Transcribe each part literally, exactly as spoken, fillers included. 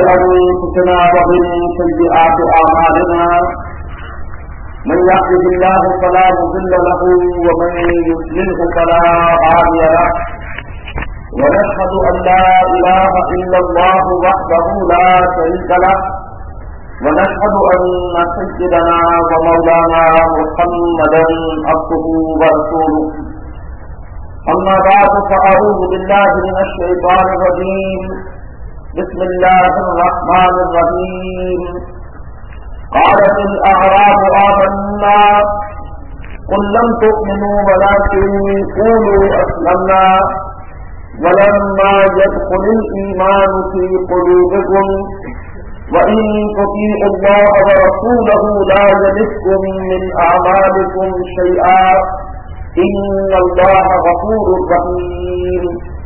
أنفسنا ومن سيئات أعمالنا من يهده الله فلا مضل له ومن يضلل فلا هادي له ونشهد أن لا إله إلا الله وحده لا شريك له ونشهد أن سيدنا ومولانا محمدا عبده ورسوله أما بعد فأعوذ بالله من الشيطان الرجيم بسم الله الرحمن الرحيم قالت الأعراب آمنا قل لم تؤمنوا ولكن قولوا أسلمنا ولما يدخل الإيمان في قلوبكم وإن تطيعوا الله ورسوله لا يلدكم من أعمالكم شيئا إن الله غفور رحيم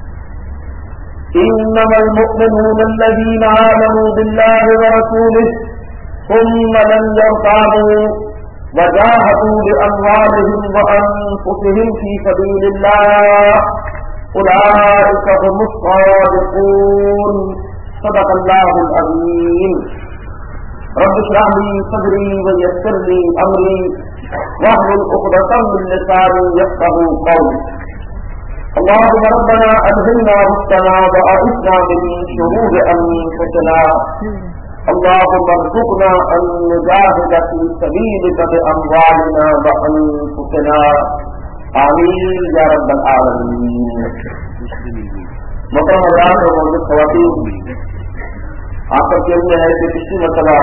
إنما المؤمنون الذين آمنوا بالله ورسوله ثم لم يرتابوا وجاهدوا بأموالهم وأنفسهم في سبيل الله أولئك هم الصادقون صدق الله العظيم رب اشرح لي صدري ويسر لي أمري واحلل عقدة من لساني يفقهوا قولي اللهم ربنا ألهمنا رشدنا وأعذنا من شرور أنفسنا اللهم ارزقنا أن نجاهد في سبيلك بأموالنا وأنفسنا آمين يا رب العالمين. محترم حضرات اور معزز خواتین، آپ کا کہنا ہے کہ پچھلی مرتبہ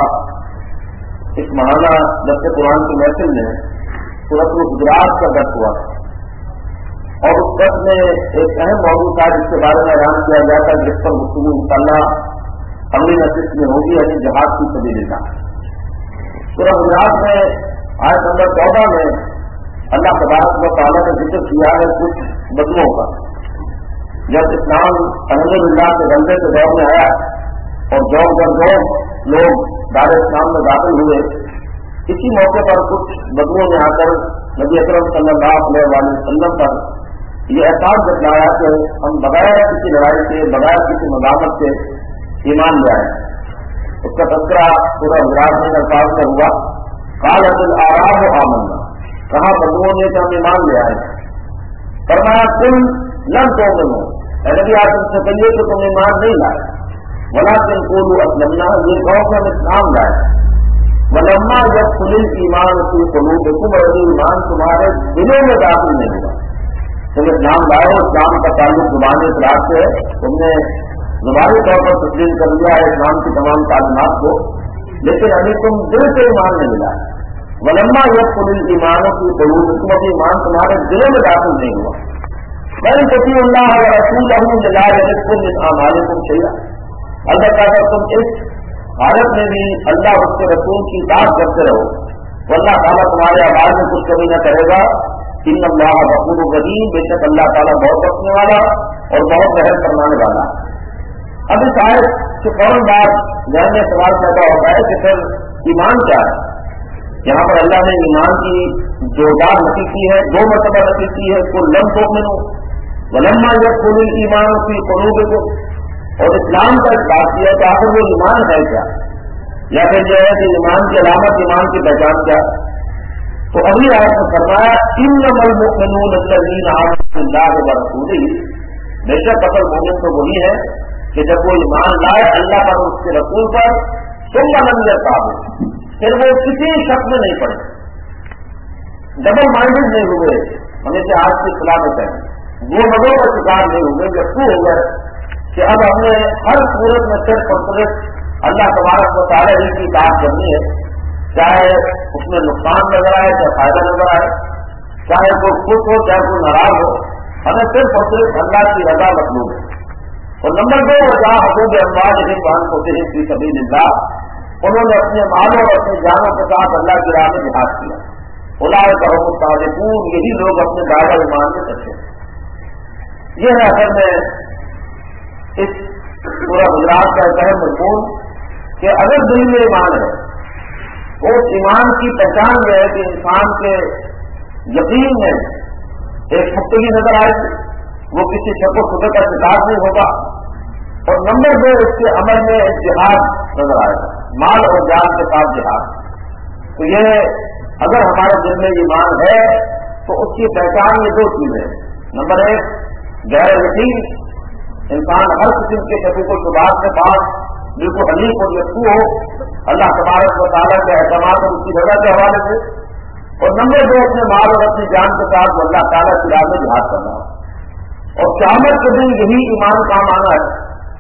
اس ماہانہ درس قرآن کی محفل میں سورۃ الحجرات کا درس ہوا تھا اور اس درس میں ایک اہم موضوع تھا جس کے بارے میں اعلان کیا گیا تھا جس پر گفتگو انشاءاللہ اگلی نشست میں ہوگی، یعنی جہاد کی سبیل اللہ. سورۃ الحجرات میں آیت نمبر چودہ میں اللہ تبارک و تعالیٰ نے ذکر کیا ہے کچھ بدلوں کا. جب اسلام الحمدللہ کے غلبے کے دور میں آیا اور جو در جو لوگ دار اسلام میں داخل ہوئے، اسی موقع پر کچھ بدلوں نے آ کر نبی اکرم صلی اللہ علیہ وسلم پر یہ احساس جتلایا کہ ہم بغیر کسی لڑائی سے، بغیر کسی مداخلت سے ایمان لے آئے. اس کا تذکرہ پورا حجرات میں الفاظ میں ہوا. قالت الاعراب آمنا، کہا بدلوں نے کہ ہم ایمان لے آئے. فرمایا تم لن تؤمنوا، اے نبی آپ ان سے کہیے کہ تم ایمان نہیں لائے. ولكن قولوا اسلمنا، یہ کہو کہ ہم اسلام لائے. ولما يدخل الایمان فی قلوبکم، اور ایمان تمہارے دلوں میں داخل نہیں ہوا. تم اسلام لائے، اسلام کا تعلق زبانی اطلاق سے ہے، تم نے زبانی طور پر تسلیم کر لیا ہے اسلام کی تمام تعلیمات کو، لیکن ابھی تم دل سے ایمان نہیں لائے. ولما يدخل الایمان فی قلوبکم، ابھی ایمان تمہارے دلوں میں داخل نہیں ہوا. وَإِن تُطِيعُوا اللَّهَ وَرَسُولَهُ لَا يَلِدْكُم مِّنْ أَعْمَالِكُمْ شَيْئًا، البتہ اگر تم اس حالت میں بھی اللہ اس کے رسول کی اطاعت کرتے رہو تو اللہ تعالیٰ تمہارے اعمال میں کچھ کمی نہ کرے گا. ان اللہ غفور رحیم، بے شک اللہ تعالیٰ بہت بخشنے والا اور بہت رحم فرمانے والا. اب اس آیت کے فوراً بعد ذہن میں سوال پیدا ہوتا ہے کہ پھر ایمان کیا ہے. یہاں پر اللہ نے ایمان کی جوردار نفی کی ہے، دو مرتبہ نفی کی ہے. کو لم تؤمنوا ولما يدخل الایمان فی قلوبکم، اور اسلام کا اس بات کیا کہ آخر وہ ایمان ہے کیا، یا پھر جو ہے کہ ایمان کی علامت، ایمان کی پہچان کیا. تو اگلی آیت میں فرمایا انما المؤمنون الذین آمنوا باللہ ورسولہ، بے شک اصل مومن تو وہی ہے کہ جب وہ ایمان لائے اللہ پر، اس کے رسول پر، ثم لم یرتابوا، پھر وہ کسی شک میں نہیں پڑے، ڈبل مائنڈڈ نہیں ہوئے، ہمیں سے آج کی اصلاح میں کہیں وہ مدوں کا شکار نہیں ہوئے، جب تو ہو گئے کہ اب ہم نے ہر صورت میں صرف اور صرف اللہ تبارک و تعالیٰ ہی کی اطاعت کرنی ہے، چاہے اس میں نقصان نظر آئے، چاہے فائدہ نظر آئے، چاہے کوئی خوش ہو چاہے کوئی ناراض ہو، ہمیں صرف اور صرف اللہ کی رضا مطلوب ہے. اور نمبر دو، وجہ حقوق اموال بان ہوتے ہیں فی سبیل اللہ، انہوں نے اپنے مالوں اور اپنے جانوں کے ساتھ اللہ کی راہ میں جہاد کیا. اولئک هم الصادقون، یہی لوگ اپنے دعوی ایمان میں سچے ہیں. یہ ہے اصل میں اس پورا حجرات کا ایک اہم مضمون کہ اگر دل میں ایمان ہے تو اس ایمان کی پہچان یہ ہے کہ انسان کے یقین میں ایک پختگی نظر آئے گی، وہ کسی شک و شبہ کا شکار نہیں ہوگا، اور نمبر دو اس کے عمل میں جہاد نظر آئے گا، مال اور جان کے ساتھ جہاد. تو یہ اگر ہمارے دل میں ایمان ہے تو اس کی پہچان یہ دو چیزیں. نمبر ایک غیر یقین، انسان ہر قسم کے شکوک و شبہات کے پاس بالکل حلیف اور یقین ہو اللہ تبارک و تعالیٰ کے اعتماد اور اس کی رضا کے حوالے سے. اور نمبر دو اپنے مال اور اپنی جان کے ساتھ اللہ تعالیٰ کی راہ میں جہاد کرنا ہو. اور قیامت کے دن یہی ایمان کا معنی ہے.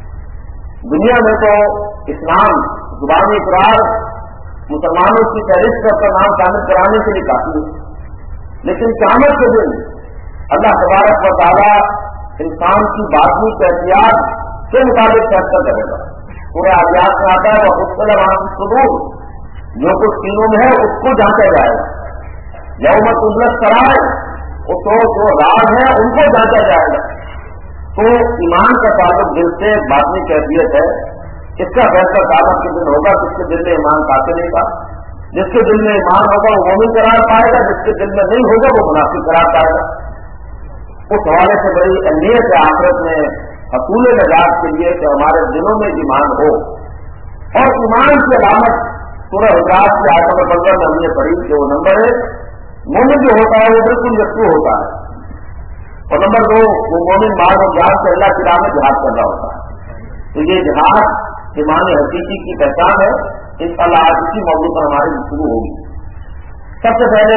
دنیا میں تو اسلام زبانی اقرار مسلمانوں کی فہرست کا نام شامل کرانے کے لیے کافی ہے، لیکن قیامت کے دن اللہ تبارک و تعالیٰ انسان کی باطنی کیفیات کے مطابق فیصلہ کرے گا. پورے آیات میں آتا ہے وہ خود سے لوگ صدور، جو کچھ سینوں میں ہے اس کو جانچا جائے گا. یوم تبلت کرائے اس کو جو راز ہے ان کو جانچا جائے گا. تو ایمان کا تعلق دل سے باطنی کیفیت ہے. اس کا فیصلہ قیامت کے دن ہوگا. جس کے دل میں ایمان قاتل نہیں تھا، جس کے دل میں ایمان ہوگا وہ مومن قرار پائے گا، جس کے دل میں نہیں ہوگا وہ منافق قرار پائے گا. اس حوالے سے بڑی اہمیت ہے آخرت میں حصول نجات کے لیے کہ ہمارے دلوں میں ایمان ہو. اور ایمان کی علامت سورہ حجرات کی آیت نمبر پندرہ میں ہم نے پڑھی کہ وہ نمبر ہے مومن جو ہوتا ہے وہ بالکل یکسو ہوتا ہے. اور نمبر دو وہ مومن مال اور جان سے اللہ کی راہ میں جہاد کر رہا ہوتا ہے. تو یہ جہاد ایمان حقیقی کی پہچان ہے. ان شاء اللہ آج اسی موضوع پر ہماری گفتگو ہوگی. سب سے پہلے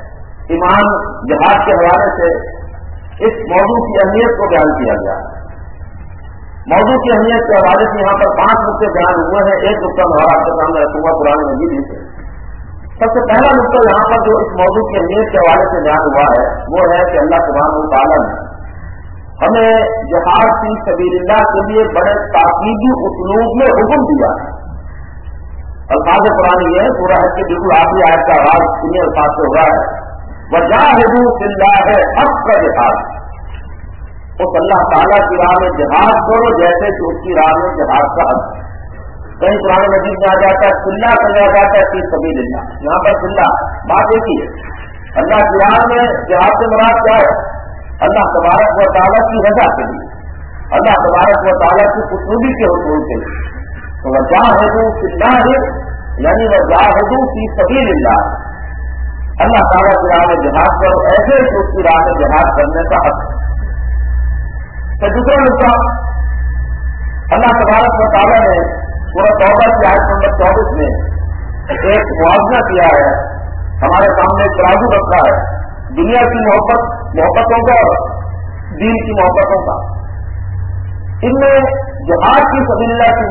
ایمان جہاد کے حوالے سے اس موضوع کی اہمیت کو بیان کیا گیا. موضوع کی اہمیت کے حوالے سے یہاں پر پانچ نقطے بیان ہوئے ہیں. ایک نقطہ ہمارا آپ کے سامنے رکھوں گا قرآن مجید سے. سب سے پہلا نقطہ یہاں پر جو اس موضوع کی اہمیت کے حوالے سے بیان ہوا ہے وہ ہے کہ اللہ سبحانہ و تعالیٰ نے ہمیں جہاد فی سبیل اللہ کے لیے بڑے تاکیدی اسلوب میں حکم دیا. الفاظ قرآن یہ ہے سورہ حج کے بالکل آخری آیت کا آغاز انہیں الفاظ سے ہو رہا ہے وجاہدوا فی اللہ حق جہاد. اس اللہ تعالیٰ کی راہ میں جہاد کرو جیسے کہ اس کی راہ میں جہاد کا حق. کہیں قرآن مجید میں آ جاتا ہے صلہ کہا جاتا ہے فی سبیل اللہ. یہاں پر صلہ بات ایک ہی ہے. اللہ کی راہ میں جہاد سے مراد کیا ہے؟ اللہ تبارک و تعالیٰ کی رضا کے لیے، اللہ تبارک و تعالیٰ کی خوشنودی کے حصول کے لیے. تو وجاہدوا فی اللہ یعنی وجاہدوا فی سبیل اللہ، اللہ تعالیٰ کی راہ میں جہاد کرو ایسے کہ اس کی راہ میں جہاد کرنے کا حق. تو دوسرا نقطہ اللہ تبارک و تعالیٰ نے سورہ توبہ کی آیت نمبر چوبیس میں ایک موازنہ کیا ہے. ہمارے سامنے ایک ترازو رکھا ہے دنیا کی محبت محبتوں کا اور دین کی محبتوں کا. ان میں جہاد کی سبیل اللہ کی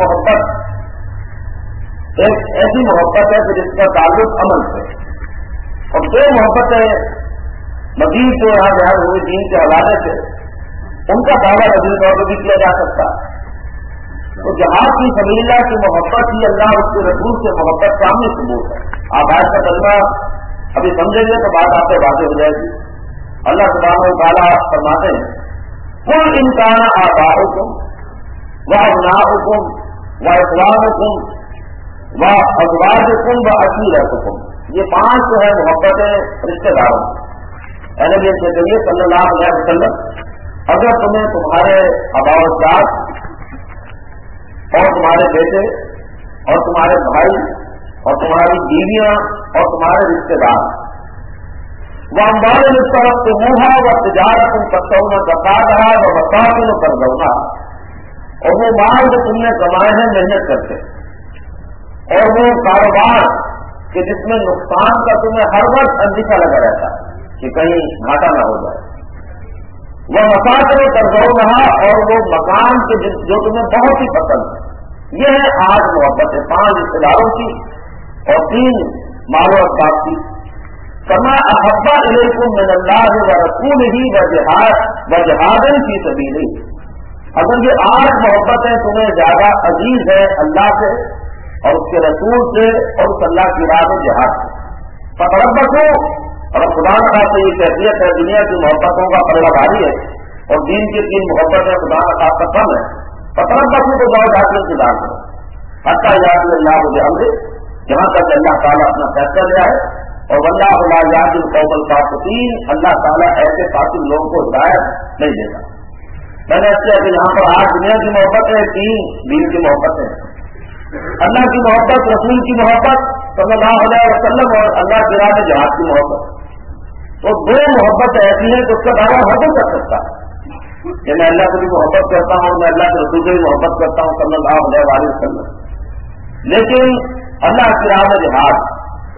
محبت ایک ایسی محبت ہے کہ جس کا تعلق عمل سے، اور دو محبتیں مزید جو یہاں بیان ہوئے دین کے حوالے سے ان کا دعویٰ مزید طور پر بھی کیا جا سکتا ہے. تو جہاد کی سبیل اللہ کی محبت ہی اللہ اس کے رسول سے محبت سامنے ثبوت ہے. آپ آج کا کلمہ ابھی سمجھیں گے تو بات آپ سے واضح ہو جائے گی. اللہ سبحانہ و تعالیٰ فرماتے ہیں قل ان کان آباؤکم وابناؤکم واخوانکم وازواجکم وعشیرتکم، یہ پانچ جو ہے محبتیں رشتے داروں. اے نبی سے کہیے صلی اللہ علیہ وسلم اگر تمہیں تمہارے آباء و اجداد اور تمہارے بیٹے اور تمہارے بھائی اور تمہاری بیویاں اور تمہارے رشتے دار وہ امبار طرف سے منہا و تجارت تم کسونا کسا رہا و مساکن کر دونا، اور وہ مال جو تم نے کمائے ہیں محنت کرتے، اور وہ کاروبار کہ جس میں نقصان کا تمہیں ہر وقت اندیشہ لگا رہتا ہے کہ کہیں گھاٹا نہ ہو جائے، وہ مساکن کر دونا، اور وہ مکان کے جو تمہیں بہت ہی پسند ہے. یہ ہے آج محبت ہے پانچ رشتے داروں کی اور تین مال و اسباب کی. کما احبا الیکم من اللہ و رسولہ و جہاد و جہاد فی سبیلہ، اگر یہ آٹھ محبتیں تمہیں زیادہ عزیز ہے اللہ سے اور اس کے رسول سے اور اس اللہ کی راہ میں جہاد سے، فتربصوا، اور خدا نہ خاصے یہ کیفیت ہے دنیا کی محبتوں کا پلڑا بھاری ہے اور دین کی تین محبتیں خدا نہ خاصہ کم ہے. فتربصوا تو بہت زیادہ انتظار کرو حتی یأتی اللہ بامرہ، جہاں تک اللہ تعالیٰ اپنا فیصلہ لیا ہے. اور واللہ لا یہدی القوم الفاسقین، اللہ تعالیٰ ایسے فاسق لوگوں کو ہدایت نہیں دیتا. میں نے کیا کہ یہاں پر آج دنیا کی محبت ہے، تین دین کی محبت ہے، اللہ کی محبت، رسول کی محبت صلی اللہ علیہ وسلم، اور اللہ کی راہ میں جہاد کی محبت. تو دو محبت ایسی ہیں کہ اس کا دعویٰ ہر کوئی کر سکتا ہے کہ میں اللہ سے بھی محبت کرتا ہوں، میں اللہ کے رسول سے بھی محبت کرتا ہوں صلی اللہ علیہ وسلم. لیکن اللہ کی راہ میں جہاد،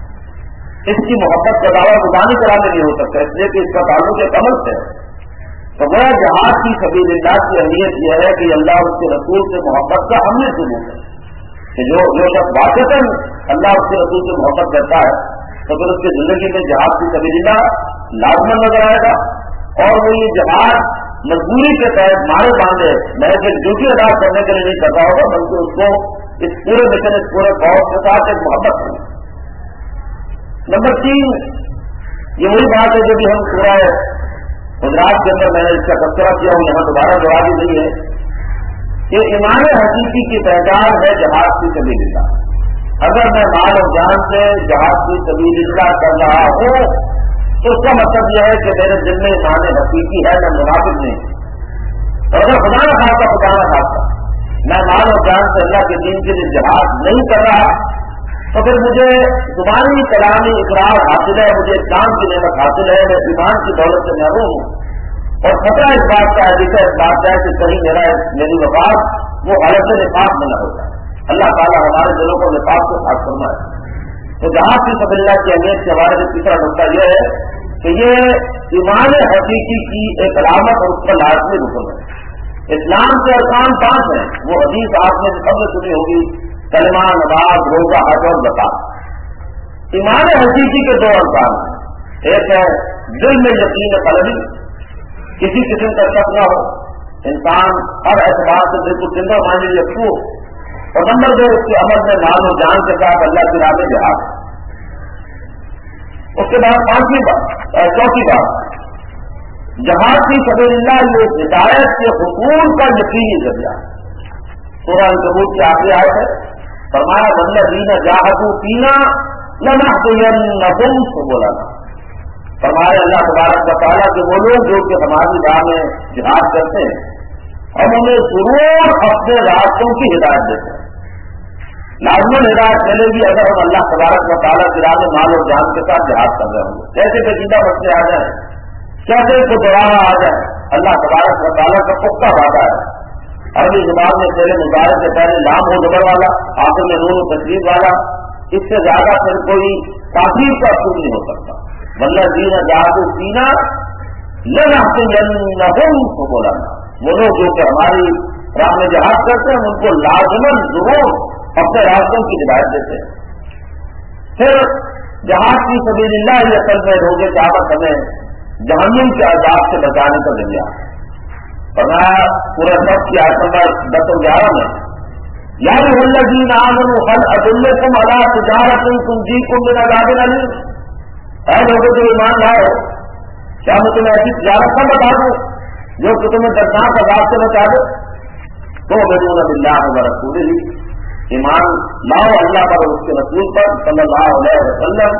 اس کی محبت کا دعویٰ زبانی کرا میں نہیں ہو سکتا، اس لیے کہ اس کا تعلق ایک عمل سے ہے. تو وہ جہاد کی سبیل اللہ کی اہمیت یہ ہے کہ اللہ اس کے رسول سے محبت کا ہم نے ثبوت ہے کہ جو جو شخص واقعتاً اللہ اس کے رسول سے محبت کرتا ہے تو پھر اس کی زندگی میں جہاد کی سبیل اللہ لازمن نظر آئے گا. اور وہ یہ جہاد مجبوری کے تحت مارے باندھے میں ایک ڈیوٹی ادا کرنے کے لیے نہیں کرتا ہوگا، بلکہ اس کو اس پورے مشن، اس پورے فوج کے ساتھ ایک محبت ہے. نمبر تین، یہ وہی بات ہے جو بھی ہم پورا گجرات کے اندر میں نے اس کا تذکرہ کیا ہوں، یہاں دوبارہ جواب ہی نہیں ہے کہ ایمان حقیقی کی پہچان ہے جہاد کی سبیل اللہ. اگر میں مال اور جان سے جہاد کی سبیل اللہ کر رہا ہوں تو اس کا مطلب یہ ہے کہ میرے دل میں ایمان حقیقی ہے، میں منافق نہیں. اور اگر خدا نہ خاصا خدا نہ خاصا میں مال اور جان سے اللہ کے دین کے لیے جہاد نہیں کر رہا تو پھر مجھے زبانی کلامی اقرار حاصل ہے، مجھے اسلام کی نعمت حاصل ہے، میں ایمان کی دولت سے محروم ہوں. اور خطرہ اس بات کا ہے، جسے اس بات کا ہے کہ کہیں میرا میری وفات وہ حالت نفاق میں نہ ہوتا ہے. اللہ تعالیٰ ہمارے دلوں کو نفاق سے خاص کرنا ہے. تو جہاں کی سبیل اللہ کی اہمیت کے حوالے سے تیسرا نقطہ یہ ہے کہ یہ ایمان حقیقی کی ایک علامت اور اس کا لازمی رکن ہے. اسلام کے ارکان پانچ ہیں، وہ حدیث آپ نے سب نے سنی ہوگی، کلمہ، نماز، روزہ، حج اور زکات. ایمان حقیقی کے دو ارکان ہیں، ایک ہے دل میں یقین قلبی، کسی قسم کا شک نہ ہو، انسان ہر اعتبار سے بالکل زندہ مانی یقین ہو. اور نمبر دو، اس کے عمل میں مال و جان کے ساتھ اللہ کی راہ میں جہاد. اس کے بعد پانچویں بات، چوتھی بات، جہاد کی سبیل اللہ یہ ہدایت کے حصول کا یقینی ذریعہ. سورہ عنکبوت کی آخری آیت ہے، فرمایا والذین جاہدوا فینا لنہدینہم سبلنا. فرمایا اللہ تبارک و تعالیٰ کہ وہ لوگ جو کہ ہماری راہ میں جہاد کرتے ہیں ہم انہیں ضرور اپنے راستوں کی ہدایت دیتے ہیں. لازمن ہدایت ملے گی اگر ہم اللہ تبارک و تعالیٰ کی راہ میں مال اور جان کے ساتھ جہاد کر رہے ہوں گے. کیسے پیچیدہ مسئلے آ جائیں، کیسے کو دوبارہ آ جائے، اللہ تبارک و تعالیٰ کا پختہ وعدہ ہے. عربی زبان میں پہلے مظاہرے سے پہلے لام و زبر والا، آخر میں نون و تشریف والا، اس سے زیادہ پھر کوئی تاثیر کا اصول نہیں ہو سکتا. والذین جاہدوا فینا لنہدینہم سبلنا. وہ لوگ جو کہ ہماری راہ میں جہاد کرتے ہیں ان کو لازمن ضرور اپنے راستوں کی ہدایت دیتے ہیں. پھر جہاد کی سبیل اللہ یہ اصل میں روزے قیامت ہمیں جہنم کے عذاب سے بچانے کا ذریعہ ہے. فرمایا پورے سب کی آیت نمبر دس اور گیارہ میں، یا ایھا الذین آمنوا هل ادلکم علی تجارۃ تنجیکم من عذاب الیم. اے لوگوں جو ایمان لائے، کیا میں تمہیں ایسی تجارت کا بتا دوں جو کہ تمہیں دردناک عذاب سے بچا دے. تؤمنون باللہ ورسولہ، ایمان لاؤ اللہ پر اور اس کے رسول پر صلی اللہ علیہ وسلم.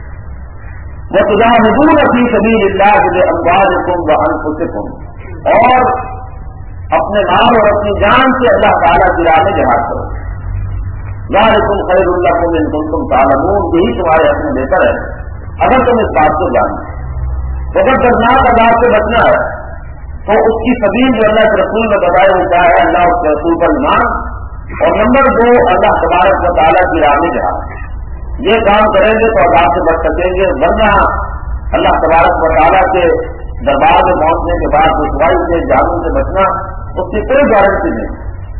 وتجاہدون فی سبیل اللہ باموالکم وانفسکم، اور اپنے مال اور اپنی جان سے اللہ تعالیٰ کی راہ میں جہاد کرو. ذالکم خیر لکم ان کنتم تعلمون، یہی تمہارے حق میں بہتر ہے اگر تم اس بات کو جانو. تو اگر دردناک عذاب سے بچنا ہے تو اس کی سبیل جو اللہ کے رسول نے بتایا وہ کیا ہے، اللہ اس کے رسول پر ایمان، اور نمبر دو اللہ تبارک و تعالیٰ کی راہ میں جہاد. یہ کام کریں گے تو عذاب سے بچ سکیں گے، ورنہ اللہ تبارک و تعالیٰ کے دربار میں پہنچنے کے بعد رسوائی سے جانوں سے بچنا اس کی کوئی گارنٹی نہیں.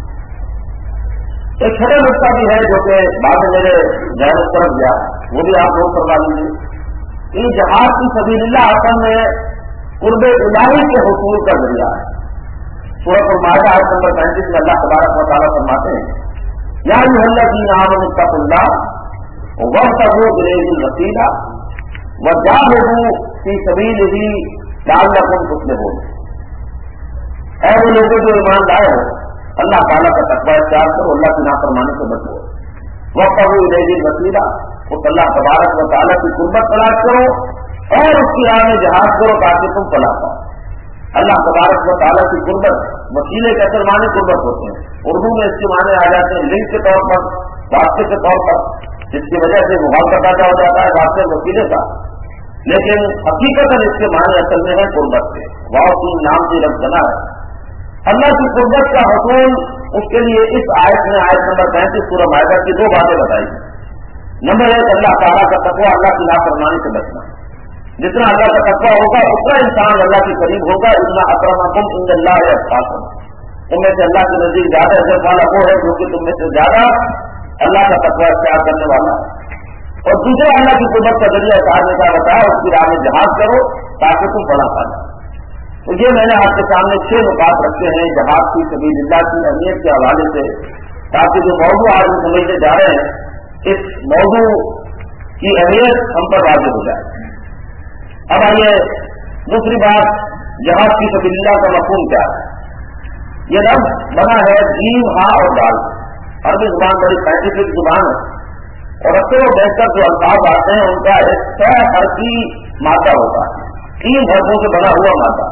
ایک چھوٹا نقطہ بھی ہے جو کہ بعد میں میرے ذہن اس طرف گیا، وہ بھی آپ لوگ کروا لیجیے. یہ جہاد کی سبیل اللہ اصل میں قرب الہی کے حصول کا ذریعہ ہے. سورۃ المائدہ آیت نمبر پینتیس میں اللہ تبارک و تعالیٰ فرماتے ہیں، یا ایھا الذین آمنوا اتقوا اللہ وابتغوا الیہ الوسیلہ وجاہدوا فی سبیلہ لعلکم تفلحون. اے وہ لوگوں جو ایمان لائے ہو، اللہ تعالیٰ کا تقوی اختیار کرو، اللہ کی نافرمانی سے بچو. وابتغوا الیہ الوسیلہ، اس اللہ تبارک و تعالیٰ کی قربت تلاش کرو اور اس کی راہ میں جہاد کرو تاکہ تم فلاح پاؤ. اللہ تبارک و تعالیٰ کی قربت وسیلے کے اصل معنی قربت ہوتے ہیں. اردو میں اس کے معنی آ جاتے ہیں لنک کے طور پر، واسطے کے طور پر، جس کی وجہ سے مغالطہ پیدا ہو جاتا ہے واسطے وسیلے کا. لیکن حقیقت اس کے معنی اصل میں ہے قربت کے. واؤ تین نام سے رب بنا ہے. اللہ کی قربت کا حصول اس کے لیے اس آیت میں آیت نمبر پینتیس سورہ مائدہ کی دو باتیں بتائی. نمبر ایک اللہ تعالیٰ کا تقویٰ، اللہ کی نافرمانی سے بچنا. جتنا اللہ کا تقویٰ ہوگا اتنا انسان اللہ کے قریب ہوگا. اتنا اکرمکم عند اللہ اتقاکم، تم میں سے اللہ کے نزدیک زیادہ عزت والا وہ ہے جو کہ تم میں سے زیادہ اللہ کا تقویٰ اختیار کرنے والا ہے. اور دوسرا اللہ کی قربت کا ذریعہ اتارنے کا بتایا اس کی راہ میں جہاد کرو تاکہ تم بڑا پا جاؤ. تو یہ میں نے آپ کے سامنے چھ نکات رکھے ہیں جہاد کی سبیل اللہ کی اہمیت کے حوالے سے، تاکہ جو موضوع آج ہم سمجھنے جا رہے ہیں اس موضوع کی اہمیت ہم پر واضح ہو جائے. اب آئیے دوسری بات، جہاد کی سبیل اللہ کا مفہوم کیا ہے. یہ لفظ بنا ہے جیم ہاں اور دال. عربی زبان بڑی سائنٹیفک زبان ہے اور اکثر و بیشتر جو الفاظ آتے ہیں ان کا ایک طے حرفی مادہ ہوتا ہے، تین حرفوں سے بنا ہوا مادہ.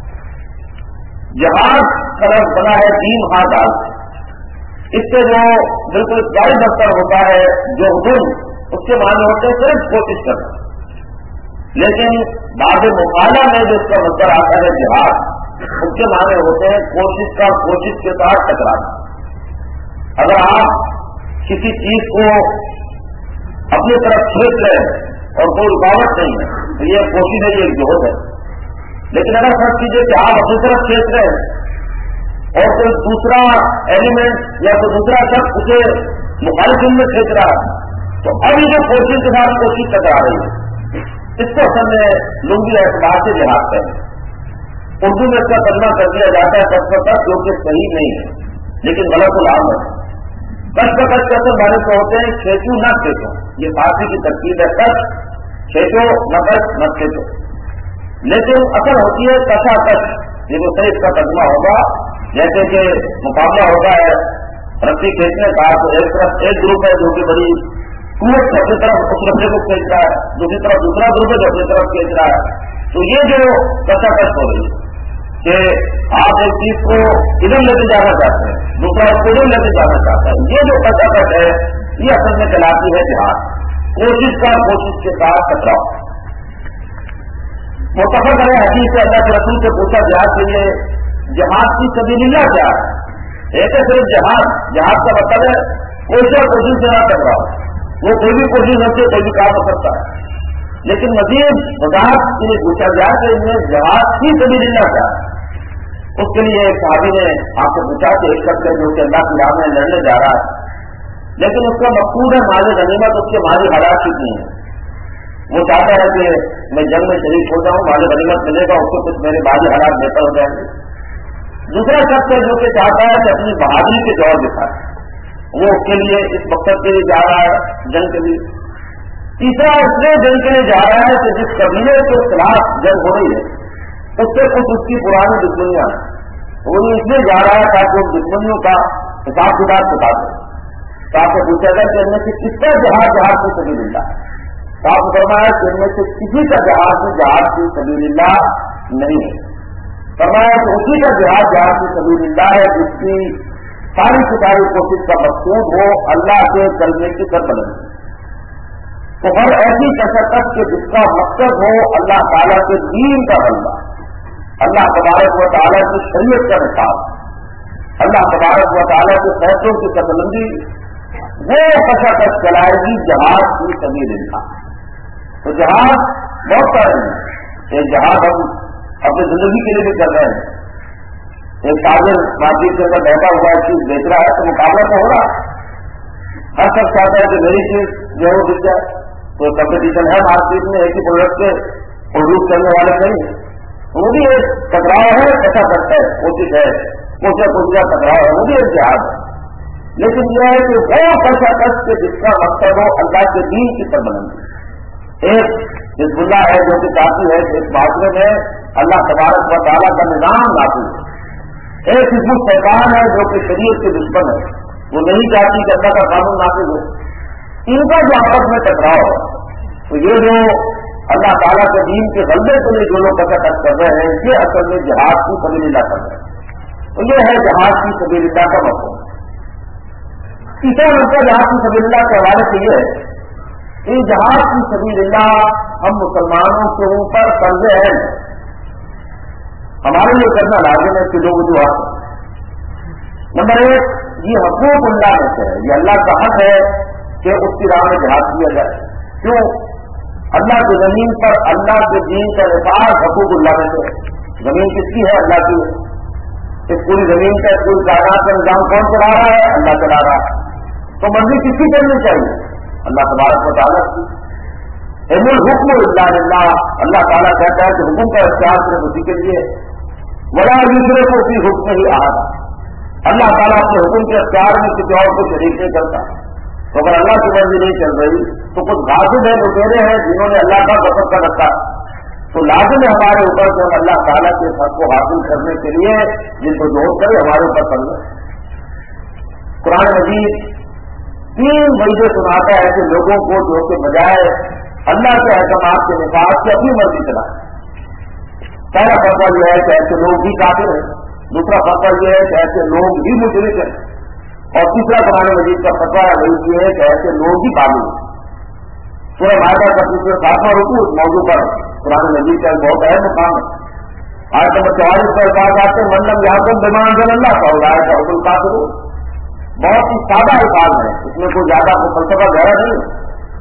جہاد کا لفظ بنا ہے جیم ہاں دال. اس سے جو بالکل ظاہر بستر ہوتا ہے جو حکم اس کے معنی ہوتے ہیں صرف کوشش کرنا. لیکن بعد مقابلہ میں جو اس کا مطلب آتا ہے جہاد، اس کے معنی ہوتے ہیں کوشش کا کوشش کے ساتھ ٹکرانا. اگر آپ کسی چیز کو اپنی طرف کھینچ رہے ہیں اور کوئی رکاوٹ نہیں ہے تو یہ کوشش ہے، یہ ایک جوہد ہے. لیکن اگر فرض کیجیے کہ آپ اپنی طرف کھینچ رہے ہیں اور کوئی دوسرا ایلیمنٹ یا کوئی دوسرا شخص اسے مخالف میں کھینچ رہا ہے تو اب یہ جو کوشش کے ساتھ کوشش ٹکرا رہی ہے، اس کو اصل میں لنگی اعتبار سے جہاد کریں. اردو میں اس کا ترجمہ کر دیا جاتا ہے کچھ کچھ، جو کہ صحیح نہیں ہے لیکن غلط العام ہے. کچھ کا کچھ کیسے بارے سے ہوتے ہیں کھینچو نہ کھینچو، یہ فارسی کی ترکیب ہے. کچھ کھینچو نہ کچھ نہ کھینچو. لیکن اثر ہوتی ہے کچا کچ، یہ جو صحیح اس کا ترجمہ ہوگا. جیسے کہ مقابلہ ہوتا ہے رسی کھینچنے کا تو ایک طرف ایک گروپ ہے جو کہ بڑی قوت سے اپنی طرف اس رسے کو کھینچ رہا ہے، دوسری طرف دوسرا گروپ ہے جو اپنی طرف کھینچ رہا ہے. تو یہ جو کچا کچ ہو رہی ہے کہ آپ ایک چیز کو ادھر لیتے جانا چاہتے ہیں، دوسرا اس کو ادھر لیتے جانا چاہتا ہے، یہ جو کچا کچ ہے یہ اصل میں کہلاتی ہے جہاد. کوشش کا کوشش کے ساتھ ٹکراؤ. متفق ہے حدیث سے اللہ کے رسول سے پوچھا جہاد کے لیے جہاد کی سبیل اللہ کیا ہے. ایک ہے صرف جہاد، جہاد کا مطلب ہے کوشش اور کوشش سے نہ ٹکراؤ. وہ کوئی بھی کوشش ہوتی ہے کوئی بھی کام ہو سکتا ہے. لیکن مزید وضاحت کے لیے پوچھا گیا کہ ان میں جہاد کی سبیل اللہ کیا ہے. اس کے لیے ایک صحابی نے آپ سے پوچھا کہ ایک شخص ہے جو کہ اللہ کی راہ میں لڑنے جا رہا ہے لیکن اس کا مقصود ہے مال غنیمت، اس کے مالی حالات ٹھیک نہیں ہے. وہ چاہتا ہے کہ میں جنگ میں شریک ہو جاؤں، مال غنیمت ملے گا، اس کو کچھ میرے مالی حالات بہتر ہو جائیں گے. دوسرا شخص ہے جو کہ چاہتا ہے کہ اپنی بہادری کے دور دکھائے، وہ اس کے لیے اس مقصد کے لیے جا رہا ہے جنگ کے لیے. تیسرا اس لیے جنگ کے لیے جا رہا ہے کہ جس قبیلے کے خلاف جنگ ہو رہی ہے اس سے کچھ اس کی پرانی دشمنیاں ہیں، وہ اس لیے جا رہا ہے تاکہ اس دشمنیوں کا حساب کتاب بتا دے. تو آپ سے پوچھا گیا کہ ان میں سے کس کا جہاد جہاد کی سبیل اللہ ہے. تو آپ کو فرمایا کہ ان میں سے کسی کا جہاد کی جہاد کی سبیل اللہ نہیں ہے. فرمایا کہ اسی کا جہاد جہاد کی سبیل اللہ ہے جس کی ساری کی ساری کوشش کا مقصود ہو اللہ کے کلمے کی کر بلندی. تو ہر ایسی کثرت کے جس کا مقصد ہو اللہ تعالیٰ کے دین کا بندہ، اللہ تبارک و تعالیٰ کی شریعت کا نصاب، اللہ تبارک و تعالیٰ کے فیصلوں کی کارکردگی، وہ کثرت چلائے گی جہاد کی سبیل اللہ. تو جہاد بہت سارے ہیں. ایک جہاد ہم اپنی زندگی کے لیے بھی کر رہے ہیں. ایک تاجر مارکیٹ کے اندر بیٹھا ہوا ہے چیز بیچ رہا ہے تو مقابلہ تو ہو رہا ہے. ہر شخص چاہتا ہے کہ میری چیز جو ہے وہ بک جائے. تو کمپٹیشن ہے مارکیٹ میں، ایک ہی پروڈکٹ کے پروڈیوس کرنے والے نہیں، وہ بھی ایک ٹکراؤ ہے. ایسا کرتا ہے کوشش ہے کوشش کوشش کا ٹکراؤ ہے، وہ بھی ایک جہاد ہے. لیکن یہ ہے کہ وہ ایسا کش کے جس کا مقصد ہو اللہ کے دین کی سربلندی. ایک حزب اللہ ہے جو کہ چاہتی ہے کہ اس معاشرے میں اللہ تبارک و تعالیٰ کا نظام نافذ ہے. ایک حزب الشیطان ہے جو کہ شریعت کے دشمن ہے، وہ نہیں چاہتی کہ اللہ کا قانون نافذ ہو. ان کا جو آپس میں ٹکراؤ ہے تو یہ جو اللہ تعالیٰ کے دین کے غلبے کے لیے جو لوگ کثرت کر رہے ہیں یہ اصل میں جہاد کی سبیل اللہ کر رہے ہیں. تو یہ ہے جہاد فی سبیل اللہ کا مفہوم. تیسرا نقطہ جہاد فی سبیل اللہ کے حوالے سے یہ ہے کہ جہاد فی سبیل اللہ ہم مسلمانوں کے اوپر فرض ہے، ہمارے لیے کرنا لازم ہے کہ لوگ جو آتے. نمبر ایک، یہ حقوق اللہ میں سے ہے، یہ اللہ کا حق ہے کہ اس کی راہ میں جہاد کیا جائے. کیوں؟ اللہ کی زمین پر اللہ کے دین کا نفاذ حقوق اللہ میں سے ہے. زمین کس کی ہے؟ اللہ کی ہے. اس پوری زمین کا پوری کائنات کا نظام کون چلا رہا ہے؟ اللہ چلا رہا ہے. تو مرضی کس کی کرنی چاہیے؟ اللہ تبارک و تعالیٰ کی. علم الحکم اللہ للہ، اللہ تعالیٰ کہتا ہے کہ حکم کا اختیار صرف اسی کے لیے. ولا دوسرے کو اسی حکم ہی آ رہا. اللہ تعالیٰ اپنے حکم کے اختیار میں کسی اور کو شریک نہیں کرتا. تو اگر اللہ کی مرضی نہیں چل رہی تو کچھ غاصب ہیں، لٹیرے ہیں جنہوں نے اللہ کا قسم کر رکھا. تو لازم ہے ہمارے اوپر سے ہم اللہ تعالیٰ کے حق کو حاصل کرنے کے لیے جن کو جوڑ کرے ہمارے اوپر کرنا. قرآن مجید تین وجہ سناتا ہے کہ لوگوں کو جو کہ بجائے اللہ کے احکامات کے نفاذ سے اپنی مرضی چلائے. پہلا فرقہ یہ ہے کہ ایسے لوگ بھی کافر ہیں، دوسرا فرقہ یہ ہے کہ ایسے لوگ بھی مشرک ہیں، اور تیسرا قرآن مجید کا فتویٰ یہ ہے کہ ایسے لوگ بھی قابل ہیں. سورہ مائدہ کا تیسرے ساتواں رکوع اس موضوع پر قرآن مجید کا بہت اہم مقام ہے. آیت نمبر چوالیس پر بات آتے ہیں من لم یحکم بما انزل اللہ فاولئک هم الکافرون. بہت ہی سادہ الفاظ ہے، اس میں کوئی زیادہ کوئی فلسفہ گہرا نہیں ہے.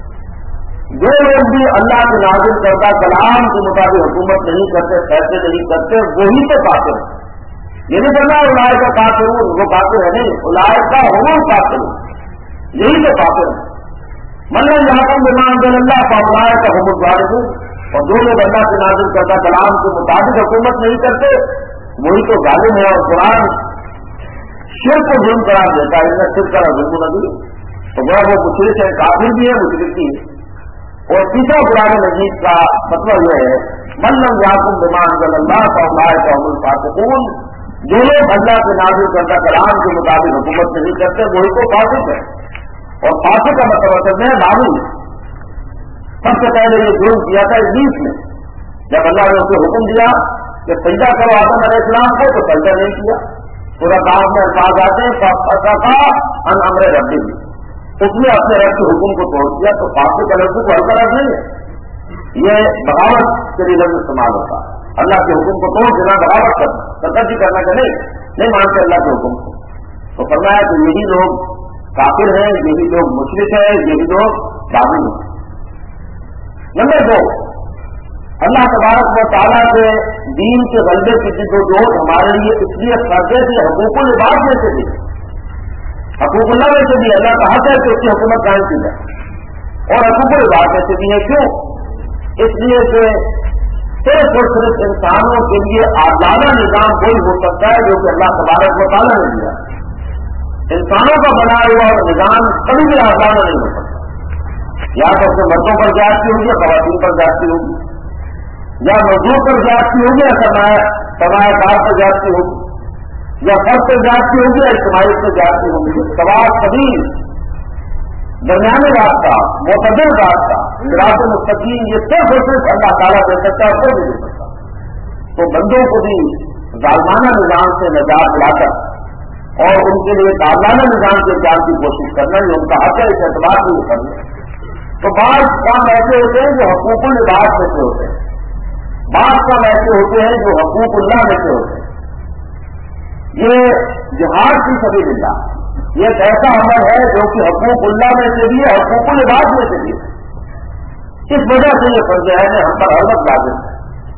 جو لوگ بھی اللہ کے نازل کردہ کلام کے مطابق حکومت نہیں کرتے، فیصلے نہیں کرتے، وہی تو کافر ہیں. یہ نہیں کرنا اولئک کا کافر ہوں وہ کافر ہے نہیں، اولئک کا ہوں کافر ہوں، یہی تو کافر ہے. من لم یحکم بما انزل اللہ فاولئک هم الظالمون. اور جو لوگ اللہ کے نازل کردہ کلام کے مطابق حکومت نہیں کرتے وہی تو ظالم ہے. اور قرآن شرک کو ظلم قرار دیتا ہے، انہیں شرک کرا ظلم نبی. تو وہ وہ مشرک ہے، کافر بھی ہے، مشرک بھی ہے. اور تیسرا قرآن مجید کا مطلب یہ ہے من لم یحکم بما انزل اللہ فاولئک هم الفاسقون. جو لوگ اللہ کے نازل کردہ کلام کے مطابق حکومت نہیں کرتے وہی تو فاسق ہے. اور فاسق کا مطلب ہے معلوم. سب سے پہلے یہ ظلم کیا تھا ابلیس نے، جب اللہ نے اسے حکم دیا کہ سجدہ کرو آدم علیہ السلام کو تو سجدہ نہیں کیا. پورا کام میں الفاظ آتے ہیں ان امر ربی، اس نے اپنے رب کے حکم کو توڑ دیا. تو فاسق کا لفظ کو ہلکا لفظ نہیں ہے، یہ بغاوت کے لیے لفظ استعمال ہوتا ہے. اللہ کے حکم کو توڑ دینا بغاوت کرنا، سرکشی کرنا کہ نہیں نہیں مانتے اللہ کے حکم کو. تو فرمایا کہ یہی لوگ کافر ہیں، یہی لوگ مشرک ہیں، یہی لوگ کافر ہیں. نمبر دو، اللہ تبارک و تعالیٰ کے دین کے غلبے کی جدوجہد ہمارے لیے اس لیے فرض ہے کہ حقوق العباد میں سے بھی، حقوق اللہ میں سے بھی اللہ کا حق ہے کہ اس کی حکومت قائم کی جائے، اور حقوق العباد میں سے بھی ہے. کیوں؟ اس لیے کہ صرف اور صرف انسانوں کے لیے آزادہ نظام کوئی ہو سکتا ہے جو کہ اللہ تبارک و تعالیٰ نے دیا. انسانوں کا بنایا ہوا نظام کبھی بھی آزادہ نہیں ہو سکتا. یا تو اپنے مردوں پر زیادتی ہوگی یا خواتین پر زیادتی ہوگی، یا مزدور پر زیادتی ہوگی یا سرمایہ کار پر زیادتی ہوگی، یا فرد پر زیادتی ہوگی یا اجتماعی پر زیادتی ہوگی. سوال کبھی درمیانے راستہ، معتدل راستہ، صراط مستقیم یہ صرف اور صرف اللہ تعالیٰ دے سکتا ہے، کوئی نہیں دے سکتا. تو بندوں کو بھی ظالمانہ نظام سے نجات دلا کر اور ان کے لیے عادلانہ نظام کے قیام کی کوشش کرنا یہ ان کا حق ہے، اس اعتبار سے وہ کرنا. تو بعض کام ایسے ہوتے ہیں جو حقوق العباد میں سے ہوتے ہیں، بعض کام ایسے ہوتے ہیں جو حقوق اللہ میں سے ہوتے ہیں. یہ جہاد فی سبیل اللہ یہ ایک ایسا عمل ہے جو کہ حقوق اللہ میں سے بھی ہے، حقوق العباد میں سے بھی ہے. اس وجہ سے یہ فرض ہے ہم پر ہر وقت لازم ہے.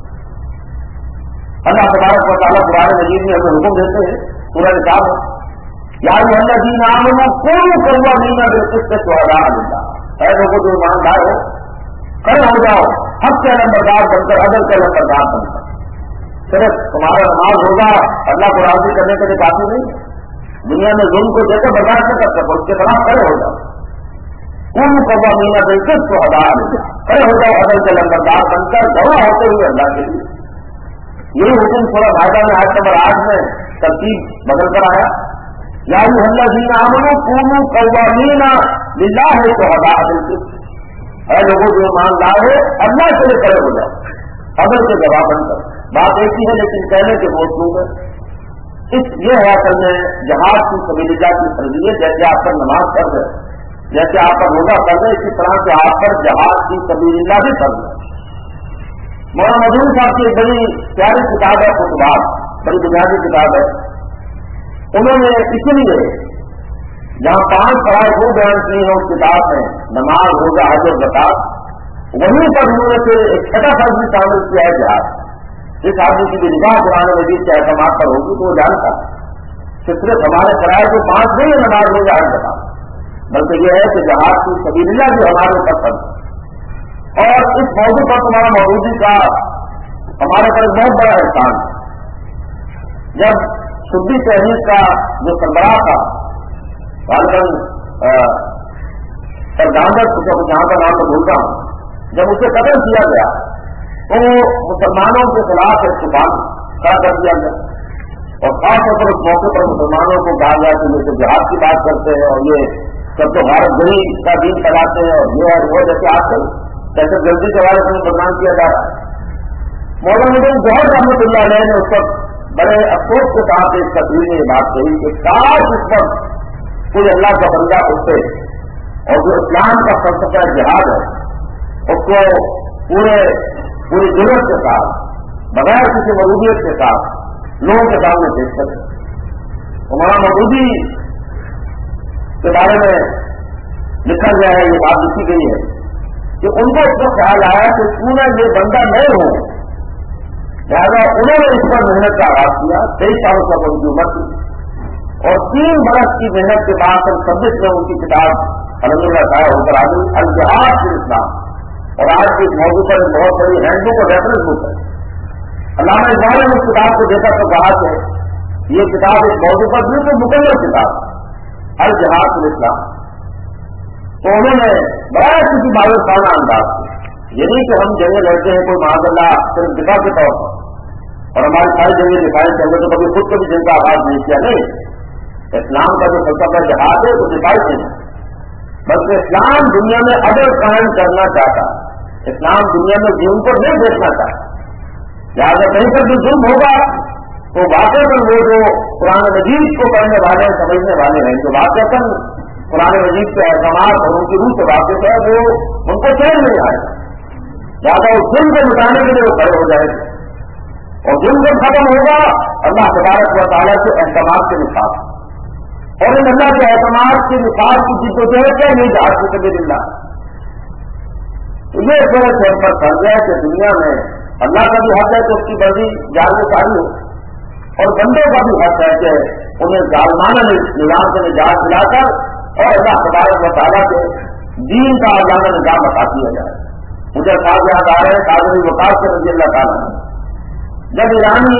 اللہ تبارک و تعالیٰ قرآن مجید میں ہمیں حکم دیتے ہیں، پورا نصاب ہے یا ایھا الذین آمنوا کونوا قوامین بالقسط شہداء للہ. اے لوگوں جو ایمان لائے ہو کھڑے ہو جاؤ حق کے نمبردار بن کر، عدل کے نمبردار بن کر. صرف تمہارا نماز ہوگا اللہ کو راضی کرنے کے لیے کافی نہیں. دنیا میں ظلم کو دیکھ کر برداشت نہیں کر سکتے، اس کے خلاف کھڑے ہو جاؤ. کونوا قوامین بالقسط شہداء للہ، کھڑے ہو جاؤ عدل کے نمبردار بن کر، گواہ ہوتے ہوئے اللہ کے لیے. یہی حکم سورہ مائدہ میں آیت نمبر آٹھ میں ترتیب بدل کر آیا. یا ایھا الذین آمنوا کونوا قوامین للہ شہداء بالقسط. اے لوگوں جو ایمان لائے اللہ کے لیے کھڑے ہو جاؤ عدل کے گواہ بن کر. بات ایک ہی ہے لیکن کہنے کے بہت لوگ ہیں. اس یہ ہے اصل میں جہاد کی سبیل اللہ کی تربیت. جیسے آپ پر نماز فرض ہے, جیسے آپ پر روزہ فرض ہے, اسی طرح سے آپ پر جہاد کی سبیل اللہ بھی فرض ہے. مولانا مدعو صاحب کی ایک بڑی پیاری کتاب ہے خطبات, بڑی بنیادی کتاب ہے. انہوں نے اسی لیے جہاں پانچ فرائض وہ بیان کی ہیں اس کتاب میں, نماز, روزہ, حج اور زکات, وہیں پر انہوں نے پھر ایک چھٹا فرض بھی شامل کیا ہے جہاد. جس آدمی کی بھی نگاہ قرآن مجید کے اعتماد پر ہوگی تو وہ جانتا کہ صرف ہمارے فرائض جو پانچ نہیں ہے نماز, روزہ, حج, زکات, بلکہ یہ ہے کہ جہاد کی سبیل اللہ بھی ہمارے اوپر فرض ہے. اور اس موضوع پر تمہارا مودودی کا ہمارے پر بہت بڑا احسان ہے. جب سدی تحریر کا جو سربراہ تھا غالباً سرداندر جہاں کا نام میں بھولتا ہوں, جب اسے قتل کیا گیا تو مسلمانوں کے خلاف ایک طوفان کھڑا کر دیا گیا, اور خاص طور پر اس موقع پر مسلمانوں کو کہا گیا کہ یہ جہاد کی بات کرتے ہیں اور یہ سب تو بھارت گری کا دین پھیلاتے ہیں, اور یہ ہے وہ جیسے آج کل جیسے جلدی کے بارے میں بدنام کیا جا رہا ہے. مولانا مدعو جوہر رحمۃ اللہ علیہ نے اس وقت بڑے افسوس کے ساتھ ایک تصویر میں یہ بات کہی کہ کاش اس وقت کوئی اللہ کا بندہ اٹھے اور جو اسلام کا فلسفہ جہاد ہے اس کو پورے پوری ضرورت کے ساتھ, بغیر کسی مروبیت کے ساتھ لوگوں کے سامنے پیش کرے. مولانا مودودی کے بارے میں لکھا گیا ہے, یہ بات لکھی گئی ہے کہ ان کو اس کا خیال آیا کہ کیوں نہ یہ بندہ نہیں ہو, لہٰذا انہوں نے اس پر محنت کا آغاز کیا. تیئیس سالوں تک ان کی عمر تھی, اور تین برس کی محنت کے بعد سن چھبیس میں ان کی کتاب الحمدللہ شائع ہو کر آ گئی, الجہاد فی الاسلام. اور آج کے اس موضوع پر بہت بڑی ہینڈ بک اور ریفرنس بک ہے. علامہ اقبال نے اس کتاب کو دیکھا تو کہا کہ یہ کتاب اس موضوع پر بالکل مکمل کتاب الجہاد فی الاسلام. تو انہوں نے بڑا کسی باور خانہ انداز کیا. یہ نہیں کہ ہم جنگیں لڑتے ہیں کوئی معاذ اللہ صرف دفاع کے طور پر, اور ہماری ساری جنگیں دفاعی چاہیے تو کبھی خود کو بھی جنگ کا آغاز نہیں کیا. نہیں, اسلام کا جو فلسفہ جہاد ہے وہ دفاعی نہیں ہے, بلکہ اسلام دنیا میں عدل قائم کرنا چاہتا ہے. اسلام دنیا میں ظلم کو نہیں دیکھنا چاہتا. لہٰذا کہیں پر بھی ظلم ہوگا تو واقع پر وہ جو قرآن مجید کو پڑھنے والے ہیں, سمجھنے والے ہیں, جو واقع پر قرآن مجید کے احکامات اور ان کی روح سے واقف ہے, وہ ان کو چین نہیں آئے گا. لہٰذا اس ظلم کو مٹانے کے لیے وہ کھڑے ہو جائے گا, اور ظلم جب ختم ہوگا اللہ تبارک و تعالیٰ کے احکامات کے نفاذ, اور ان اللہ کے احکامات کے نفاذ کی جدوجہد کیا نہیں جہاد کی سبیل اللہ. تو یہ بڑے طور پر فرض ہے کہ دنیا میں اللہ کا بھی حق ہے کہ اس کی مرضی جان میں ساری ہو, اور بندوں کا بھی حق ہے کہ انہیں ظالمانہ نظام سے نجات دلا کر اور اللہ تبارک و تعالیٰ کے دین کا آزادہ نظام عطا کیا جائے. مجھے خاص یاد آ رہے ہیں قاضی وقاص سے رضی اللہ تعالیٰ نے جب ایرانی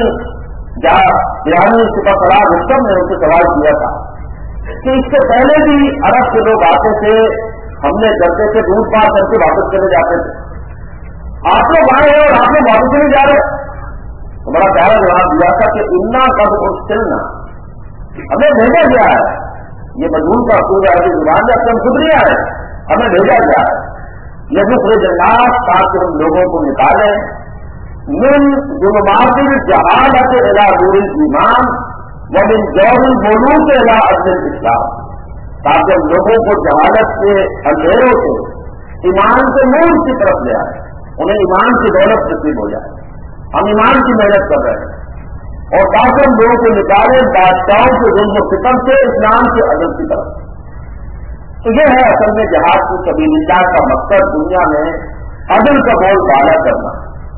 ایرانی سپہ سالار رستم نے ان سے سوال کیا تھا کہ اس سے پہلے بھی عرب کے لوگ آتے تھے, ہم نے کرتے تھے, دودھ پار کر کے واپس چلے جاتے تھے, آپ لوگ آئے ہیں اور آپ لوگ واپس نہیں جا رہے. تو بڑا پیارا جواب دیا تھا کہ انا کب اور چلنا ہمیں بھیجا گیا ہے, یہ مجبور کا پورا عربی زبان میں ہم خود نہیں آئے, ہمیں بھیجا گیا ہے یہ دوسرے جنات تاکہ ہم لوگوں کو نکالیں من ظلمات الجہالت الی نور الایمان ومن جور الملوک الی عدل الاسلام, تاکہ ہم لوگوں کو جہالت کے اندھیروں سے ایمان کے نور کی طرف لے آئے, انہیں ایمان کی دولت نصیب ہو جائے. ہم ایمان کی محنت کر رہے ہیں, اور تاکہ ہم لوگوں کو نکالیں بادشاہوں کے ظلم و ستم سے اسلام کے عدل کی طرف. تو یہ ہے اصل میں جہاد کی سبیل اللہ کا مقصد, دنیا میں عدل کا بول بالا کرنا.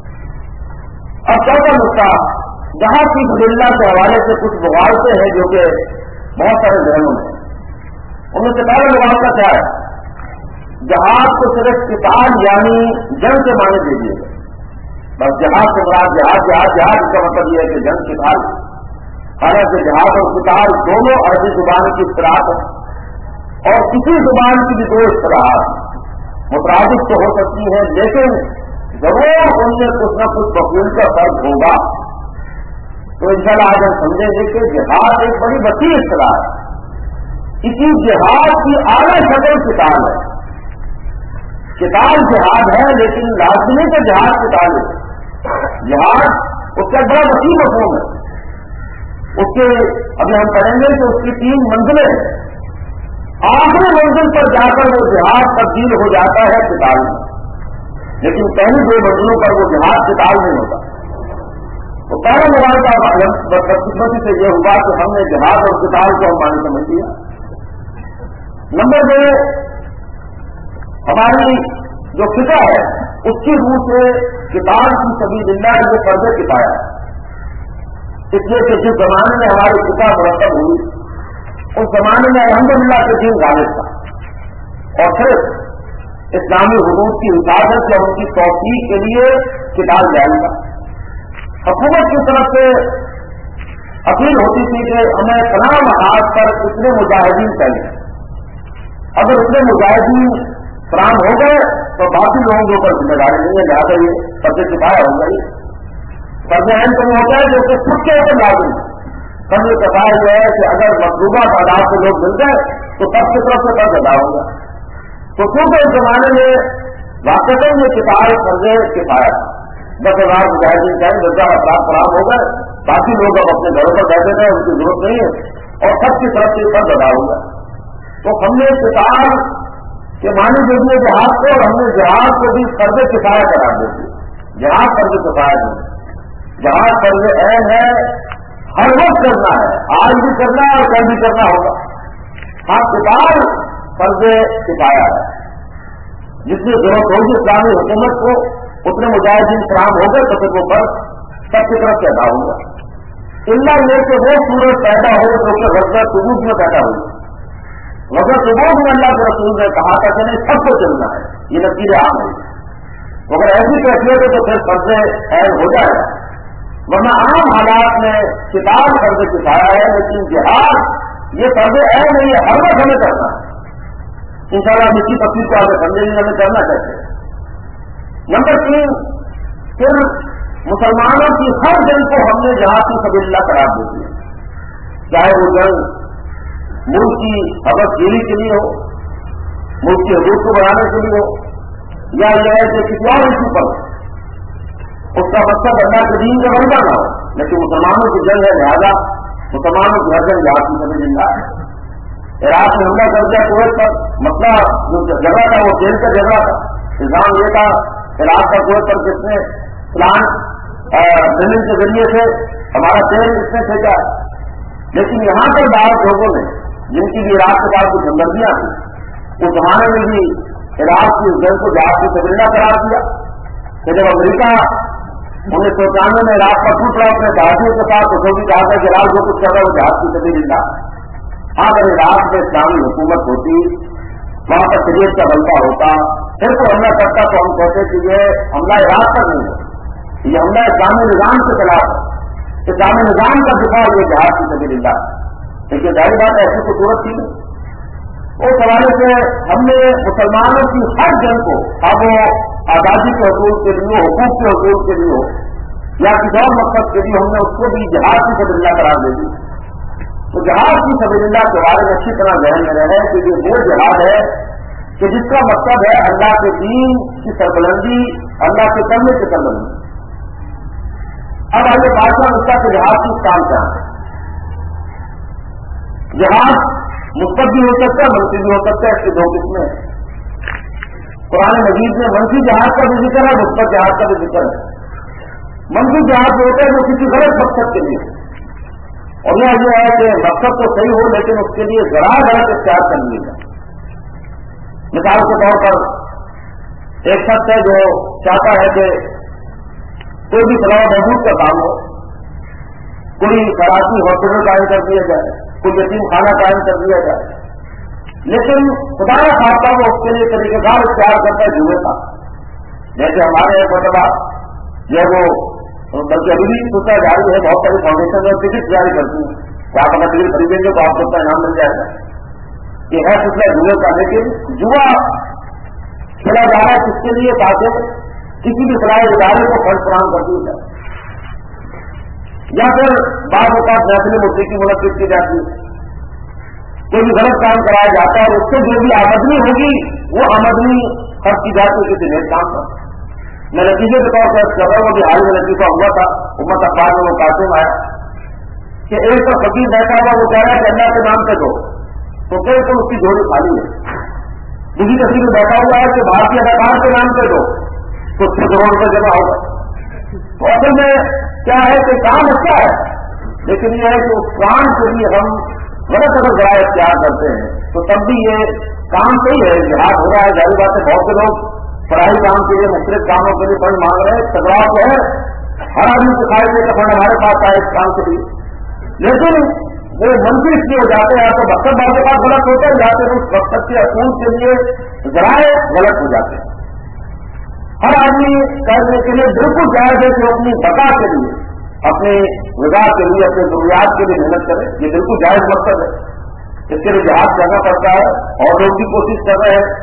اب چوتھا نقطہ جہاد کی سبیل اللہ کے حوالے سے کچھ مغالطے ہیں جو کہ بہت سارے ذہنوں میں. ان میں سے پہلا مغالطہ کیا ہے, جہاد کو صرف قتال یعنی جنگ کے معنی دے دیے گئے. بس جہاد سے مراد جہاد جہاد جہاد اس کا مطلب یہ ہے کہ جنگ قتال. حالانکہ جہاد اور قتال دونوں عربی زبان کی اصطلاحات ہیں, اور کسی زبان کی بھی دو اصطلاحات مترادف تو ہو سکتی ہیں, لیکن ضرور ان میں کچھ نہ کچھ مفہوم کا فرق ہوگا. تو ان شاء اللہ آج ہم سمجھیں گے کہ جہاد ایک بڑی وسیع اصطلاح ہے. اسی جہاد کی اعلیٰ شکل قتال ہے. قتال جہاد ہے, لیکن لازمی کا جہاد قتال ہے. جہاد اس کا بڑا وسیع مفہوم ہے. اس کے ابھی ہم پڑھیں گے کہ اس کی تین منزلیں، آخری منزل پر جا کر وہ جہاد تبدیل ہو جاتا ہے قتال میں، لیکن پہلی دو منزلوں پر وہ جہاد قتال نہیں ہوتا. تو پہلا موبائل کا بدقسمتی سے یہ ہوا کہ ہم نے جہاد اور قتال کو ہم معنی سمجھ لیا. نمبر دو، ہماری جو فقہ ہے اس کی روح سے قتال کی سبیل اللہ یہ فرض کفایہ ہے، اس لیے کہ جس زمانے میں ہماری فقہ مرتب ہوئی اس زمانے میں الحمدللہ کے دین غالب تھا، اور صرف اسلامی حدود کی حفاظت یا ان کی توثیق کے لیے قتال جاری تھا. حکومت کی طرف سے اپیل ہوتی تھی کہ ہمیں فلاں محاذ پر اتنے مجاہدین چاہیے، اگر اتنے مجاہدین فراہم ہو گئے تو باقی لوگوں کے اوپر ذمہ داری نہیں ہے، لہٰذا یہ فرض کفایہ ہو گئی. فرض عین تو نہیں ہوتا ہے جو کہ خود کے اوپر لازم ہے. فرض کفایہ یہ ہے کہ اگر مطلوبہ تعداد سے لوگ مل گئے تو سب کی طرف سے فرض ادا ہوگا. تو کیونکہ اس زمانے میں واقعی یہ کتاب فرض کفایہ دس ہزار مجاہدین چاہیں دس ہزار افراد فراہم ہو گئے، باقی لوگ اب اپنے گھروں پر بیٹھے گئے، ان کی ضرورت نہیں ہے اور سب کی طرف سے فرض ادا ہوگا. تو ہم نے کتاب کے معنی دے دیے جہاد کو، اور ہم نے جہاد کو بھی فرض کفایہ قرار دے دی. جہاد فرض کفایہ نہیں، جہاد فرض عین ہے، ہر وقت کرنا ہے، آج بھی کرنا ہے اور کل بھی کرنا ہوگا. ہاں کتاب فرض کفایہ ہے، جس میں ضرورت ہوگی اسلامی حکومت کو اتنے مجاہدین فراہم ہو گئے تو پھر وہ فرض سب کی طرف سے ادا ہوگا. اللہ یہ کہ وہ صورت پیدا ہو جو کہ غزوہ تبوک میں پیدا ہوئی. غزوہ تبوک میں اللہ کے رسول نے کہا تھا کہ نہیں سب کو چلنا ہے، یہ نتیجہ عام ہے. اگر ایسی کیفیت ہے تو پھر فرض عین ہو جائے گا، ورنہ عام حالات میں کتاب فرض کفایہ ہے، لیکن جہاد یہ فرض عین نہیں ہے، ہر وقت ہمیں کرنا ہے. ان شاء اللہ مٹی پتی کو آگے سمجھیں گے ہمیں کرنا چاہتے ہیں. نمبر تین، پھر مسلمانوں کی ہر جنگ کو ہم نے جہاد کی سبیل اللہ قرار دے دیا، چاہے وہ جنگ ملک کی حبس گیری کے لیے ہو، ملک کی حدود کو بڑھانے کے لیے ہو، یا یہ ہے کہ کسی اور ایشو پر اس کا مقصد اللہ کے دین کا بن جانا ہو، لیکن مسلمانوں کی جنگ ہے، لہٰذا مسلمانوں کی ہر جنگ جہاد کی سبیل اللہ ہے. عراق میں حملہ کر دیا کویت پر، مسئلہ جو جھگڑا تھا وہ تیل کا جھگڑا تھا. نظام یہ تھا عراق کا کویت پر کس نے پلان زمین کے ذریعے سے ہمارا تیل اس نے پھینکا، لیکن یہاں پر بعض لوگوں نے جن کی بھی عراق کے پاس کچھ ہمدردیاں تھیں اس زمانے میں بھی عراق کی جنگ کو جہاد کی سبیل اللہ قرار دیا. کہ جب امریکہ انیس سو اکانوے میں عراق پر ٹوٹ رہا اپنے جہازیوں کے ساتھ تو بھی کہا تھا کہ عراق جو کچھ کر رہا ہے وہ جہاد کی سبیل اللہ. ہاں اگر عراق میں اسلامی حکومت ہوتی، وہاں پر شریعت کا بلبہ ہوتا، پھر کوئی حملہ کرتا تو ہم کہتے کہ یہ حملہ عراق پر نہیں ہے، یہ حملہ اسلامی نظام کے خلاف ہے، اسلامی نظام کا دفاع یہ جہاد کی سبیل اللہ. لیکن ظاہر بات ایسی تو صورت تھی نہیں. اس حوالے سے ہم نے مسلمانوں کی ہر جنگ کو، اب وہ آزادی کے حصول کے لیے، حقوق کے حصول کے لیے ہو یا کسی اور مقصد کے لیے، ہم نے اس کو بھی جہاد کی سبیل اللہ قرار دے دی. تو جہاد کی سبیل اللہ کے بارے میں اچھی طرح ذہن میں رہے کہ یہ وہ جہاد ہے کہ جس کا مقصد ہے اللہ کے دین کی سربلندی، اللہ کے کلمے کی سربلندی. اب آئیے بادشاہ نسخہ کے جہاد کی کام کیا ہے. جہاد مثبت بھی ہو سکتا ہے، منفی بھی ہو سکتا ہے، اس کی دو قسمیں ہیں. قرآن مجید میں منفی جہاد کا بھی ذکر ہے، مثبت جہاد کا بھی ذکر ہے. منفی جہاد ہوتا ہے جو کسی غلط مقصد کے لیے، اور یہ یہ ہے کہ مقصد تو صحیح ہو لیکن اس کے لیے ذرا غلط اختیار کر لی جائے. مثال کے طور پر ایک شخص ہے جو چاہتا ہے کہ کوئی بھی فلاح محدود کا کام ہو، کوئی خراسی ہاسپٹل قائم کر دیا جائے، کوئی یتیم خانہ قائم کر دیا جائے، لیکن خدا نہ خواستہ وہ اس کے لیے طریقہ کار اختیار کرتا ہے جوئے کا. جیسے ہمارے ایک مرتبہ جو وہ بلکہ ابھی بھی سوچا جاری ہے، بہت ساری فاؤنڈیشن اور ٹکٹ جاری کرتی ہیں کہ آپ اگر ٹکٹ خریدیں گے تو آپ کو اس کا انعام مل جائے گا. یہ ہے سلسلہ جوئے کا، لیکن جوا کھیلا جا رہا ہے کس کے لیے؟ تاکہ کسی بھی فلاحی ادارے کو فنڈ فراہم کر دیا جائے، یا پھر بعض اوقات محفل موسیقی منعقد کی جاتی ہے، کوئی بھی غلط کام کرایا جاتا ہے اور اس سے جو بھی آمدنی ہوگی وہ آمدنی خرچ کی جاتی ہے کسی نیک کام پر. میں نتیجے کے طور پر کر رہا ہوں کہ حال میں لطیفہ ہوا تھا، امت اخبار میں وہ قاسم آیا کہ ایک تو فقیر بیٹھا ہوا وہ کہہ رہا ہے کہ اللہ کے نام پہ دو، تو پھر تو اس کی جوڑی خالی ہے. دوسری کسی میں بیٹھا ہوا ہے کہ بھارتی اداکار کے نام پہ دو، تو چھ کروڑ روپئے جمع ہوگا. تو اصل میں کیا ہے کہ کام اچھا ہے، لیکن یہ ہے کہ اس کام کے لیے ہم غلط اگر ذرائع اختیار کرتے ہیں تو تب بھی یہ کام صحیح ہے. جہاد ہو رہا ہے، ظاہر بات ہے بہت سے لوگ پڑھائی کام کے لیے مختلف کاموں کے لیے فنڈ مانگ رہے ہیں. ٹکراؤ تو ہے، ہر آدمی کو خواہش ہے کہ فنڈ ہمارے پاس آئے اس کام کے لیے، لیکن وہ منفی اس لیے ہو جاتے ہیں تو مقصد بعض کے پاس غلط ہوتے ہیں، جاتے ہیں اس مقصد کے اصول کے لیے ذرائع غلط ہو جاتے ہیں. ہر آدمی کرنے کے لیے بالکل جائز ہے کہ اپنی بقا کے لیے، اپنی غذا کے لیے، اپنے ضروریات کے لیے محنت کرے. یہ بالکل جائز مقصد ہے، اس کے لیے جہاد کرنا پڑتا ہے اور لوگ بھی کوشش کر رہے ہیں.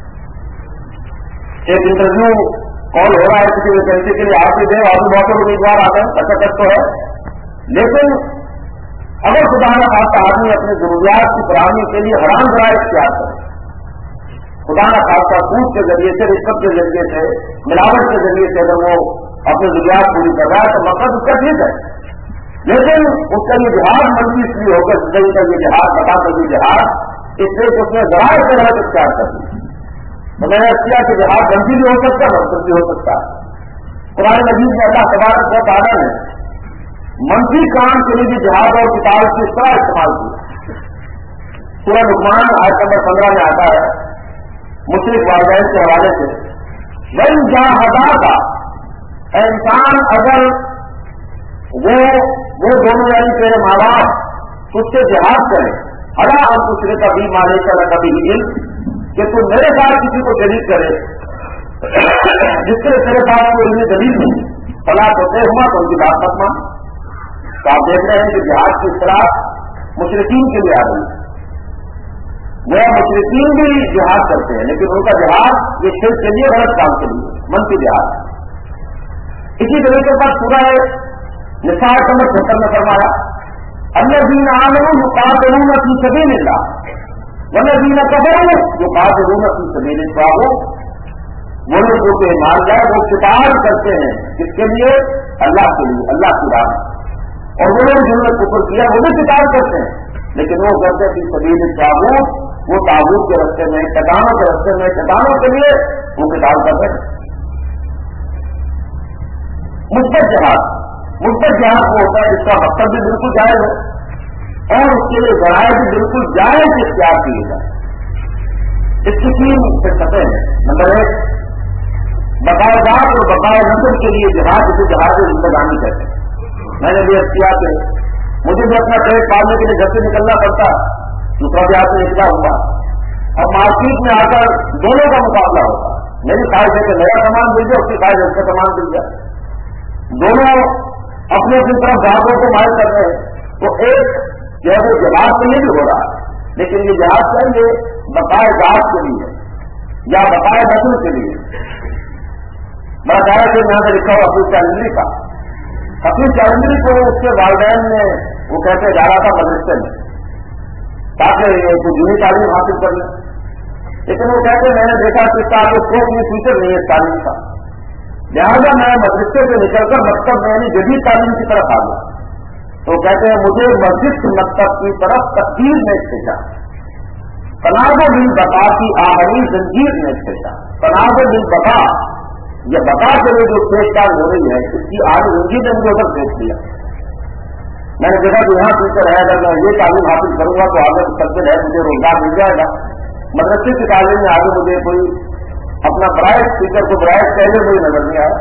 ایک انٹرویو کال ہو رہا ہے کسی ویکینسی کے لیے، آپ بھی دیں اور بھی بہت سے امیدوار آ گئے، اچھا تک تو ہے. لیکن اگر خدا نہ خواستہ آدمی اپنی ضروریات کی فراہمی کے لیے حرام ذرائع اختیار کرے، خدا نہ خواستہ سود کے ذریعے سے، رشوت کے ذریعے سے، ملاوٹ کے ذریعے سے اگر وہ اپنی ضروریات پوری کر رہا ہے تو مقصد اس کا ٹھیک ہے، لیکن اس کا یہ جہاد منفی اس لیے ہوگا، زندگی کا یہ جہاد، بتا کر یہ جہاد، اس لیے کہ اس نے ذرائع سے غلط اختیار کر دی. تو میں نے کیا کہ جہاد منفی بھی ہو سکتا ہے، منفی بھی ہو سکتا ہے. قرآن مجید میں اللہ تبارک و تعالیٰ نے منفی کام کے لیے بھی جہاد اور کتاب کی اس طرح استعمال کیا. سورہ لقمان آیت نمبر پندرہ میں آتا ہے مشرک والدین کے حوالے سے، وَإِن جَاهَدَاكَ، اے انسان اگر وہ وہ دونوں یعنی تیرے ماں باپ اس سے جہاد کرے، ہرا ہم دوسرے کا بھی مالے کا نہ کبھی علم کہ تم میرے ساتھ کسی کو شریک کرے جس سے تیرے پاس کوئی علم دلیل نہیں، فلا ہوتے ہوا تو ان کی بات مت مان. تو آپ دیکھ رہے ہیں کہ جہاد کی اصطلاح مشرکین کے لیے آ رہی ہے. وہ مشرکین بھی جہاد کرتے ہیں لیکن ان کا جہاد یہ شرک کے لیے، غلط کام کے لیے، منفی جہاد. اسی طریقے پر پورا نساء نمبر چھہتر میں فرمایا، الذین آمنوا یقاتلون فی سبیل اللہ والذین کفروا یقاتلون فی سبیل الطاغوت. وہ لوگ جو کہ ایمان لائے وہ قتال کرتے ہیں کس کے لیے؟ اللہ کے لیے، اللہ کی راہ. اور وہ لوگ جنہوں نے کفر کیا وہ بھی قتال کرتے ہیں، لیکن وہ کرتے فی سبیل الطاغوت، وہ طاغوت کے راستے میں، شیطانوں کے راستے میں، شیطانوں کے لیے وہ قتال کرتے ہیں. مثبت جہاد، مثبت جہاد وہ ہوتا ہے جس کا مقصد بھی بالکل جائز ہے اور اس کے لیے ذرائع بھی بالکل جائز اختیار کیے جائے. اس کی تین سطحیں ہیں. نمبر ایک، بقائے ذات اور بقائے نسل کے لیے جہاد، اسے جہاد انتظامی کہتے ہیں. میں نے بھی اختیار کیا، مجھے بھی اپنا پیٹ پالنے کے لیے گھر سے نکلنا پڑتا، دوسرا بھی آپ نے اتنا ہوگا. اب مارکیٹ میں آ کر دونوں کا مقابلہ ہوتا، میری خواہش ہے کہ نیا سامان مل جائے، اس کی خواہش ہے اس کا سامان مل جائے. دونوں اپنے اپنی طرف جہازوں کو مائل کر رہے ہیں. تو ایک جو ہے وہ جہاز کے لیے بھی ہو رہا ہے، لیکن یہ جہاز چاہیے بقائے ذات کے لیے یا بقائے نسل کے لیے. بڑا خیال سے یہاں سے لکھا ہوا حفیظ چاندنی کا، حفیظ چاندنی کو اس کے والدین نے وہ کہتے جا رہا تھا مدرسے میں تاکہ یہ کچھ دینی تعلیم حاصل کر لیں، لیکن وہ کہتے میں نے دیکھا کہ اس کا آگے کوئی بھی فیوچر نہیں ہے اس تعلیم کا، لہٰذا میں مدرسے سے نکل کر مکتب میں یعنی جدید تعلیم کی طرف آ گیا. تو کہتے ہیں مجھے مسجد کی مکتب کی طرف تقدیر میں بھیجا، تنازع بل بقا کی آخری زنجیر میں بھیجا. تنازع بل بقا، یہ بقا کے لیے جو پیش کار ہو رہی ہے اس کی آج زنجیر نے مجھے ادھر بھیج دیا. میں نے دیکھا کہ یہاں فیوچر ہے، اگر میں یہ تعلیم حاصل کروں گا تو آگے مستقبل ہے، مجھے روزگار مل جائے گا. مدرسے کی تعلیم میں آگے مجھے کوئی اپنا برائٹ فیچر کو برائٹ پہلے کوئی نظر نہیں آیا.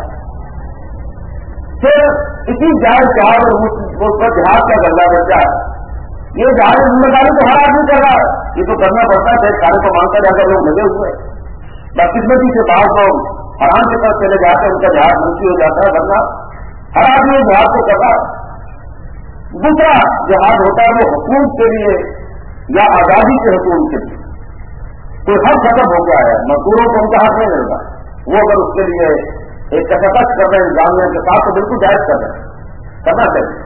پھر اسی جائز جہاز اور اس پر جہاز کا درجہ بچا ہے. یہ جہاز ذمہ داری تو ہر آدمی کر رہا ہے، یہ تو کرنا پڑتا ہے، سارے کو مانگتا جا کر لوگ لگے ہوئے بدقسمتی سے بعض لوگ حرام کی طرف چلے جاتے ہیں، ان کا جہاز منفی ہو جاتا ہے، ورنہ ہر آدمی جہاز کو کر رہا ہے. دوسرا جہاز ہوتا ہے وہ حقوق کے لیے یا آزادی کے حقوق کے لیے. کوئی حق ختم ہو گیا ہے، مزدوروں کو ان کا حق نہیں مل رہا، وہ اگر اس کے لیے ایک کسرت کر رہے ہیں انتظامیہ کے ساتھ تو بالکل جائز کر رہے ہیں، کرنا چاہیے.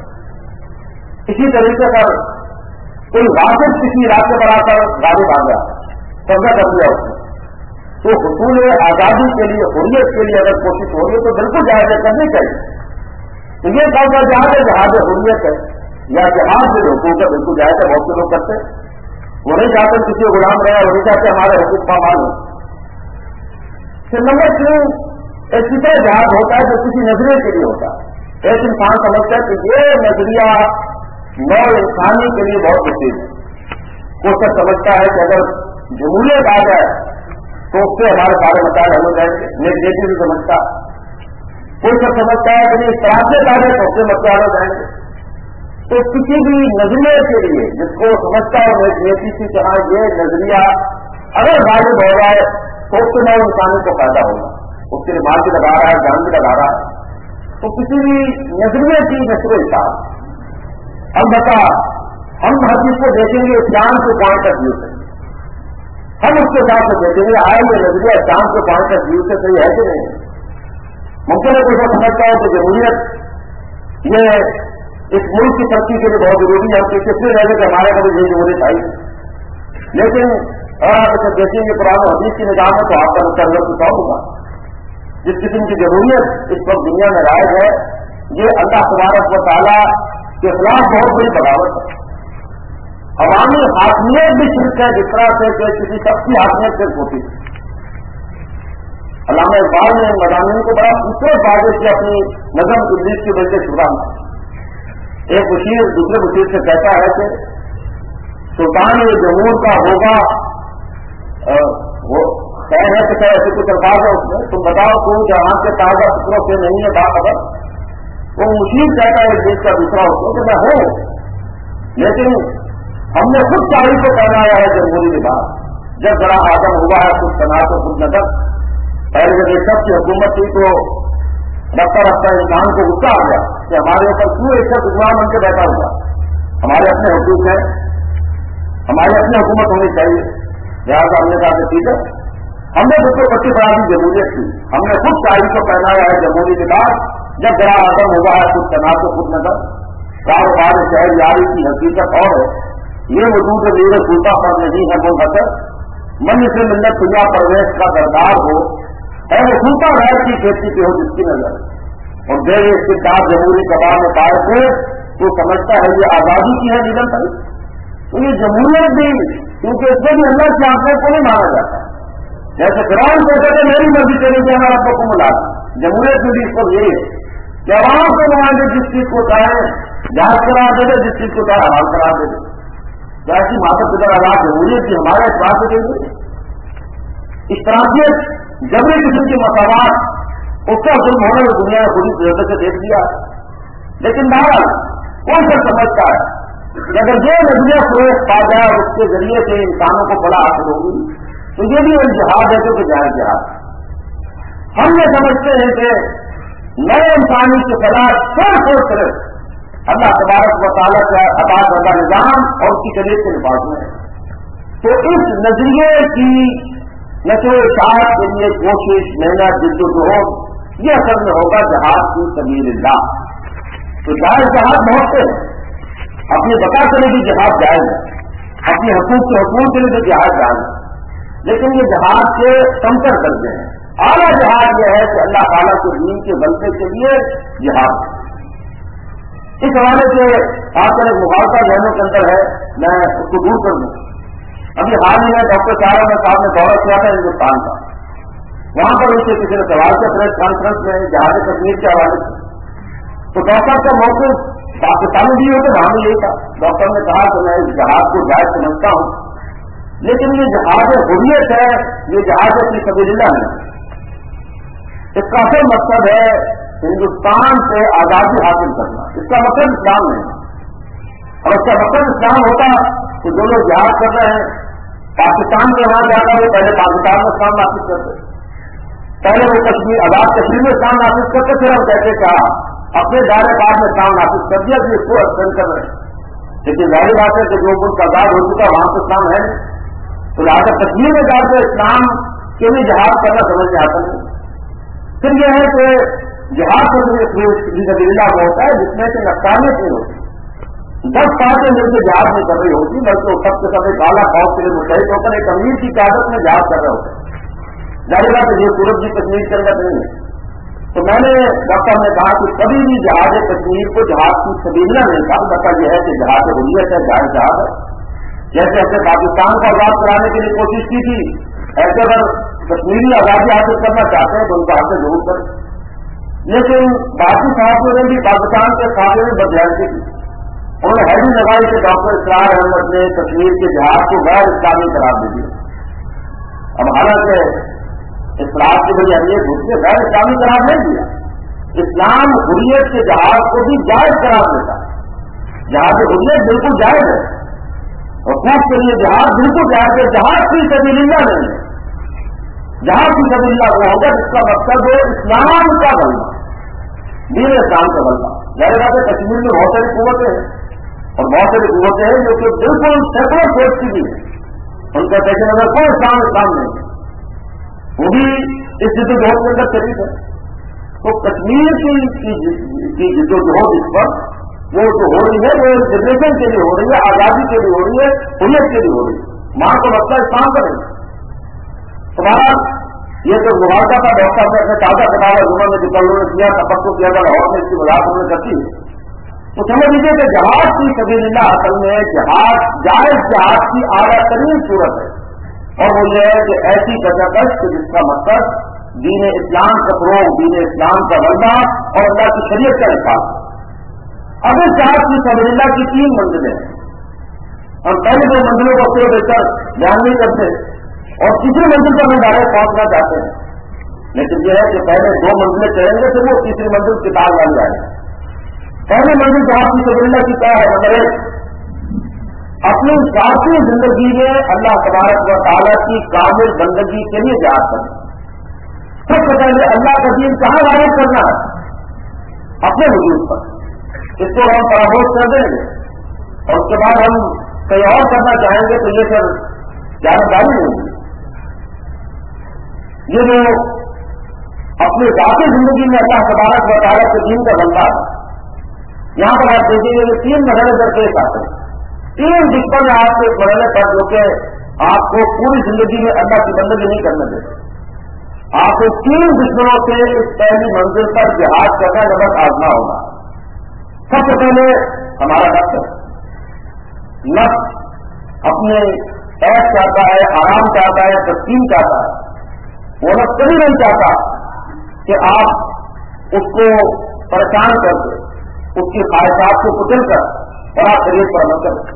اسی طریقے پر کوئی واپس کسی علاقے پر آ کر غالب آ گیا، قبضہ کر دیا اس نے، تو حصول آزادی کے لیے، حریت کے لیے اگر کوشش ہو رہی ہے تو بالکل جائز کرنی چاہیے. تو یہ قبضہ جہاز ہے، جہاز حریت ہے، یا جہاز سے روکوں کا بالکل جائے تو بہت سے لوگ کرتے ہیں. وہ نہیں چاہتے کسی غلام رہے, وہ نہیں چاہتے ہمارے حقوق پامال ہو. پھر نمبر تین, ایک طرح جہاز ہوتا ہے جو کسی نظریے کے لیے ہوتا ہے. ایک انسان سمجھتا ہے کہ یہ نظریہ نو انسانی کے لیے بہت مفید ہے. کوئی سب سمجھتا ہے کہ اگر جمہوریت آ جائے تو اس سے ہمارے سارے مسائل حل ہو جائیں گے. نیگیٹو بھی سمجھتا ہے. کوئی سب سمجھتا ہے کہ اس طرح سے آ جائے تو اس سے مسائل ہو جائیں گے. تو کسی بھی نظریے کے لیے جس کو سمجھتا ہے نیتی کی طرح یہ نظریہ اگر غالب ہو جائے تو اس سے نو انسانی کو فائدہ ہوگا. اس کے لیے مال بھی لگا رہا ہے, جان بھی لگا رہا ہے. تو کسی بھی نظریے کی نشر و اشاعت. البتہ ہم حدیث کو دیکھیں گے اسلام کے پوائنٹ آف ویو سے, ہم اس کے ساتھ دیکھیں گے آئے یہ نظریہ اسلام کے پوائنٹ آف ویو سے صحیح ہے کہ نہیں. ممکن ہے کوئی سمجھتا ہے کہ جمہوریت یہ اس ملک کی ترقی کے لیے بہت ضروری ہے, ہم کتنے رہے کہ ہمارے کو بھی یہ جمہوریت آئی. لیکن اور آپ اسے دیکھیں گے قرآن و حدیث کی نگاہ میں تو آپ کا مطلب کچھ اور ہوگا. جس قسم کی جمہوریت اس وقت دنیا میں رائج ہے یہ اللہ تبارک و تعالیٰ کے خلاف بہت بڑی بغاوت ہے. عوامی حاکمیت بھی شرک ہے جس طرح سے کہ کسی شخص کی حاکمیت صرف ہوتی ہے. علامہ اقبال نے مضامین کو بڑا خوبصورت واضح کیا اپنی نظم ابلیس کی وجہ سے شبہ میں. ایک مشیر دوسرے مشیر سے کہتا ہے کہ سلطان یہ جمہور کا ہوگا وہ خیر ہے کہ ایسے کچھ الفاظ ہے اس میں, تم بتاؤ تو جہاں کے تازہ فکروں سے نہیں ہے باخبر. وہ مشیر کہتا ہے دیش کا دوسرا اس کہ میں ہوں, لیکن ہم نے خود تاریخ کو پہنایا ہے جمہوری کے بعد. جب بڑا آدم ہوا ہے خود بنا تو خود نظر. پہلے جب ایک شخص کی حکومت تھی تو رفتہ رفتہ انسان کو غصہ آ گیا کہ ہمارے اوپر کیوں ایک شخص حکمران بن کے بیٹھا ہوا. ہمارے اپنے حقوق ہیں, ہماری اپنی حکومت ہونی چاہیے. لہٰذا ہم نے کہا کہ ٹھیک ہے, ہم نے خود کو پچی بڑا دی جمہوریت کی, ہم نے خود تاریخ کو پہنایا ہے جمہوری کے بعد. جب بڑا آدم ہوا ہے خود تنا تو خود نظر. کاروبار شہر یاری کی حقیقت اور ہے یہ وجود میرے سلطہ پر نہیں ہے وہ بطر من سے ملت دنیا پرویش کا دردار ہو ہے وہ سلطہ غیر کی کھیتی پہ ہو جس کی نظر. اور دیر اس کے ساتھ جمہوری کباب میں پائے تھے تو سمجھتا ہے یہ آزادی کی ہے نگل تک. تو یہ جمہوریت بھی کیونکہ اس میں بھی اللہ کی آنکھوں کو نہیں مانا جاتا. جیسے فرعون کہتے تھے میری مرضی چلی جائے ہمارا رب کو ملا. جمہوریت میں بھی اس پر یہی ہے کہ عوام کو نمائندے جس چیز کو چاہیں جہاز قرار دے دے, جس چیز کو چاہے حلال قرار دے دے. ایسی ماتت ادھر آزاد جمہوریت کی ہمارے اعتبار سے دے دے. اشتراکیت جبری قسم کی مساوات اس کا ظلم ہونے میں دنیا میں پوری طرح سے دیکھ دیا. لیکن بہرحال کون سا سمجھتا ہے کہ اگر یہ نظریہ فروغ پا جائے اور اس کے ذریعے سے انسانوں کو فلاح حاصل ہوگی تو یہ بھی ایک جہاد ہے کہ جائز جہاد. ہم یہ سمجھتے ہیں کہ نئے انسانی کی فلاح صرف اور صرف اللہ تبارک و تعالیٰ کا عطا کردہ نظام اور اس کی شریعت کے لباس میں ہے. تو اس نظریے کی نشر و اشاعت کے لیے کوشش محنت جد و جہد یہ اصل میں ہوگا جہاد کی سبیل اللہ. تو جائز جہاد بہت سے اپنی بقا کے لیے بھی جہاد جائز ہے, اپنے حقوق کے حقوق کے لیے بھی جہاد جائز ہے, لیکن یہ جہاد کے کمتر درجے ہیں. اعلیٰ جہاد یہ ہے کہ اللہ تعالیٰ کے دین کے غلبے کے لیے جہاد. اس حوالے سے خاص کر ایک مبارکہ ذہنوں کے اندر ہے, میں اس کو دور کر دوں. ابھی حال ہی میں ڈاکٹر صاحب صاحب نے دورہ کیا تھا ہندوستان کا. وہاں پر ان سے کسی نے سوال کیا پریس کانفرنس میں جہاد کشمیر کے حوالے سے, تو ڈاکٹر کا موقف پاکستان بھی ہو تو وہاں بھی یہی تھا. ڈاکٹر نے کہا کہ میں اس جہاد کو جائز سمجھتا ہوں, لیکن یہ جہاد حریت ہے, یہ جہاد اپنی سبیل اللہ ہے. اس کا اصل مقصد ہے ہندوستان سے آزادی حاصل کرنا. اس کا مقصد اسلام نہیں, اور اس کا مقصد اسلام ہوتا کہ جو لوگ جہاد کر رہے ہیں پاکستان کے وہاں جا کر وہ پہلے پاکستان میں اسلام نافذ کرتے, پہلے وہ کشمیر آزاد کشمیر میں اسلام نافذ کرتے, پھر ہم کہتے کہا اپنے دائرے کار میں اسلام نافذ کر دیا کہ اس کو ایکسٹینڈ کر رہے ہیں. لیکن ظاہر بات ہے کہ جو ملک آزاد ہو چکا وہاں سے اسلام ہے, تو لہٰذا کشمیر میں جا کے اسلام کے لیے جہاد کرنا سمجھ میں آتا نہیں. پھر یہ ہے کہ جہاد اللہ وہ ہوتا ہے جس میں سے نقصانیت نہیں ہوتی. دس پارٹیں مل کے جہاد نہیں کر رہی ہوتی, بلکہ وہ سب کے سب ایک اعلیٰ فوج کے لیے متحد ہو کر ایک امیر کی قیادت میں جہاد کر رہے ہوتے ہیں. ظاہر بات ہے یہ سورج کی کشمیر کے اندر نہیں ہے, تو میں نے ڈاکٹر نے کہا کہ کبھی بھی جہاز کشمیر کو جہاز کی سبیلہ نہیں کہا، مطلب یہ ہے کہ جہاز حریت ہے، جہاز جہاز ہے. جیسے اپنے پاکستان کو آزاد کرانے کے لیے کوشش کی تھی، ایسے اگر کشمیری آزادی حاصل کرنا چاہتے ہیں تو ان کو حاصل ضرور کریں. لیکن باقی صحافیوں نے بھی پاکستان کے خاصے میں بدیانتی کی. انہوں نے حیدری لگائی کہ ڈاکٹر اسرار احمد نے کشمیر کے جہاز کو غیر اسلامی قرار دے دیا. اب حالانکہ اسلام کی بڑی اہمیت اس نے غیر اسلامی قرار نہیں دیا. اسلام حریت کے جہاز کو بھی جائز قرار دیتا ہے. جہاز حریت بالکل جائز ہے، اور خود کے لیے جہاز بالکل جائز ہے. جہاز کی سبیل اللہ نہیں ہے. جہاز کی سبیل اللہ وہ ہوگا جس کا مقصد ہے اسلام کا بننا، دین اسلام کا بننا. ظاہر بات ہے کشمیر میں بہت ساری قوتیں ہیں، اور بہت ساری قوتیں ہیں جو کہ بالکل سیکولر سوچ کی بھی ہے. ان کا پیش نظر کوئی اسلام اسلام نہیں ہے، وہ بھی اس جدوجہد کے اندر شریک ہے. تو کشمیر کی جدوجہد اس پر وہ جو ہو رہی ہے وہ جنریشن کے لیے ہو رہی ہے، آزادی کے لیے ہو رہی ہے، حریت کے لیے ہو رہی ہے. ماں کو مسئلہ اسلام کا نہیں. تمہارا یہ جو گوارا کا ڈاکٹر نے اپنے تازہ کتاب عمر میں جو کل نے کیا تب کو کیا تھا لاہور میں اس کی وضاحت انہوں نے کرتی ہے، تو سمجھ لیجیے کہ جہاز کی سبیل اللہ اصل میں جہاز جائز جہاز کی اعلیٰ ترین صورت ہے. اور وہ یہ ہے کہ ایسی کشاکش کہ جس کا مقصد دین اسلام کا فروغ، دین اسلام کا بننا اور اللہ کی شریعت کا احساس. اب اس جہاز کی سبیل اللہ کی تین منزلیں ہیں. ہم پہلے دو منزلوں کو صرف دیکھ کر بیان نہیں کرتے اور تیسری منزل پر ہم ڈائریکٹ پہنچنا چاہتے ہیں. لیکن یہ ہے کہ پہلے دو منزلیں چلیں گے پھر وہ تیسری منزل کتاب بن جائے گی. پہلی منزل جہاز کی سبیل اللہ کی کیا ہے؟ نمبر ایک، اپنی ذاتی زندگی میں اللہ تبارک و تعالیٰ کی کامل بندگی کے لیے جہاد کرنا. سب سے پہلے اللہ کا دین کہاں غائب کرنا ہے؟ اپنے وجود پر. اس کو ہم فراموش کر دیں گے اور اس کے بعد ہم کہیں اور کرنا چاہیں گے تو یہ پھر جانبداری نہیں ہوگی. یہ جو اپنی ذاتی زندگی میں اللہ تبارک و تعالیٰ کے دین کا بندہ ہے، یہاں پر آپ دیکھیں گے کہ تین مرحلے درپیش آتے ہیں. تین دشمن میں آپ کے مرحلے پر جو کہ آپ کو پوری زندگی میں اللہ کی بندگی نہیں کرنے دیتے. آپ کو تین دشمنوں سے اس پہلی منزل پر جہاد کرنا نمک آزما ہوگا. سب سے پہلے ہمارا نفس ہے. نفس اپنے عیش چاہتا ہے، آرام چاہتا ہے، تسکین چاہتا ہے. وہ نفس کبھی نہیں چاہتا کہ آپ اس کو پریشان کر دیں، اس کی خواہشات کو کچل کر اور آپ شریعت پر عمل کریں.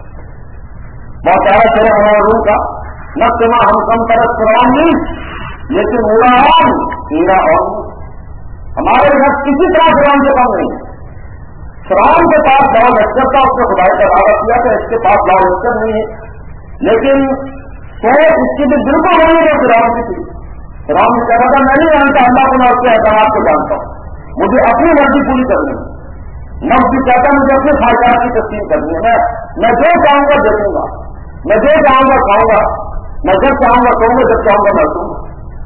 بہت سارا شہر ہمارا روح کا نفس میں ہم کم طرف قرآن نہیں، لیکن اڑا ہیرا اور ہمارے نفس کسی طرح قرآن سے کم نہیں. قرآن کے پاس لاؤ لشکر تھا، اس نے خدائی کا دعویٰ کیا کہ اس کے پاس لاؤ لشکر نہیں ہے، لیکن سوچ اس کی بھی بالکل نہیں ہے قرآن کی تھی. قرآن میں کہتا تھا میں نہیں جانتا اللہ کو، میں اس کے احکامات کو جانتا ہوں، مجھے اپنی مرضی پوری کرنی ہے. نفس بھی کہتا مجھے اپنے خواہشات کی تسلیم کرنی ہے. میں میں جو چاہوں گا دیکھوں گا، میں جو چاہوں گا کھاؤں گا، میں جب چاہوں گا کہوں گا، جب چاہوں گا میں سوں گا.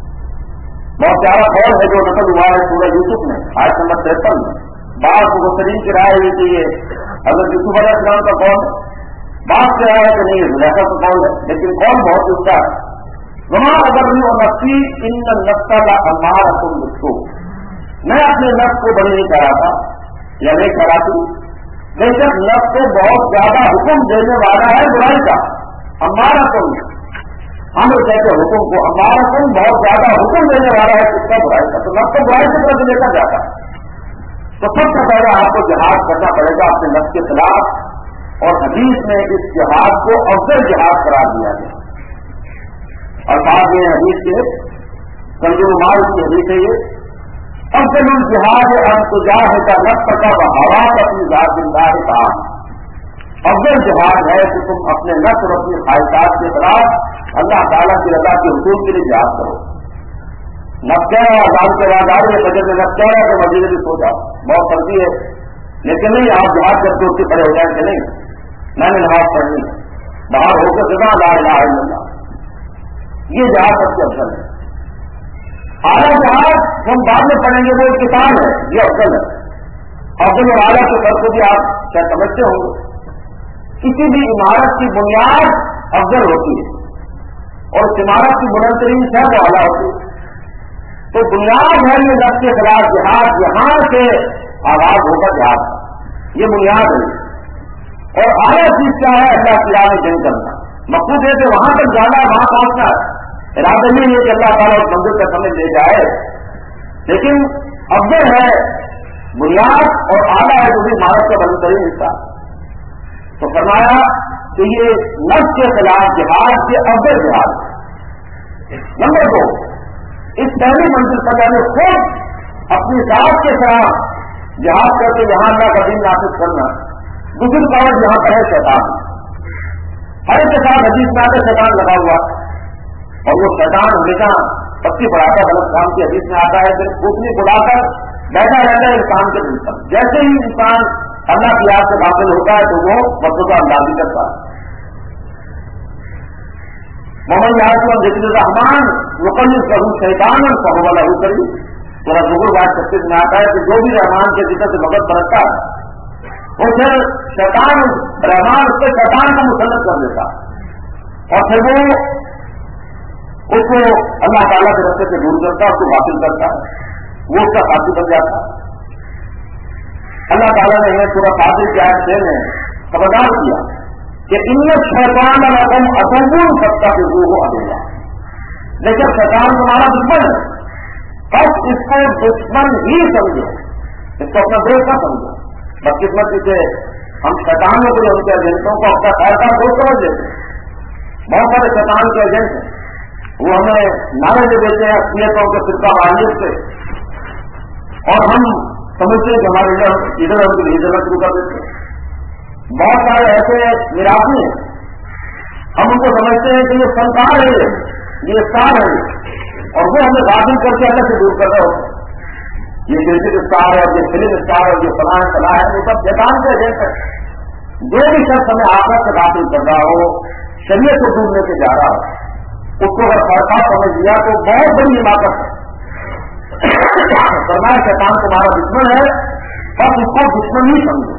بہت پیارا قول ہے جو نقل ہوا ہے سورہ یوسف میں آیت نمبر ترپن میں. بعض مبصرین کی رائے ہوئی کہ یہ حضرت یوسف علیہ السلام کا قول ہے، بات کیا ہے کہ نہیں زلیخا کا قول ہے، لیکن قول بہت اچھا ہے. وما اغرنی ونفسی ان النفس لامارۃ بالسوء. میں اپنے نفس کو بڑی نہیں کہہ رہا تھا یا نہیں کہہ رہا تھی، لیکن نفس کو بہت زیادہ حکم دینے والا ہے برائی کا. ہمارا تم ہم کہتے حکم کو ہمارا تم بہت زیادہ حکم دینے والا ہے کس کا؟ برائی کا. تو نفس کو برائی کی طرف لے کر جاتا ہے. تو سب سے پہلے آپ کو جہاد کرنا پڑے گا اپنے نفس کے خلاف، اور حدیث میں اس جہاد کو افضل جہاد قرار دیا گیا. اور بعد میں حدیث کے کنزول مال کی حدیث ہے یہ افضل الجہاد ان تجاہد نفس کا وہوا اپنی ذات اللہ کا. افضل جہاد ہے کہ تم اپنے نفس اور اپنی خواہشات کے خلاف اللہ تعالیٰ کی رضا کے حصول کے لیے جہاد کرو. نفس کہہ رہا آزاد کے بعد آ رہی ہے بجے میں نفس کہہ رہا کہ مزید بھی سو جاؤ، بہت فرضی ہے، لیکن نہیں آپ جہاد کرتے اس کے کھڑے ہو جائیں کہ نہیں میں نے نماز پڑھنی ہے، باہر ہو کے سزا لا الہ الا اللہ. یہ جہاد سب سے افضل ہے. اعلیٰ جہاد ہم بعد میں پڑھیں گے، وہ کتاب ہے، یہ افضل ہے. افضل اور اعلیٰ کے فرق کو بھی آپ کیا سمجھتے ہوں گے. کسی بھی عمارت کی بنیاد افضل ہوتی ہے اور اس عمارت کی بلند ترین شہر اعلیٰ ہوتی ہے. تو بنیاد ہے یہ نفس کے خلاف جہاد، یہاں سے آغاز ہوگا جہاد کا، یہ بنیاد ہے۔ اور آیا چیز کیا ہے؟ اللہ کی راہ میں جنگ کرنا، مقصود ہے کہ وہاں تک جانا ہے، وہاں پہنچنا ہے، ارادہ نہیں ہے کہ اللہ تعالیٰ اس منزل تک ہمیں لے جائے، لیکن افضل ہے بنیاد اور آلہ ہے جو بھی مہارت کا بہترین حصہ۔ تو فرمایا کہ یہ نفس کے خلاف جہاد کے افضل جہاد۔ نمبر دو، اس پہلی منزل پر یعنی خود اپنی ذات کے خلاف جہاد کر کے یہاں اللہ کا دین نافذ کرنا، دوسری طرف یہاں پر ہے شیطان، ہر کے ساتھ حدیث میں آتا شیطان لگا ہوا، اور وہ شیطان ہمیشہ پکی پڑھاتا غلط کام کی حدیث میں آتا ہے، پھر پوچھنے بلا کر بیٹھا رہتا ہے انسان کے دل پر، جیسے ہی انسان اللہ کی یاد سے داخل ہوتا ہے تو وہ وقت کا اندازی کرتا ہے۔ محمد یاسم ذکر الرحمان مقلد کروں شیطان اور صحب اللہ کری، تھوڑا ظہور بات سب میں آتا ہے کہ جو بھی رحمان کے ذکر سے مدد برتتا ہے وہ پھر شیطان رحمان اس کے شیطان کو مسلط کر دیتا اور پھر وہ اس کو اللہ تعالیٰ کے رستے سے دور کرتا ہے، اس کو حاصل کرتا ہے، وہ اس کا ساتھی بن جاتا ہے۔ اللہ تعالیٰ نے یہ سورہ فاطر کی آیت میں خبردار کیا کہ ان شیطان رقم ادبون سکتا کہ وہ ہو ادھورا، لیکن شیطان تمہارا دشمن ہے، بس اس کو دشمن ہی سمجھو، اس کو اپنا دوست نہ سمجھو۔ بدقسمتی سے ہم شیطانوں کو ان کے ایجنٹوں کو اپنا خیرکار دوست سمجھ لیتے ہیں۔ بہت سارے شیطان کے ایجنٹ ہیں، وہ ہمیں نعرے دے دیتے ہیں اصلیتوں کے فرقہ واریت سے، اور ہم سمجھتے ہیں کہ ہمارے ادھر ادھر ہم کو نہیں دینا شروع کر دیتے ہیں۔ بہت سارے ایسے میراثی ہیں، ہم ان کو سمجھتے ہیں کہ یہ فنکار ہے، یہ اسٹار ہے، اور وہ ہمیں غافل کر کے اللہ سے دور کر رہے ہوتے ہیں۔ یہ کرکٹ اسٹار ہے، یہ فلم اسٹار ہے، یہ فلاں فلاں ہے، یہ سب شیطان کے ایجنٹ ہے۔ جو بھی شخص ہمیں آخرت سے غافل کر رہا ہو، شریعت کو ڈھونڈنے سے جا رہا ہو، اس کو اگر فرقہ سمجھ لیا تو بہت بڑی حماقت ہے۔ فرمایا شیطان تمہارا دشمن ہے، بس اس کو دشمن ہی سمجھو۔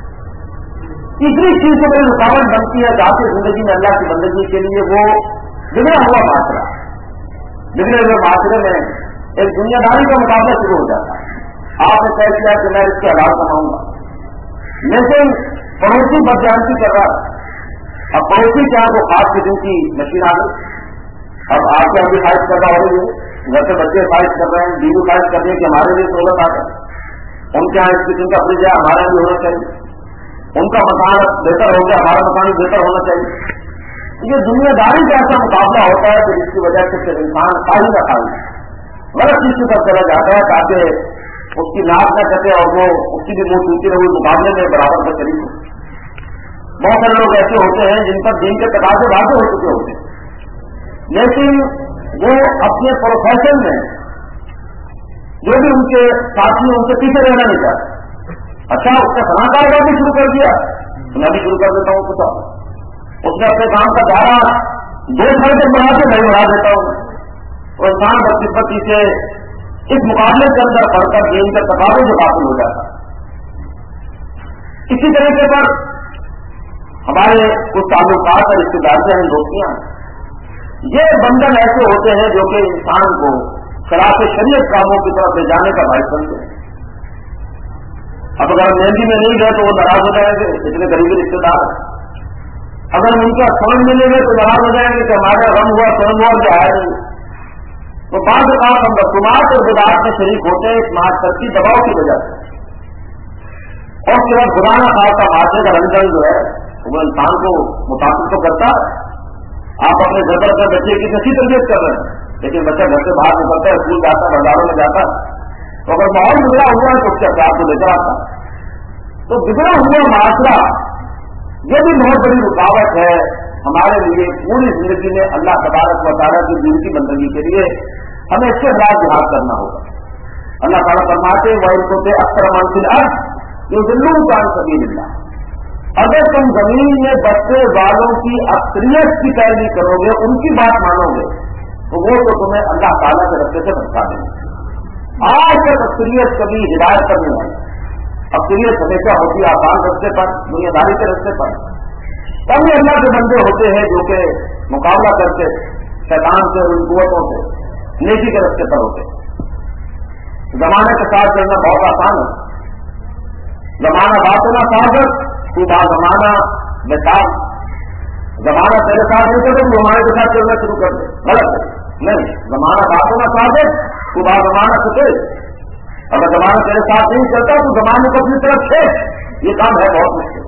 تیسری چیز جو بڑی رکاوٹ بنتی ہے ذاتی زندگی میں اللہ کی بندگی کے لیے، وہ بگڑا ہوا معاشرہ۔ بگڑے ہوئے معاشرے میں ایک دنیا داری کا مقابلہ شروع ہو جاتا ہے۔ آپ نے طے کیا کہ میں اس کے حالات بناؤں گا، لیکن پڑوسی بدجانتی کر رہا ہے۔ اب پڑوسی کیا وہ خاص قسم کی مشین آ گئی، اب آپ کے ابھی خواہش کر رہا ہو، گھر سے بچے خواہش کر رہے ہیں، بیوی خواہش کر رہی ہے کہ ہمارے لیے سہولت آ جائے، ان کے یہاں اس قسم کا فریج ہے، ہمارا بھی ہونا چاہیے، ان کا مکان بہتر ہو گیا، ہمارا مکان بھی بہتر ہونا چاہیے۔ یہ دنیا داری کا ایسا مقابلہ ہوتا ہے کہ جس کی وجہ سے پھر انسان خالی نہ خالی غلط چیز کی طرف چلا جاتا ہے تاکہ اس کی ناک نہ کٹے اور وہ اس کی بھی منہ ٹوٹی رہے، مقابلے میں برابر کا شریک ہو۔ بہت سارے لوگ ایسے ہوتے ہیں جن پر دین کے تقاضے واضح ہو چکے ہوتے ہیں، لیکن وہ اپنے پروفیشن میں جو بھی ان کے ساتھی ان کے پیچھے رہنا نہیں چاہتے۔ اچھا اس نے فلاں کاروبار بھی شروع کر دیا، میں بھی شروع کر دیتا ہوں، کچھ اس نے اپنے کام کا دائرہ دو سال تک بڑھا کے میں بڑھا دیتا ہوں، اور انسان بدقسمتی سے اس مقابلے کے اندر پڑھ کر دین کے تقاضے جو حاصل ہو جاتا ہے۔ اسی طریقے پر ہمارے کچھ تعلقات اور رشتے داریاں ہیں، دوستیاں، یہ بندھن ایسے ہوتے ہیں جو کہ انسان کو خلاف شریعت کاموں کی طرف لے جانے کا باعث بنتے ہیں۔ اب اگر مہندی میں نہیں گئے تو وہ ناراض ہو جائیں گے، اتنے غریبی رشتے دار ہیں۔ اگر ان کا سمجھ ملیں گے تو ناراض ہو جائیں گے کہ ہمارا غم ہوا سمجھ ہوا جو آیا نہیں۔ تو بعض اوقات ہم رسومات اور بدعات میں شریک ہوتے ہیں اس معاشرت کی دباؤ کی وجہ سے، اور صرف خدا نہ خاصا معاشرے کا رنگ جو ہے وہ انسان کو متاثر تو کرتا ہے۔ آپ اپنے گھر پر اپنے بچے کی اچھی تربیت کر رہے ہیں، لیکن بچہ گھر سے باہر نکلتا ہے، اسکول جاتا ہے، بازاروں میں جاتا ہے، تو اگر ماحول بگڑا ہوا ہے تو اس کے اثرات کو لے کر آتا ہے۔ تو بگڑا ہوا معاشرہ یہ بھی بہت بڑی رکاوٹ ہے ہمارے لیے پوری زندگی میں اللہ تبارک و تعالیٰ کی دین کی بندگی کے لیے ہمیں اس کے خلاف جہاد کرنا ہوگا۔ اللہ تعالیٰ فرماتے ہیں وَإِن كُنتُ أَكْثَرَ مَن فِي الْأَرْضِ يُضِلُّوكَ عَن سَبِيلِ اللَّهِ، اگر تم زمین میں بسنے والوں کی اکثریت کی پیروی کرو گے، ان کی بات مانو گے، تو وہ تو تمہیں اللہ تعالیٰ کے رستے سے بچا دیں گے۔ آج تک اکثریت کبھی ہدایت پر نہیں آئی، اکثریت ہمیشہ ہوتی ہے آسان رستے پر، دنیا داری کے رستے پر۔ تب یہ اللہ کے بندے ہوتے ہیں جو کہ مقابلہ کرتے شیطان سے، ان قوتوں سے نیکی کے رستے پر ہوتے ہیں۔ زمانے کے ساتھ چلنا بہت آسان ہے. زمانہ باطنا سازت تو با زمانہ بےتاب. زمانہ تیرے ساتھ نہیں چلے تو زمانے کے ساتھ چلنا شروع کر دے. غلط ہے. نہیں, زمانہ باطنا سازت تو با زمانہ سکے. اگر زمانہ تیرے ساتھ نہیں چلتا تو زمانے کو اپنی طرف سے. یہ کام ہے بہت مشکل.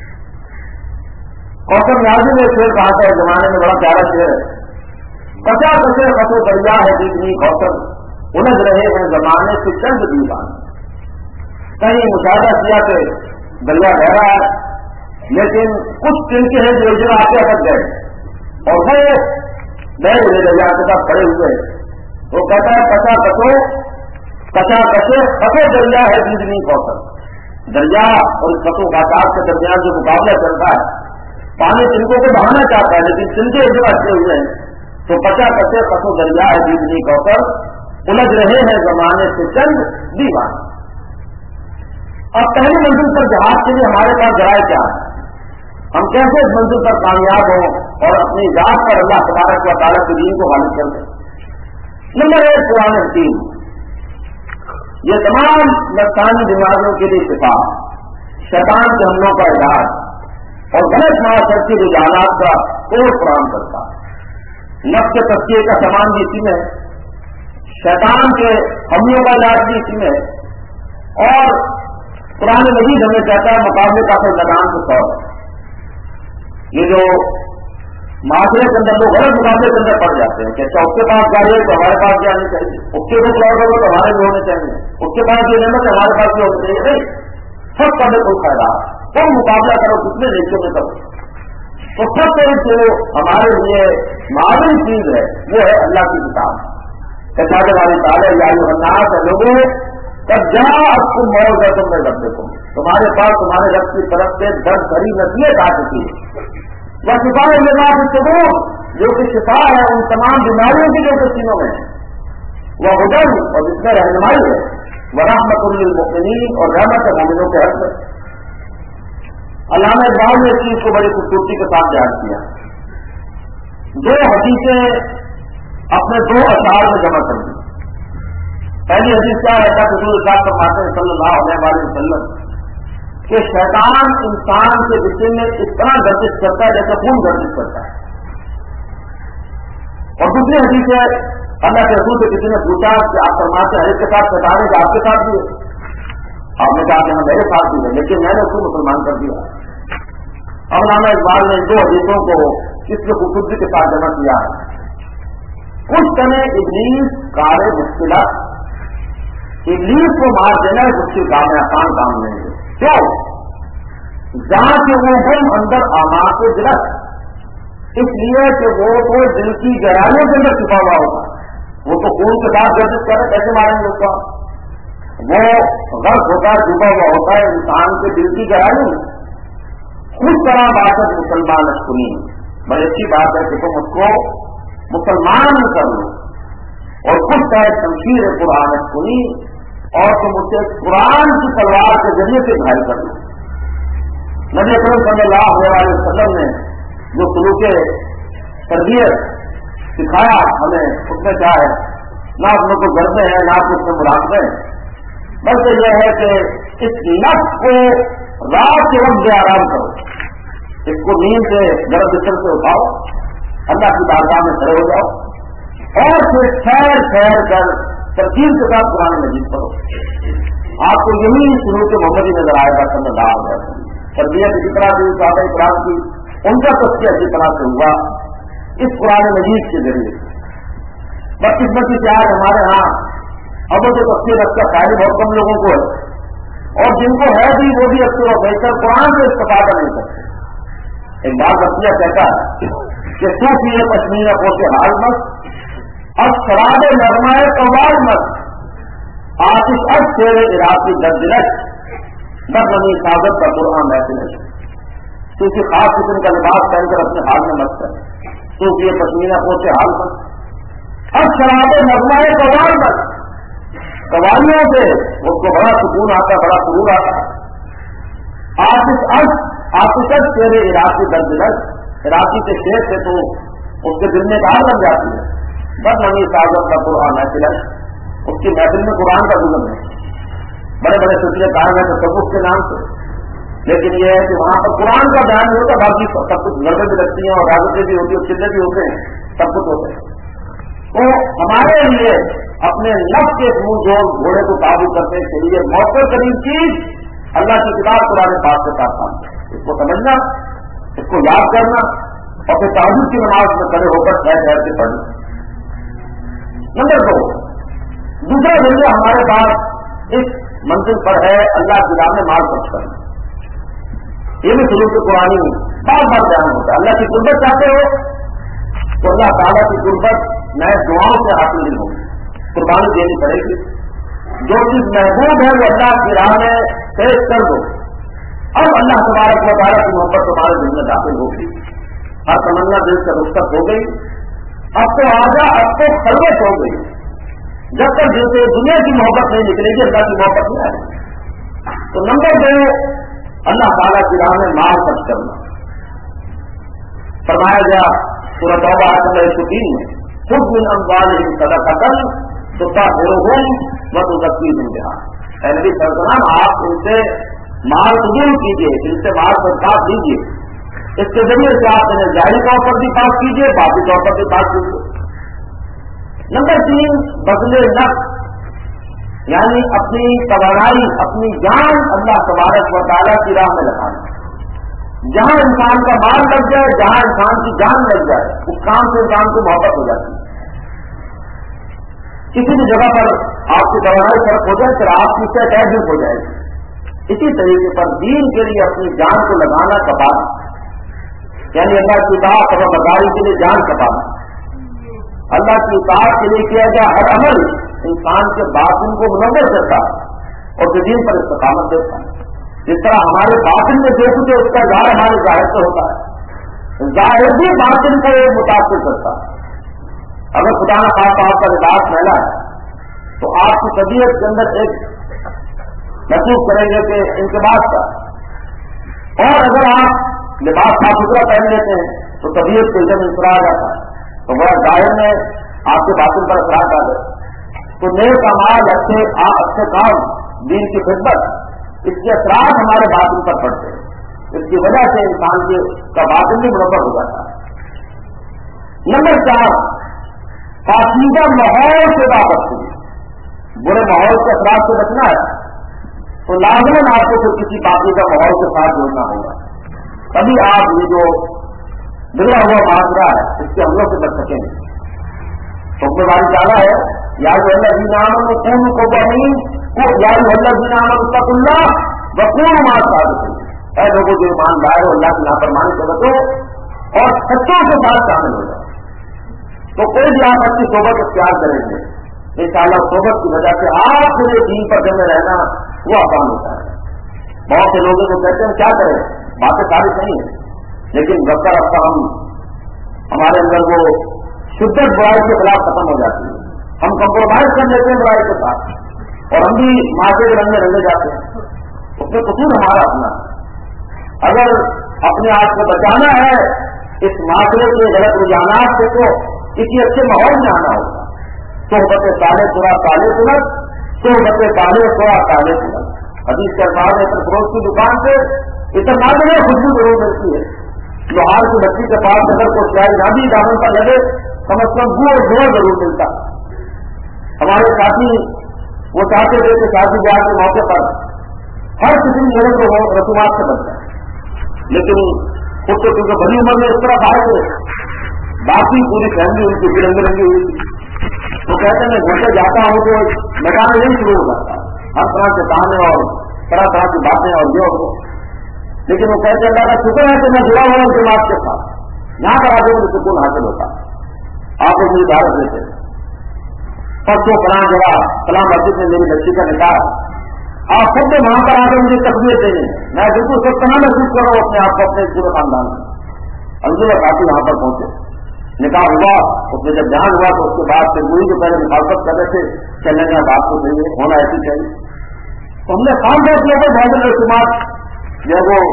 کوثر نیازی نے شعر کہا تھا زمانے میں بڑا پیارا شعر ہے. کچا کچے خطو دریا ہے دیدنی کوثر الجھ رہے ہیں زمانے سے چند دیوان. کہیں مشاہدہ کیا کہ دریا گہرا ہے لیکن کچھ تنکے ہیں جو اجرا آتے اٹک گئے اور وہ گئے ہوئے دریا کے ساتھ کھڑے ہوئے. وہ کہتا ہے کچا کچو کچا کچے خطو دریا ہے دیدنی کوثر. دریا اور اس خطو کاٹاپ کے درمیان جو مقابلہ چلتا ہے, پانی تنکوں کو بہانا چاہتا ہے لیکن تنکے اجرا اٹکے ہوئے ہیں. تو کچا کچے خطو دریا ہے دیدنی کوثر الجھ رہے ہیں زمانے سے چند دیوان. اب پہلی منزل پر جہاز کے لیے ہمارے پاس ذرائع کیا ہے؟ ہم کیسے اس منزل پر کامیاب ہوں اور اپنی ذات پر اللہ تبارک و تعالیٰ کے دین کو غالب کر دیں؟ نمبر ایک, قرآن حکیم. یہ تمام نفسانی بیماریوں کے لیے شفا, شیطان کے حملوں کا علاج اور غلط معاشرتی رجحانات کا کوئی قرآن کرتا ہے. نفس کے تزکیے کا سامان بھی اسی میں ہے, شیطان کے حملوں کا علاج بھی اسی میں ہے. اور قرآن مجید ہمیں کہتا ہے مقابلے کا پھر میدان کو سو. یہ جو معاشرے کے اندر لوگ غلط مقابلے کے اندر پڑ جاتے ہیں کہ اچھا اس کے پاس گاڑی ہے تو ہمارے پاس بھی آنی چاہیے, اس کے روپ لوگ ہوگا تو ہمارے بھی ہونے چاہیے, اس کے پاس یہ نعمت ہمارے پاس بھی ہونا چاہیے. نہیں, سب کا بھی کوئی فائدہ. تم مقابلہ کرو کتنے نیچوں میں کرو. تو سب سے جو ہمارے لیے معلوم چیز ہے وہ ہے اللہ کی کتاب. کتاب والی تعالیٰ یا الناس ہے لوگوں تب جہاں اب تم موت ہے تم میں رب دیکھو, تمہارے پاس تمہارے رب کی طرف سے درد بھری نصیحت آ چکی ہے. وہ شفا اللہ کے سبور جو کہ شفا ہے ان تمام بیماریوں کی جو کہ سینوں میں ہے. وہ ہدن اور جس میں رہنمائی ہے. وہ رحمت للمؤمنین اور رحمت ہے مومنوں کے حق میں. علامہ اقبال نے اس چیز کو بڑی خوبصورتی کے ساتھ بیان کیا. دو حدیثیں اپنے دو اشعار میں جمع کر دی. پہلی حدیث کیا ہے کہ رسول اللہ فرماتے ہیں صلی اللہ علیہ وسلم کہ شیطان انسان کے جسم میں اس طرح گردش کرتا ہے جیسے خون گردش کرتا ہے. اور دوسری حدیث ہے اللہ کے رسول سے کسی نے پوچھا کہ آپ فرماتے ہیں اس کے ساتھ شیطان ہے کہ آپ کے ساتھ بھی ہے؟ آپ نے کہا کہ ہاں میرے ساتھ بھی ہے لیکن میں نے اس کو مسلمان کر دیا. اب علامہ اقبال نے دو حدیثوں کو اس میں خوبصورتی کے ساتھ جمع کیا ہے. کچھ سمے ابلیس کار مشکلات, ابلیس کو مار دینا ہے مشکل کام ہے, آسان کام نہیں ہے. کیوں؟ جہاں سے وہ گم اندر آما سے گرت, اس لیے کہ وہ تو دل کی گہرائیوں کے اندر چھپا ہوا ہوتا ہے. وہ تو خون کے ساتھ گردش کرے کیسے ماریں گے اس کا؟ وہ غرق ہوتا ہے, ڈوبا ہوا ہوتا ہے انسان کے دل کی گہرائیوں میں. خود طرح بات ہے مسلمان سنی, بڑی اچھی بات ہے کہ تم اس کو مسلمان کر لو اور خود کا شمشیر قرآن سنی اور تم اسے قرآن کی تلوار کے ذریعے سے گھائل کر لو. نبی اکرم صلی اللہ علیہ وسلم نے جو سلوک تربیت سکھایا ہمیں اس میں کیا ہے, نہ اس میں کوئی غرضیں ہیں نہ اس میں مراقبے ہیں, بلکہ یہ ہے کہ اس نفس کو رات کے وقت سے آرام کرو, اس کو نیند سے گرم بستر سے اٹھاؤ, اللہ کی بارگاہ میں کھڑے ہو جاؤ اور پھر ٹھہر ٹھہر کر ترتیب کے ساتھ قرآن مجید پڑھو. آپ کو یہی سلوک محمدی نظر آئے گا صلی اللہ علیہ وسلم. تربیت اسی طرح سے صحابہ کرام کی ان کا تذکیہ اسی طرح سے ہوا اس قرآن مجید کے ذریعے. بدقسمتی کیا ہے ہمارے ہاں اب وہ جو تفصیل رکھتا خیال بہت کم لوگوں کو ہے, اور جن کو ہے بھی وہ بھی اکثر و بیشتر قرآن سے استفادہ نہیں کرتے. ایک بات بچیا کہتا ہے کہ صوفی پشمینہ پوشے حال مت, اب شراب نرمائے قوال مت, آتش اب تیرے عراقی درد رکھ نہ بنی سازت کا قرآن محفل ہے. کسی خاص قسم کا لباس پہن کر اپنے حال میں مت کر, صوفی پشمینہ پوشے حال مت. اب شراب نرمائے قوال مت, قوالیوں سے اس کو بڑا سکون آتا, بڑا سرور آتا. آتش اب آتش اب تیرے عراقی درد رکھ, عراقی کے شیر سے تو اس کے دل میں کہاں بن جاتی ہے. بس نمی سازت کا قرآن محفل ہے. اس کی محفل میں قرآن کا ظلم ہے. بڑے بڑے سلسلے قائم ہیں تصوف کے نام سے، لیکن یہ ہے کہ وہاں پر قرآن کا بیان نہیں ہوتا، باقی سب کچھ گڑبڑ بھی لگتی ہیں اور راجتے بھی ہوتی ہے، چلے بھی ہوتے ہیں، سب کچھ ہوتے ہیں. تو ہمارے لیے اپنے نفس کے منہ جوڑ گھوڑے کو قابو کرنے کے لیے موقع قریب چیز اللہ کی کتاب قرآن پاک کے ساتھ کام ہے. اس کو سمجھنا، اس کو یاد کرنا اور پھر تہجد کی نماز میں کھڑے ہو کر ٹھہر ٹھہر کے پڑھنا. نمبر دو، دوسرا ذریعہ ہمارے پاس اس منزل پر ہے اللہ کی راہ میں مال خرچ کرنا. یہ بھی سلوک قرآن میں بار بار بیان ہوتا ہے. اللہ کی قربت چاہتے ہو تو اللہ تعالیٰ کی قربت نئے دعاؤں سے حاصل نہیں ہوگی، قربانی دینی پڑے گی. جو چیز محبوب ہے وہ اللہ کی راہ میں پیش کر دو. اب اللہ تبارک و تعالیٰ کی محبت تمہارے دل میں داخل ہوگی، ہر تمنا دل سے رخصت ہو گئی. اب تو آجا، اب تو خلوت ہو گئی. جب تک دل سے دنیا کی محبت نہیں نکلے گی اللہ کی محبت نہیں آئے گی. تو نمبر دو، اللہ تعالیٰ کی راہ میں مال خرچ کرنا. فرمایا گیا سورۃ توبہ آیت نمبر ایک سو تین میں، خذ من اموالہم صدقۃ تطہرھم وتزکیہم بہا. اے نبی صلی اللہ علیہ وسلم، آپ ان سے مال قبول کیجیے، ان سے مال صدقات دیجیے. اس کے ذریعے سے آپ انہیں ظاہری طور پر بھی پاس کیجیے، باطنی طور پر بھی پاس کیجیے. نمبر تین، بدلے نفس، یعنی اپنی توانائی، اپنی جان اللہ تبارک و تعالیٰ کی راہ میں لگانا. جہاں انسان کا مال لگ جائے، جہاں انسان کی جان لگ جائے، اس کام سے انسان کو محبت ہو جاتی ہے. کسی بھی جگہ پر آپ کی توانائی فرق ہو جائے پھر آپ کی تعداد ہو جائے گی. اسی طریقے پر دین کے لیے اپنی جان کو لگانا کپانا، یعنی اللہ کی اطاعت اور برداری کے لیے جان کپانا. اللہ کی اطاعت کے لیے کیا گیا ہر عمل انسان کے باطن کو منور کرتا ہے اور دین پر استقامت دیتا ہے. جس طرح ہمارے باطن میں دیکھتے اس کا ظاہر ہمارے ظاہر سے ہوتا ہے، ظاہر بھی باطن کو متاثر کرتا ہے. اگر خدا نہ خواستہ آپ کا لباس پھیلا ہے تو آپ کی طبیعت کے اندر ایک محسوس کریں گے کہ انقباض کا، اور اگر آپ لباس صاف ستھرا پہن لیتے ہیں تو طبیعت کو ادھر انسرا آ جاتا ہے، تو بڑا ظاہر میں آپ کے باطن پر اثرات آ گئے. تو نیک اعمال، اچھے اچھے کام، دین کی خدمت، اس کے اثرات ہمارے باطن پر پڑتے ہیں. اس کی وجہ سے انسان کے کا باطن بھی منور ہو جاتا ہے. نمبر چار، پاکیزہ ماحول سے وابستگی. برے ماحول کے اثرات سے بچنا ہے تو لازماً آپ کو پھر کسی پاکیزہ ماحول کے ساتھ جوڑنا ہوگا، تبھی آپ یہ جو بگڑا ہوا معاشرہ ہے اس کے حملوں سے بچ سکیں گے. حکم باری چاہا ہے یا جو اللہ جی نام کون کو بہین کو یا جو اللہ جی نام اتق اللہ وقون مار صادقین. اے لوگوں جو ایمان لائے ہو اللہ کی نافرمانی سے بچو اور سچوں کے ساتھ شامل ہو جائے. تو کوئی بھی آپ اپنی صحبت اختیار کریں گے انشاءاللہ صحبت کی وجہ سے آپ کے لیے دین پر جمے رہنا وہ آسان ہوتا ہے. بہت سے لوگوں کو کہتے ہیں کیا کریں، باتیں ساری صحیح ہیں لیکن رفتہ رفتہ ہم ہمارے اندر وہ شدت برائی کے خلاف ختم ہو جاتی ہے. ہم کمپرومائز کر لیتے ہیں برائی کے ساتھ اور ہم بھی معاشرے کے رنگ میں رنگے جاتے ہیں. اس میں قصور ہمارا اپنا. اگر اپنے آپ کو بچانا ہے اس معاشرے کے غلط رجحانات سے تو کسی اچھے ماحول میں آنا ہوگا. صحبت تالے تھوڑا تالے سنت، صحبت تالے تھوڑا تالے سنت. حدیث کے بعد ایک فروخت کی دکان سے اتنا بڑے خوشبو ضرور ملتی ہے. لوہار کی لکڑی کے پاس اگر کوئی سیائی نہ بھی دامن پر لگے کم از کم بو اور دھواں ضرور ملتا. ہمارے ساتھی وہ چاہتے تھے کہ شادی بیاہ کے موقع پر ہر کسی میرے کو رسومات سے بنتا ہے، لیکن خود تو کیونکہ بڑی عمر میں اس طرح باہر تھے، باقی پوری فیملی ان کی بھی رنگ رنگی ہوئی تھی. تو کہتے ہیں میں گھر سے جاتا ہوں تو میدان نہیں شروع ہو جاتا، ہر طرح کے کام اور طرح طرح کی باتیں اور یہ ہو. لیکن وہ کہتے ہیں اللہ کا شکر ہے کہ میں جڑا ہوا ہوں جماعت کے ساتھ، یہاں پر آگے مجھے سکون حاصل ہوتا. آپ کو مجھے دعوت دیتے پرسوں فلاں جگہ فلاں مسجد میں میری بچی کا نکاح، آپ سب نے وہاں پر آ کر مجھے تقریر دینی. میں بالکل سب طرح محسوس کر رہا ہوں اپنے آپ کو اپنے پورے خاندان میں. الحمد کافی وہاں پر پہنچے، نکاح ہوا، اس میں جب جان ہوا تو اس کے بعد سے وہی جو پہلے مخالفت کر رہے تھے چلنے کا بات کو چاہیے ہونا ایسی چاہیے. تو ہم نے خان صاحب لوگوں بہت رسومات جو وہ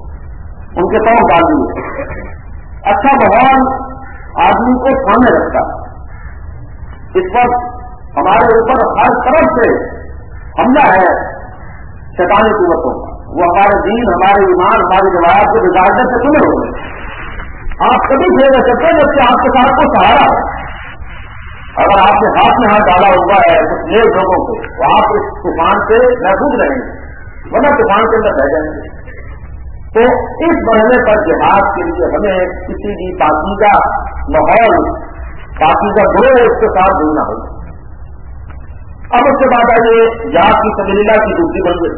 ان کے طور ڈال دیے. اچھا ماحول آدمی کو سامنے رکھتا. اس وقت ہمارے اوپر ہر طرف سے حملہ ہے شیطانی قوتوں کا. وہ ہمارے دین، ہمارے ایمان، ہماری روایات کو بگاڑنے سے سنے ہو گئے. آپ کبھی پھیر رہ سکتے ہیں جب کہ آپ کے ساتھ کو سہارا ہے. اگر آپ نے ہاتھ میں ہاتھ ڈالا ہوا ہے کچھ نیک لوگوں کو تو آپ اس طوفان سے محفوظ رہیں گے، ورنہ طوفان کے اندر رہ جائیں گے. تو اس مرحلے پر جہاد کے لیے ہمیں کسی بھی پاکیزہ ماحول، پاکیزہ گروہ اس کے ساتھ جڑنا ہوگا. اب اس کے بعد آئیے جہاد کی سبیل اللہ کی دوسری منزل.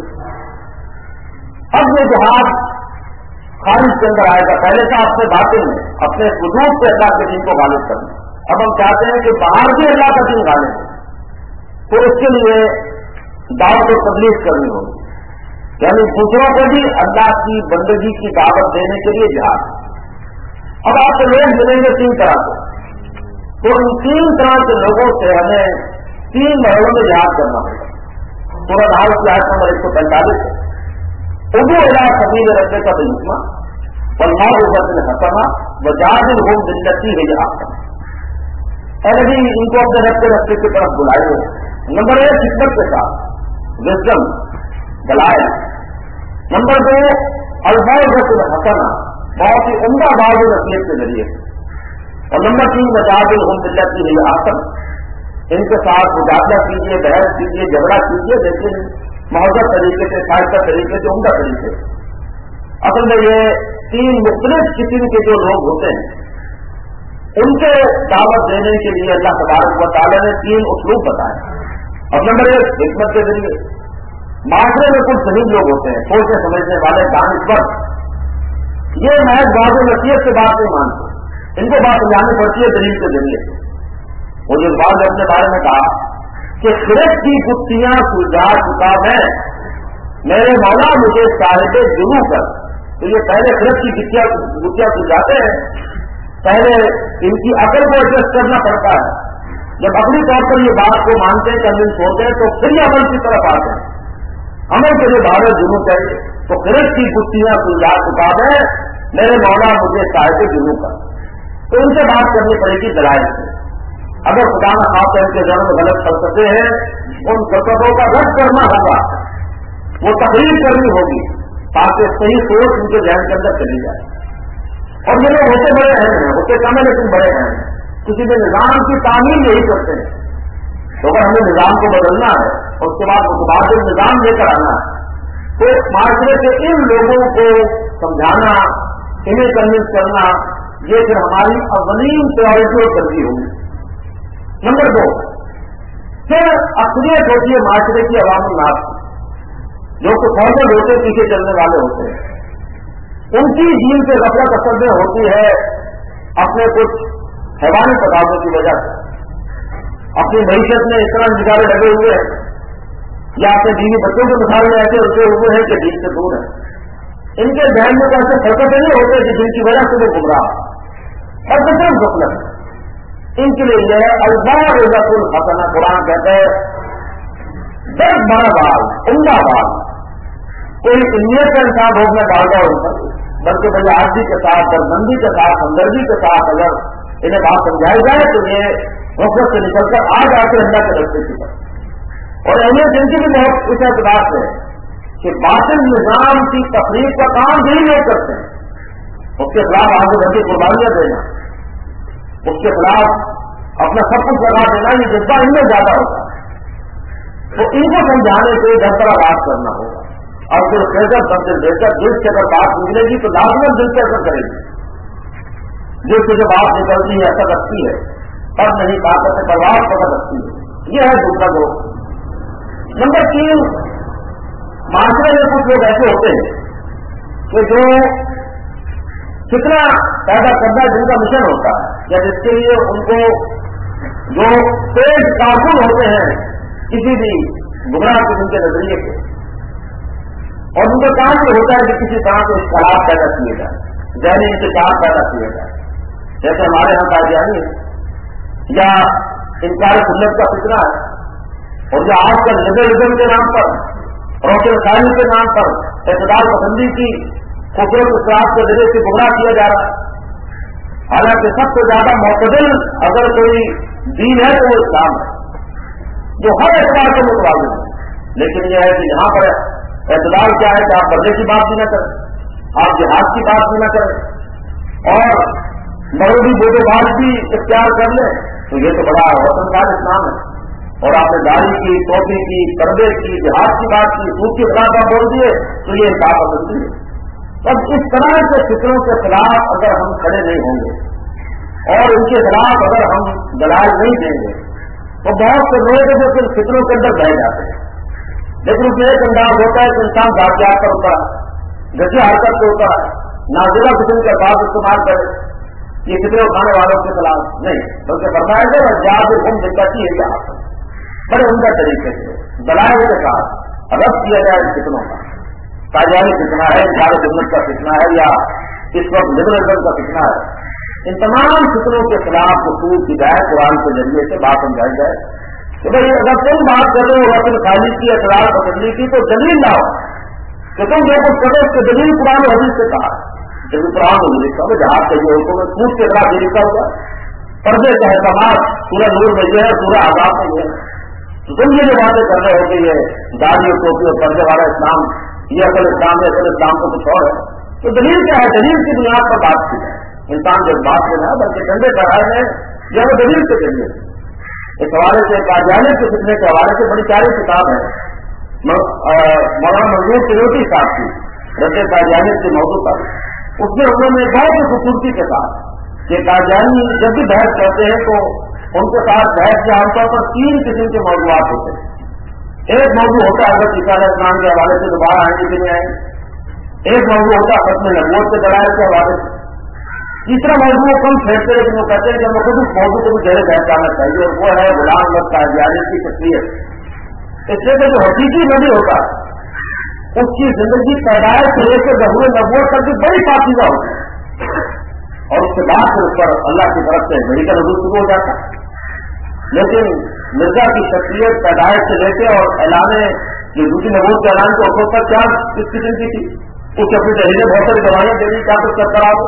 اب یہ جہاد خارج کے اندر آئے گا. پہلے تو اپنے باتیں میں اپنے وجود سے اللہ کے دین کو غالب کرنا. اب ہم چاہتے ہیں کہ باہر بھی اللہ کا دین غالب ہے، تو اس کے لیے دعوت و تبلیغ کرنی ہوگی، یعنی دوسروں کو بھی اللہ کی بندگی کی دعوت دینے کے لیے جہاد. اب آپ کو لوگ ملیں گے تین طرح سے، تو ان تین طرح کے لوگوں سے ہمیں تین مرحلوں میں جہاد کرنا ہوگا. سورہ نحل کی آیت نمبر ایک سو پینتالیس ہے، ادعو الی سبیل ربک بالحکمہ والموعظۃ الحسنہ وجادلہم باللتی ہی احسن. اے نبی، ان کو اپنے رب کے راستے کی طرف بلائے. نمبر ایک حکمت کے ساتھ، وزڈم، دلائل. نمبر دو الموعظۃ الحسنہ، بہت ہی عمدہ باز نصیحت کے ذریعے. اور نمبر تین وجادلہم باللتی ہی احسن، ان کے ساتھ مجادلہ کیجیے، بحث کیجیے، جھگڑا کیجیے، لیکن مہذب طریقے سے، شائستہ طریقے سے، عمدہ طریقے سے. اصل میں یہ تین مختلف قسم کے جو لوگ ہوتے ہیں ان کے دعوت دینے کے لیے اللہ تبارک و تعالیٰ نے تین اسلوب بتائے. اب نمبر ایک حکمت کے ذریعے. معاشرے میں کچھ صحیح لوگ ہوتے ہیں، سوچنے سمجھنے والے، دانشور، یہ محض بعض نصیحت سے بات نہیں مانتے، ان کو بات سمجھانی پڑتی ہے دلیل کے ذریعے. وہ جو بعض نے اپنے بارے میں کہا کہ خرد کی گتیاں سلجھا چکا میں، میرے مولا مجھے صاحب جنو کر. تو یہ پہلے خرد کی گتیاں گتیاں سلجھاتے ہیں، پہلے ان کی عقل کو ایڈجسٹ کرنا پڑتا ہے. جب اپنی طور پر یہ بات کو مانتے ہیں، کنوینس ہوتے ہیں، تو پھر یہ عمل کی طرف آتے ہیں. عمل کے لیے باہر جنو چاہیے. تو خرد کی گتیاں سلجھا چکا ہے، میرے مولا مجھے صاحب جنو کر. تو ان سے بات کرنی پڑے گی دلائل سے. اگر خدا نہ خاص ان کے جنم غلط فلسفے ہیں، ان فلسفوں کا رد کرنا ہوگا، وہ تقریر کرنی ہوگی تاکہ صحیح سوچ ان کے ذہن کے اندر چلی جائے. اور یہ لوگ ہوتے بڑے اہم ہیں، ہوتے کم ہیں لیکن بڑے اہم ہیں. کسی بھی نظام کی تعمیر یہی کرتے ہیں. تو اگر ہمیں نظام کو بدلنا ہے اور اس کے بعد متبادل نظام لے کر آنا ہے، تو معاشرے سے ان لوگوں کو سمجھانا، انہیں کنوینس کرنا، یہ پھر ہماری اولین پرائرٹی اور ترجیح ہوگی. نمبر دو، پھر اکثریت ہوتی ہے معاشرے کی عوام الناس کی، جو کہ فوجیں ہوتے پیچھے چلنے والے ہوتے ہیں. ان کی دین سے غفلت اثر میں ہوتی ہے اپنے کچھ حیوانی تقاضوں کی وجہ سے. اپنی معیشت میں اس طرح نگارے لگے ہوئے ہیں، یا اپنے بیوی بچوں کے مثال میں ایسے رکے ہوئے ہیں کہ دین سے دور ہیں. ان کے ذہن میں ایسے فرقت نہیں ہوتے کہ جن کی وجہ سے وہ گمراہ اور صرف غفلت ہے. ان کے لیے یہ ہے الموعظۃ الحسنہ. قرآن کہتا ہے دس بارہ بار عمدہ بات، کوئی علمیت کا انسان روک میں ڈال گا ان پر، بلکہ بھائی آرزی کے ساتھ، درمندی کے ساتھ، ہمدردی کے ساتھ اگر انہیں بات سمجھائی جائے تو یہ غفلت سے نکل کر آ جاتے اللہ کے راستے کی طرف. اور اہمیت ان کی بھی بہت اس اعتبار سے ہے کہ باطل نظام کی تفریح کا کام بھی لوگ کرتے ہیں. اس کے خلاف آگے بڑھ کے قربانیاں دینا، اس کے خلاف اپنا سب کچھ لگا دینا، یہ جذبہ ان میں زیادہ ہوتا ہے. تو ان کو سمجھانے سے گھر طرح بات کرنا ہوگا. اور پھر فیصل سب سے بہتر دل سے اگر بات نکلے گی تو لازمت دل سے اثر کرے گی. دل سے جو بات نکلتی ہے اثر رکھتی ہے، تب نہیں طاقت سے پرواز پکڑ رکھتی ہے. یہ ہے دوسرا گروہ. نمبر تین، معاشرے میں کچھ لوگ ایسے ہوتے ہیں کہ جو کتنا پیدا کرنا جن کا مشن ہوتا ہے، یا جس کے لیے ان کو جو تیز کارکن ہوتے ہیں کسی بھی گمراہ قسم کے نظریے کے، اور ان کا کام یہ ہوتا ہے کہ کسی طرح کے اختلاف پیدا کیے جائے، ذہنی انتشار پیدا کیے جائے. جیسے ہمارے یہاں قادیانی یا انکار سنت کا فکرہ ہے، اور جو آج کل لبرلزم کے نام پر، روشن خانی کے نام پر، اعتدال پسندی کی خوبصورت اصلاح کے ذریعے سے گمراہ کیا جا رہا ہے. حالانکہ سب سے زیادہ معتدل اگر کوئی دین ہے تو وہ اسلام ہے. جو ہر اعتبار سے متوازن ہے. لیکن یہ ہے کہ یہاں پر اعتدال کیا ہے کہ آپ بدلے کی بات بھی نہ کریں, آپ جہاد کی بات بھی نہ کریں, اور مغربی بودے بات بھی اختیار کر لیں, تو یہ تو بڑا وطن دار اسلام ہے. اور آپ نے داڑھی کی, ٹوپی کی, پردے کی, جہاد کی بات کی, سود کے خلاف آپ بول دیے, تو یہ انصاف پسندی ہے. اب اس طرح کے فکروں کے خلاف اگر ہم کھڑے نہیں ہوں گے اور ان کے خلاف اگر ہم دلائل نہیں دیں گے تو بہت سے لوگ جو پھر فکروں کے اندر بہ جاتے ہیں. لیکن اس میں ایک انداز ہوتا ہے کہ انسان واقعات پر ہوتا ہے, گھٹیا حرکت سے ہوتا ہے, نازلہ قسم کے الفاظ استعمال کرے, یہ فکرے اٹھانے والوں کے خلاف نہیں, بلکہ فرمایا گیا جہاز ہم دقت ہی ہے یہاں پر بڑے عمدہ طریقے سے دلائل کے ساتھ رد کیا جائے ان فتنوں کا. قادیانی فتنہ ہے, انکار سنت کا فتنہ ہے, یا اس وقت لبرلزم کا فتنہ ہے, ان تمام فتنوں کے خلاف اصول کی جائے قرآن کے ذریعے سے بات سمجھائی جائے کہ بھائی اگر تم بات کر رہے ہو وطن خالی کی, اقرار پسندی کی, تو دلیل لاؤ کہ تم جو کچھ کرو اس کے دلیل قرآن و حدیث سے کہا. جب قرآن و حدیث کا جہاز چاہیے ان کو میں سود کے خلاف یہ لکھا ہوا, پردے کا احکامات سورہ نور میں یہ ہے, سورہ آزاد میں یہ ہے. تو تم یہ جو باتیں کر رہے ہو کہ یہ داڑھی اور ٹوپی اور پردے والا اسلام یہ اصل اسلام ہے, اصل اسلام کو کچھ اور ہے, تو دلیل کیا ہے؟ دلیل کی بنیاد پر بات کی جائے. انسان جب بات سے نہ بلکہ ٹھنڈے پڑھائے میں یا وہ دلیل کے ذریعے اس حوالے سے قادیانی کے فتنے کے حوالے سے بڑی پیاری کتاب ہے مولانا منظور سیروتی صاحب کی رد قادیانی کے موضوع پر. اس میں انہوں نے بہت ہی خوبصورتی کے ساتھ کہ قادیانی جب بھی بحث کرتے ہیں تو ان کے ساتھ بحث کے عام طور پر تین قسم کے موضوعات ہوتے ہیں. ایک موضوع ہوتا ہے حضرت عیسیٰ علیہ السلام کے حوالے سے دوبارہ آنے کے لیے آئے, ایک موضوع ہوتا ہے ختم نبوت کے دلائل کے حوالے سے, تیسرا موضوع کم پھیرتے لیکن وہ کہتے ہیں کہ ہمیں خود اس موضوع کو بھی گہرے بحث کرنا چاہیے, اور وہ ہے غلام احمد قادیانی کی شخصیت. اس لیے کہ جو حقیقی نبی ہوتا ہے اس کی زندگی پیدائش سے لے کے ظہور نبوت تک بھی بڑی پاکیزہ ہوتی ہے, اور اس کے بعد پھر اس پر اللہ کی طرف سے بڑی کا نزول شروع ہو جاتا ہے. لیکن مرزا کی شخصیت پیدائش سے لے کے اور اعلان جو دوسری نبوت کے اعلان کے وقت پر کیا اس قسم کی تھی, اس اپنی دہلی بہت ساری دوائیاں دے دی, کیا کچھ کرتا رہا.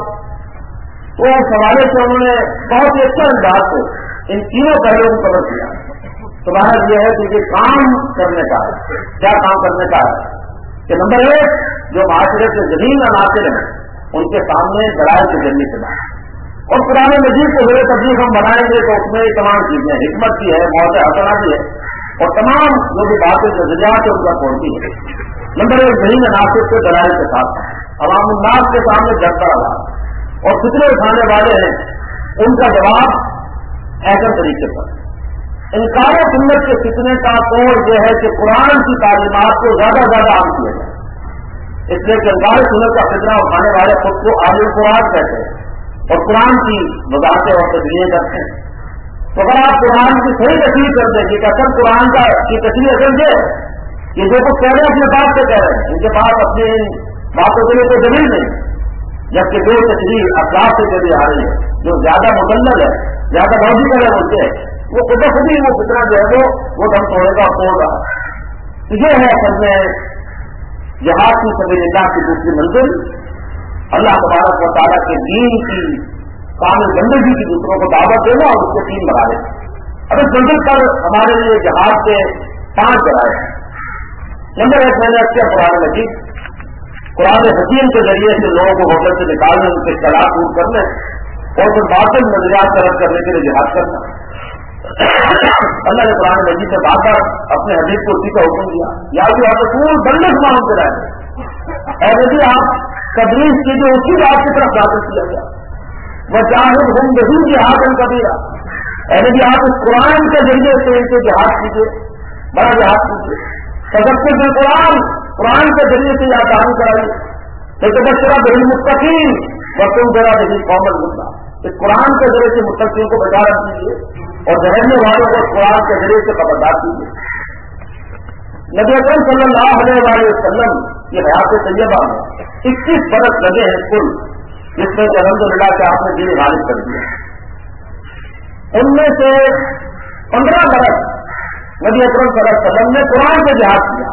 تو اس حوالے سے انہوں نے بہت ہی اچھا انداز سے ان تینوں پہلوؤں کو کور کیا. تو بات یہ ہے کہ یہ کام کرنے کا ہے, کیا کام کرنے کا ہے کہ نمبر ایک جو معاشرے سے زمین عناصر ہیں ان کے سامنے دلائل کے ذریعے سے بات, اور قرآن مجید کو ضرور تبدیل ہم بنائیں گے تو اس میں تمام چیزیں حکمت کی ہے, موت حسنہ کی ہے, اور تمام جو بھی باتیں نظریات ان کا پہنچتی ہے. نمبر ایک زمین عناصر سے دلائل کے ساتھ عوام الناس کے سامنے جگتا رہا, اور کتنے اٹھانے والے ہیں ان کا جواب ایسا طریقے پر. انکار سنت کے فتنے کا توڑ یہ ہے کہ قرآن کی تعلیمات کو زیادہ زیادہ عام کیا جائے. اس لیے کہ انکار سنت کا فتنہ اٹھانے والے خود کو عالم قرآن کہتے ہیں اور قرآن کی وضاحتیں اور تجزیے کرتے ہیں. تو اگر آپ قرآن کی صحیح تشریح کر دیں کہ اصل قرآن کا کی تشریح اصل یہ کہ جو کچھ کہہ رہے ہیں اپنے بات سے کہہ رہے ہیں, ان کے پاس اپنی باتوں کے لیے کوئی دلیل نہیں, جبکہ جو تشریح اخلاق سے چلی آ رہی ہے, جو زیادہ مکمل ہے, زیادہ لاجیکل ہے, ان سے وہ خود خود ہی وہ فتنہ جو ہے وہ وہ دم توڑے گا اور توڑ رہا ہے. یہ ہے اصل میں جہاد کی سبیل اللہ کی دوسری منزل, اللہ تبارک و تعالیٰ کے دین کی کامل بندگی کی دوسروں کو دعوت دینا اور اس کے تین بنا لینا. اب اس منزل پر ہمارے لیے جہاد کے پانچ ذرائع ہیں. نمبر ایک میں نے اچھا قرآن مجید, قرآن حکیم کے ذریعے سے لوگوں کو ہوٹل سے نکالنے, ان کے خلاف دور کرنے اور پھر باطل نظریات طرف کرنے کے لیے جہاد کرنا. اللہ نے قرآن مجید سے بار بار اپنے حدیث کو اسی کا حکم دیا, یا جو آپ پورے بندے سمان سے رہے اور یدی آپ تدریس کی جو اسی بات کی طرف داخل کیا گیا, وہ چاہے ہم نہیں جہاد ہم کبھی یعنی آپ اس قرآن کے ذریعے سے ان سے جہاد کیجیے, بڑا جہاد کیجیے. تذکر میں قرآن قرآن کے ذریعے سے یہ آسانی کرائیے. لیکن بشرا بہن مستقیم وقتوں ذرا نہیں قومل مدعا, اس قرآن کے ذریعے سے مستقیم کو بچا رکھ دیجیے اور ذہننے والوں کو قرآن کے ذریعے سے خبردار کیجیے. نبی اکرم صلی اللہ علیہ وسلم کی حیات طیبہ میں اکیس برس لگے ہیں کل, جس میں کہ الحمدللہ کہ آپ نے دین غالب کر دیا. ان میں سے پندرہ برس نبی اکرم صلی اللہ علیہ وسلم نے قرآن سے جہاد کیا,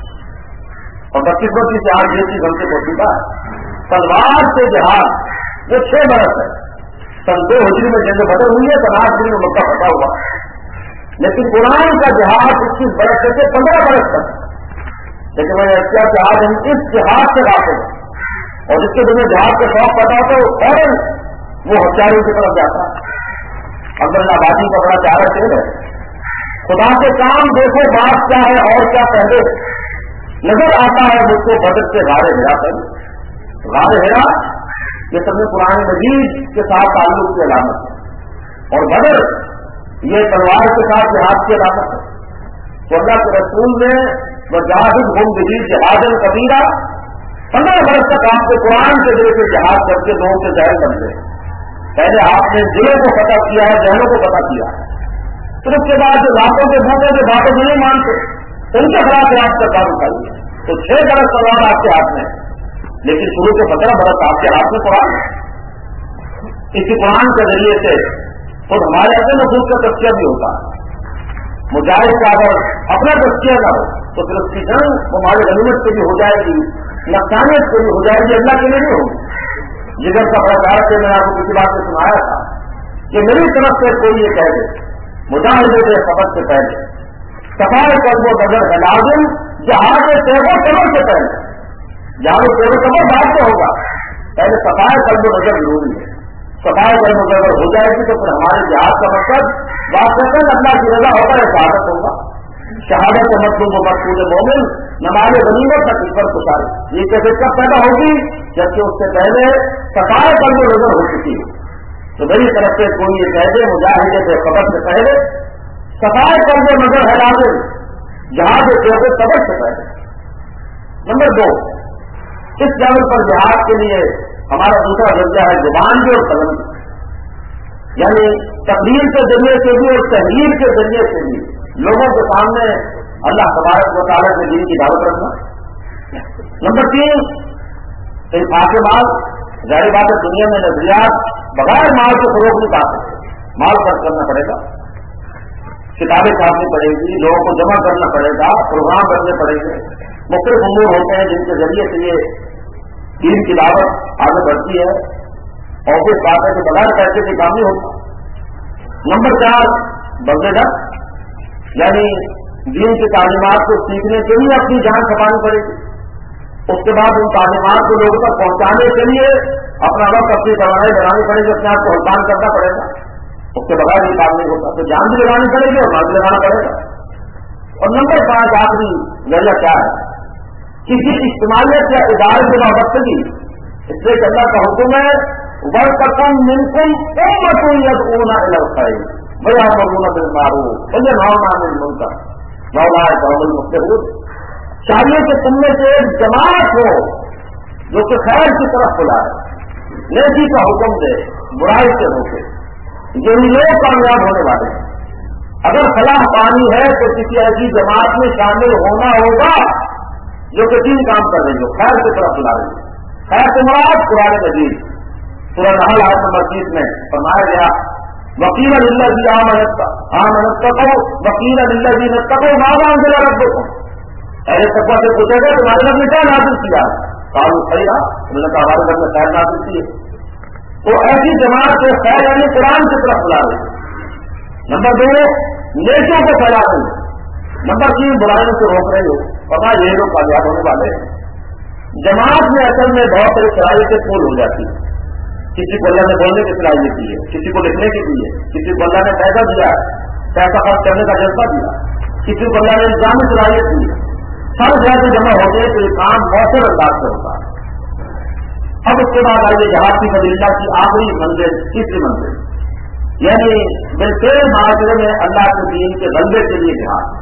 اور بتیس بتیس سے آٹھ یہ چیز ہم سے پہنچا ہے. تلوار سے جہاد یہ چھ برس ہے. سن دو ہجری میں جنگ بدر ہوئی ہے, سن آٹھ ہجری میں مکہ فتح ہوا. لیکن قرآن کا جہاد اکیس برس سے پندرہ برس تک، لیکن میں نے کیا کہ آج ہم اس جہاد سے واقع ہیں، اور جس کے دن جہاد کا شوق پیدا ہوتا ہے وہ فوراً وہ ہتھیاروں کی طرف جاتا ہے۔ اندر آبادی کا بڑا پیارا شعر ہے، خدا کے کام دیکھو بات کیا ہے اور کیا پہلے، نظر آتا ہے مجھ کو بدر سے غار ہرا پہلے۔ غار ہرا یہ سب قرآن مجید کے ساتھ تعلق کی علامت ہے، اور بدر یہ تلوار کے ساتھ جہاد کی علامت ہے۔ تو اللہ کے رسول نے وجاہد ہم بہی جہاد کبیرہ، پندرہ برس تک آپ کے قرآن کے ذریعے سے جہاد کر کے لوگوں کے ظاہر بن گئے۔ پہلے آپ نے دلوں کو پتہ کیا ہے، ذہنوں کو پتہ کیا ہے، پھر اس کے بعد جو راتوں کے بھوکوں کے باتوں کو نہیں مانتے ان کے خلاف آپ کا کام اٹھائیے۔ تو چھ برس تلوار آپ کے ہاتھ میں، لیکن شروع کے پندرہ برس آپ کے ہاتھ میں قرآن ہے۔ اسی قرآن کے ذریعے سے خود ہمارے اپنے نفوس کا تذکیہ بھی ہوتا ہے۔ مجاہد کا اگر اپنا تذکیہ نہ ہو تو پھر اس کی جنگ ہمارے غنیمت سے بھی ہو جائے گی، نقصانیت سے بھی ہو جائے گی، اللہ کے لیے نہیں ہوگی۔ جگر کا بڑا کار سے میں نے آپ کو کسی بات میں سنایا تھا کہ میری طرف سے کوئی یہ کہہ دے مجاہدے کے سبق سے پہلے صفائے قلب و نظر ہے لازم، جہاں کے تیب و قبر سے پہلے، جہاں تیب و قبر بعد سے ہوگا، پہلے صفائے قلب و نظر ضروری ہے۔ صفائے قلب و نظر ہو جائے گی تو پھر ہمارے جہاد کا مقصد واقع اللہ کی رضا ہوگا، شہادت ہوگا۔ شہادت مطلوب و مقصود مومن نماز غنیمت کا کس پر گزارے، یہ کیسے کب پیدا ہوگی جبکہ اس سے پہلے صفائے قلب و نظر ہو چکی ہے۔ تو میری طرف سے کوئی یہ کہہ دے مجاہدے کے خبر سے پہلے صفائے قلب و نظر ہے لازم، جہاد کے سبق سے پہلے۔ نمبر دو، اس لیول پر جہاد کے لیے ہمارا دوسرا درجہ ہے زبان بھی اور قلم بھی، یعنی تقریر کے ذریعے سے بھی اور تحریر کے ذریعے سے بھی لوگوں کے سامنے اللہ تبارک و تعالیٰ کے دین کی دعوت رکھنا۔ نمبر تین، انفاق مال، ظاہر بات ہے دنیا میں نظریات بغیر مال کے فروغ نہیں پا سکتے، مال خرچ کرنا پڑے گا، کتابیں چھاپنی پڑے گی، لوگوں کو جمع کرنا پڑے گا، پروگرام کرنے پڑیں گے، مختلف امور ہوتے ہیں جن کے ذریعے سے یہ دین کی دعوت آگے بڑھتی ہے، اور اس بات ہے کہ بغیر پیسے کے کام نہیں ہوتا۔ نمبر چار، بندے یعنی دین کی تعلیمات کو سیکھنے کے لیے اپنی جان کھپانی پڑے گی، اس کے بعد ان تعلیمات کو لوگوں تک پہنچانے کے لیے اپنا وقت اپنی توانائی بنانی پڑے گی، اپنے آپ کو حلقان کرنا پڑے گا، اس کے بغیر یہ کام نہیں ہوتا، تو جان بھی لگانی پڑے گی اور مال بھی لگانا پڑے گا۔ اور نمبر پانچ آخری ذریعہ کیا ہے، کسی اجتماعیت یا ادارے سے وابستگی، اس لیے کہ اللہ کا حکم ہے وَلْتَكُن مِّنكُمْ أُمَّةٌ يَدْعُونَ إِلَى الْخَيْرِ وَيَأْمُرُونَ بِالْمَعْرُوفِ وَيَنْهَوْنَ عَنِ الْمُنكَرِ وَأُولَٰئِكَ هُمُ الْمُفْلِحُونَ۔ چاہیے کہ تم میں سے ایک جماعت ہو جو کہ خیر کی طرف بلائے، نیکی کا حکم دے، برائی سے روکے، یہی لوگ کامیاب ہونے والے ہیں۔ اگر فلاح پانی ہے تو کسی ایسی جماعت میں شامل ہونا ہوگا جو کہ تین کام کر رہی ہو، خیر کی طرف بلا رہی ہے۔ خیر سے مراد قرآن مجید سورہ نحل آیت نمبر تیس میں فرمایا گیا وکیل للذین آمنوا اتقوا وکیل للذین اتقوا ماذا انزل ربکم، اہل تقویٰ سے پوچھا گیا تمہارے رب نے کیا نازل کیا، قالوا خیرا، انہوں نے کہا ہمارے رب نے خیر نازل کی ہے۔ تو ایسی جماعت سے خیر یعنی قرآن کی طرف بلا رہی ہے۔ نمبر دو، نیکیوں کو پھیلا رہی ہے۔ نمبر تین، برائیوں سے روک رہے ہو، پتا یہ لوگ کامیاب ہونے والے ہیں۔ جماعت میں اصل میں بہت ساری صلاحیتیں پھول ہو جاتی ہے، کسی کو اللہ نے بولنے کی صلاحیت دی ہے، کسی کو لکھنے کی دی ہے، کسی کو اللہ نے پیسہ دیا ہے، پیسہ خرچ کرنے کا جذبہ دیا، کسی کو اللہ نے انتظامی صلاحیت دی ہے، سب جگہ جمع ہوتے ہیں تو یہ کام مؤثر انداز سے ہوتا ہے۔ اب اس کے بعد آئیے جہاد کی فضیلت کی آخری منزل، تیسری منزل، یعنی بالکل معاشرے میں اللہ کے دین کے غلبے کے لیے جہاد،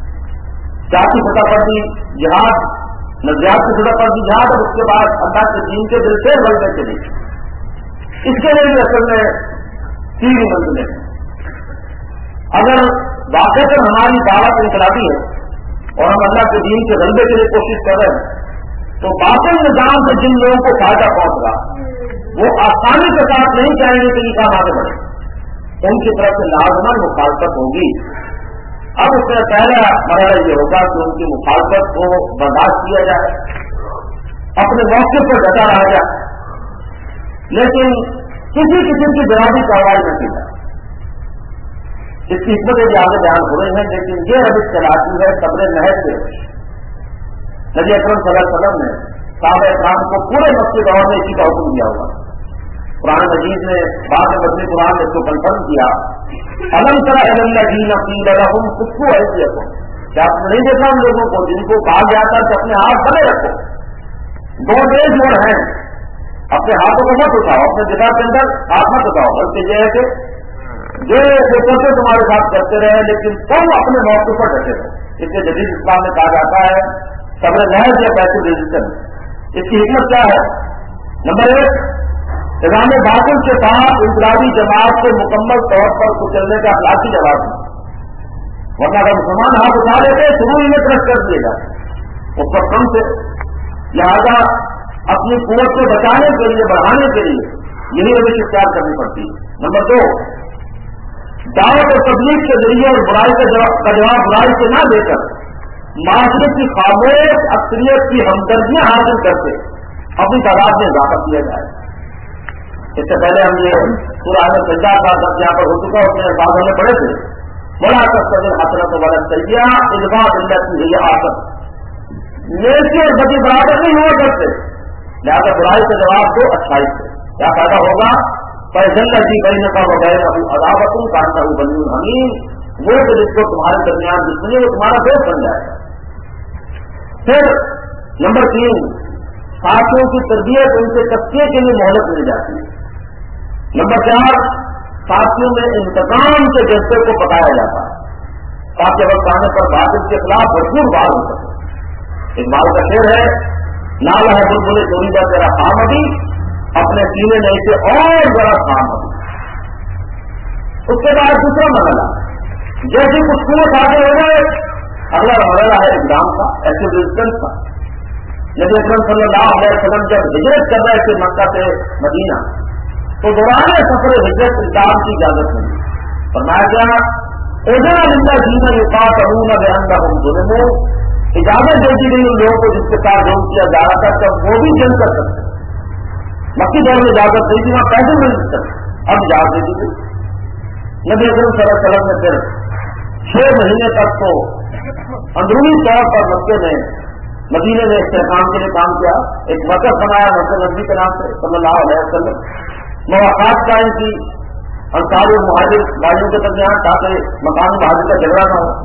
ذاتی سطح پر بھی جہاد، نظریات کی سطح پر بھی جہاد، اور اس کے بعد اللہ کے دین کے دل سے غلبے کے لیے، اس کے لیے بھی اصل میں تین منزلیں ہیں۔ اگر واقع میں ہماری دعوت انقلابی ہے اور ہم اللہ کے دین کے غلبے کے لیے کوشش کر رہے ہیں تو باطل نظام سے جن لوگوں کو فائدہ پہنچ رہا وہ آسانی کے ساتھ نہیں چاہیں گے کہ یہ کام آگے بڑھے، ان کی طرف سے لازمن مخالفت ہوگی۔ اب اس میں پہلا مرحلہ یہ ہوگا کہ ان کی مخالفت کو برداشت کیا جائے، اپنے موقع پر ڈٹا رہا جائے، لیکن کسی قسم کی جوابی کارروائی نہ کی جائے۔ اس کی حکمتیں بھی آگے بیان ہو رہی ہیں، لیکن یہ روش چلاتی ہے صبر نہر سے۔ نبی اکرم صلی اللہ علیہ وسلم نے صحابہ اکرام کو پورے مکے دور میں اسی کا حکم دیا ہوا۔ قرآن مجید نے بعد میں مدنی قرآن نے اس کو کنفرم کیا، الم تر الی الذین قیل لهم کفوا ایدیکم، کیا آپ نے نہیں دیکھا ان لوگوں کو جن کو کہا گیا تھا کہ اپنے ہاتھ بنے رکھو، دو ڈیز موڑ ہیں، اپنے ہاتھوں کو مت اٹھاؤ، اپنے جگہ کے اندر ہاتھ مت اٹھاؤ، بلکہ یہ ہے کہ جو کرتے تمہارے ساتھ کرتے رہے لیکن تم اپنے موقع پر ڈٹے رہو۔ اس کے جدید اسلام میں کہا جاتا ہے صبر نہر یا پیسے ریزسٹنس۔ اس کی حکمت کیا ہے؟ نمبر ایک، نظام باطل کے ساتھ انفرادی جماعت کو مکمل طور پر کچلنے کا اخلاقی جواب ہے، ورنہ اگر مسلمان ہاتھ اٹھا لیتے شروع ہی میں ترک کر دیے گا اس پر کم سے، لہٰذا اپنی قوت کو بچانے کے لیے بڑھانے کے لیے یہی روش اختیار کرنی پڑتی ہے۔ نمبر دو، دعوت اور تبلیغ کے ذریعے اور برائی کا جواب برائی سے نہ دے کر معاشرے کی خاموش اکثریت کی ہمدردیاں حاصل کرتے اپنی تعداد میں اضافہ کیا جائے۔ اس سے پہلے ہم یہ پورا سجا کا درد یہاں پر ہو چکا، اس میں الفاظ ہمیں پڑے تھے، بڑا سب حسرت والا سیاح ادبا اللہ کی ہے آسر، نیکی اور بدی برابر نہیں ہوا کرتے، لہٰذا برائی کا جواب دو اچھائی سے، کیا فائدہ ہوگا؟ فیصل جی بہن کا وغیرہ عداوت کانتا ہوں بنی حمیم، وہ تو جس کو تمہارے درمیان دشمنی وہ تمہارا دوست بن جائے گا۔ پھر نمبر تین، ساتھیوں کی تربیت ان کے تسکیے کے لیے مہلت مل جاتی ہے۔ نمبر چار، ساتھیوں میں انتقام کے جذبے کو پکایا جاتا ہے تاکہ وقت آنے پر باطل کے خلاف بھرپور بات ہو سکے۔ اقبال کا شعر ہے، نالا ہے بلبل چوری کا تیرا خام ابھی، اپنے سینے میں اسے اور بڑا خام ابھی۔ اس کے بعد دوسرا مرحلہ، جیسے کچھ قوت آگے ہو گئے، اگلا مرحلہ ہے اقدام کا، ایسے ریزسٹنس کا۔ نبی اکرم صلی اللہ علیہ وسلم جب ہجرت کر رہے تھے مکہ سے مدینہ، تو دوران سفر ہجرت اقدام کی اجازت ملی، فرمایا گیا اذن للذین یقاتلون بانہم ظلموا، اجازت دے دی گئی ان لوگوں کو جس کے ساتھ ظلم کیا جا رہا تھا کہ وہ بھی جنگ کر سکتے۔ مکی دور میں اجازت نہیں تھی، وہاں پیسے مل سکتے، اب اجازت دے دی گئی۔ نبی اکرم صلی اللہ علیہ وسلم نے پھر چھ مہینے تک تو اندرونی طور پر مکے میں مدینے میں استحکام کے لیے کام کیا، ایک مرکز بنایا مسجد نبوی کے نام سے صلی اللہ علیہ وسلم، مواقعات قائم کی انصار اور مہاجر بھائیوں کے درمیان تاکہ مقامی مہاجر کا جھگڑا نہ ہو،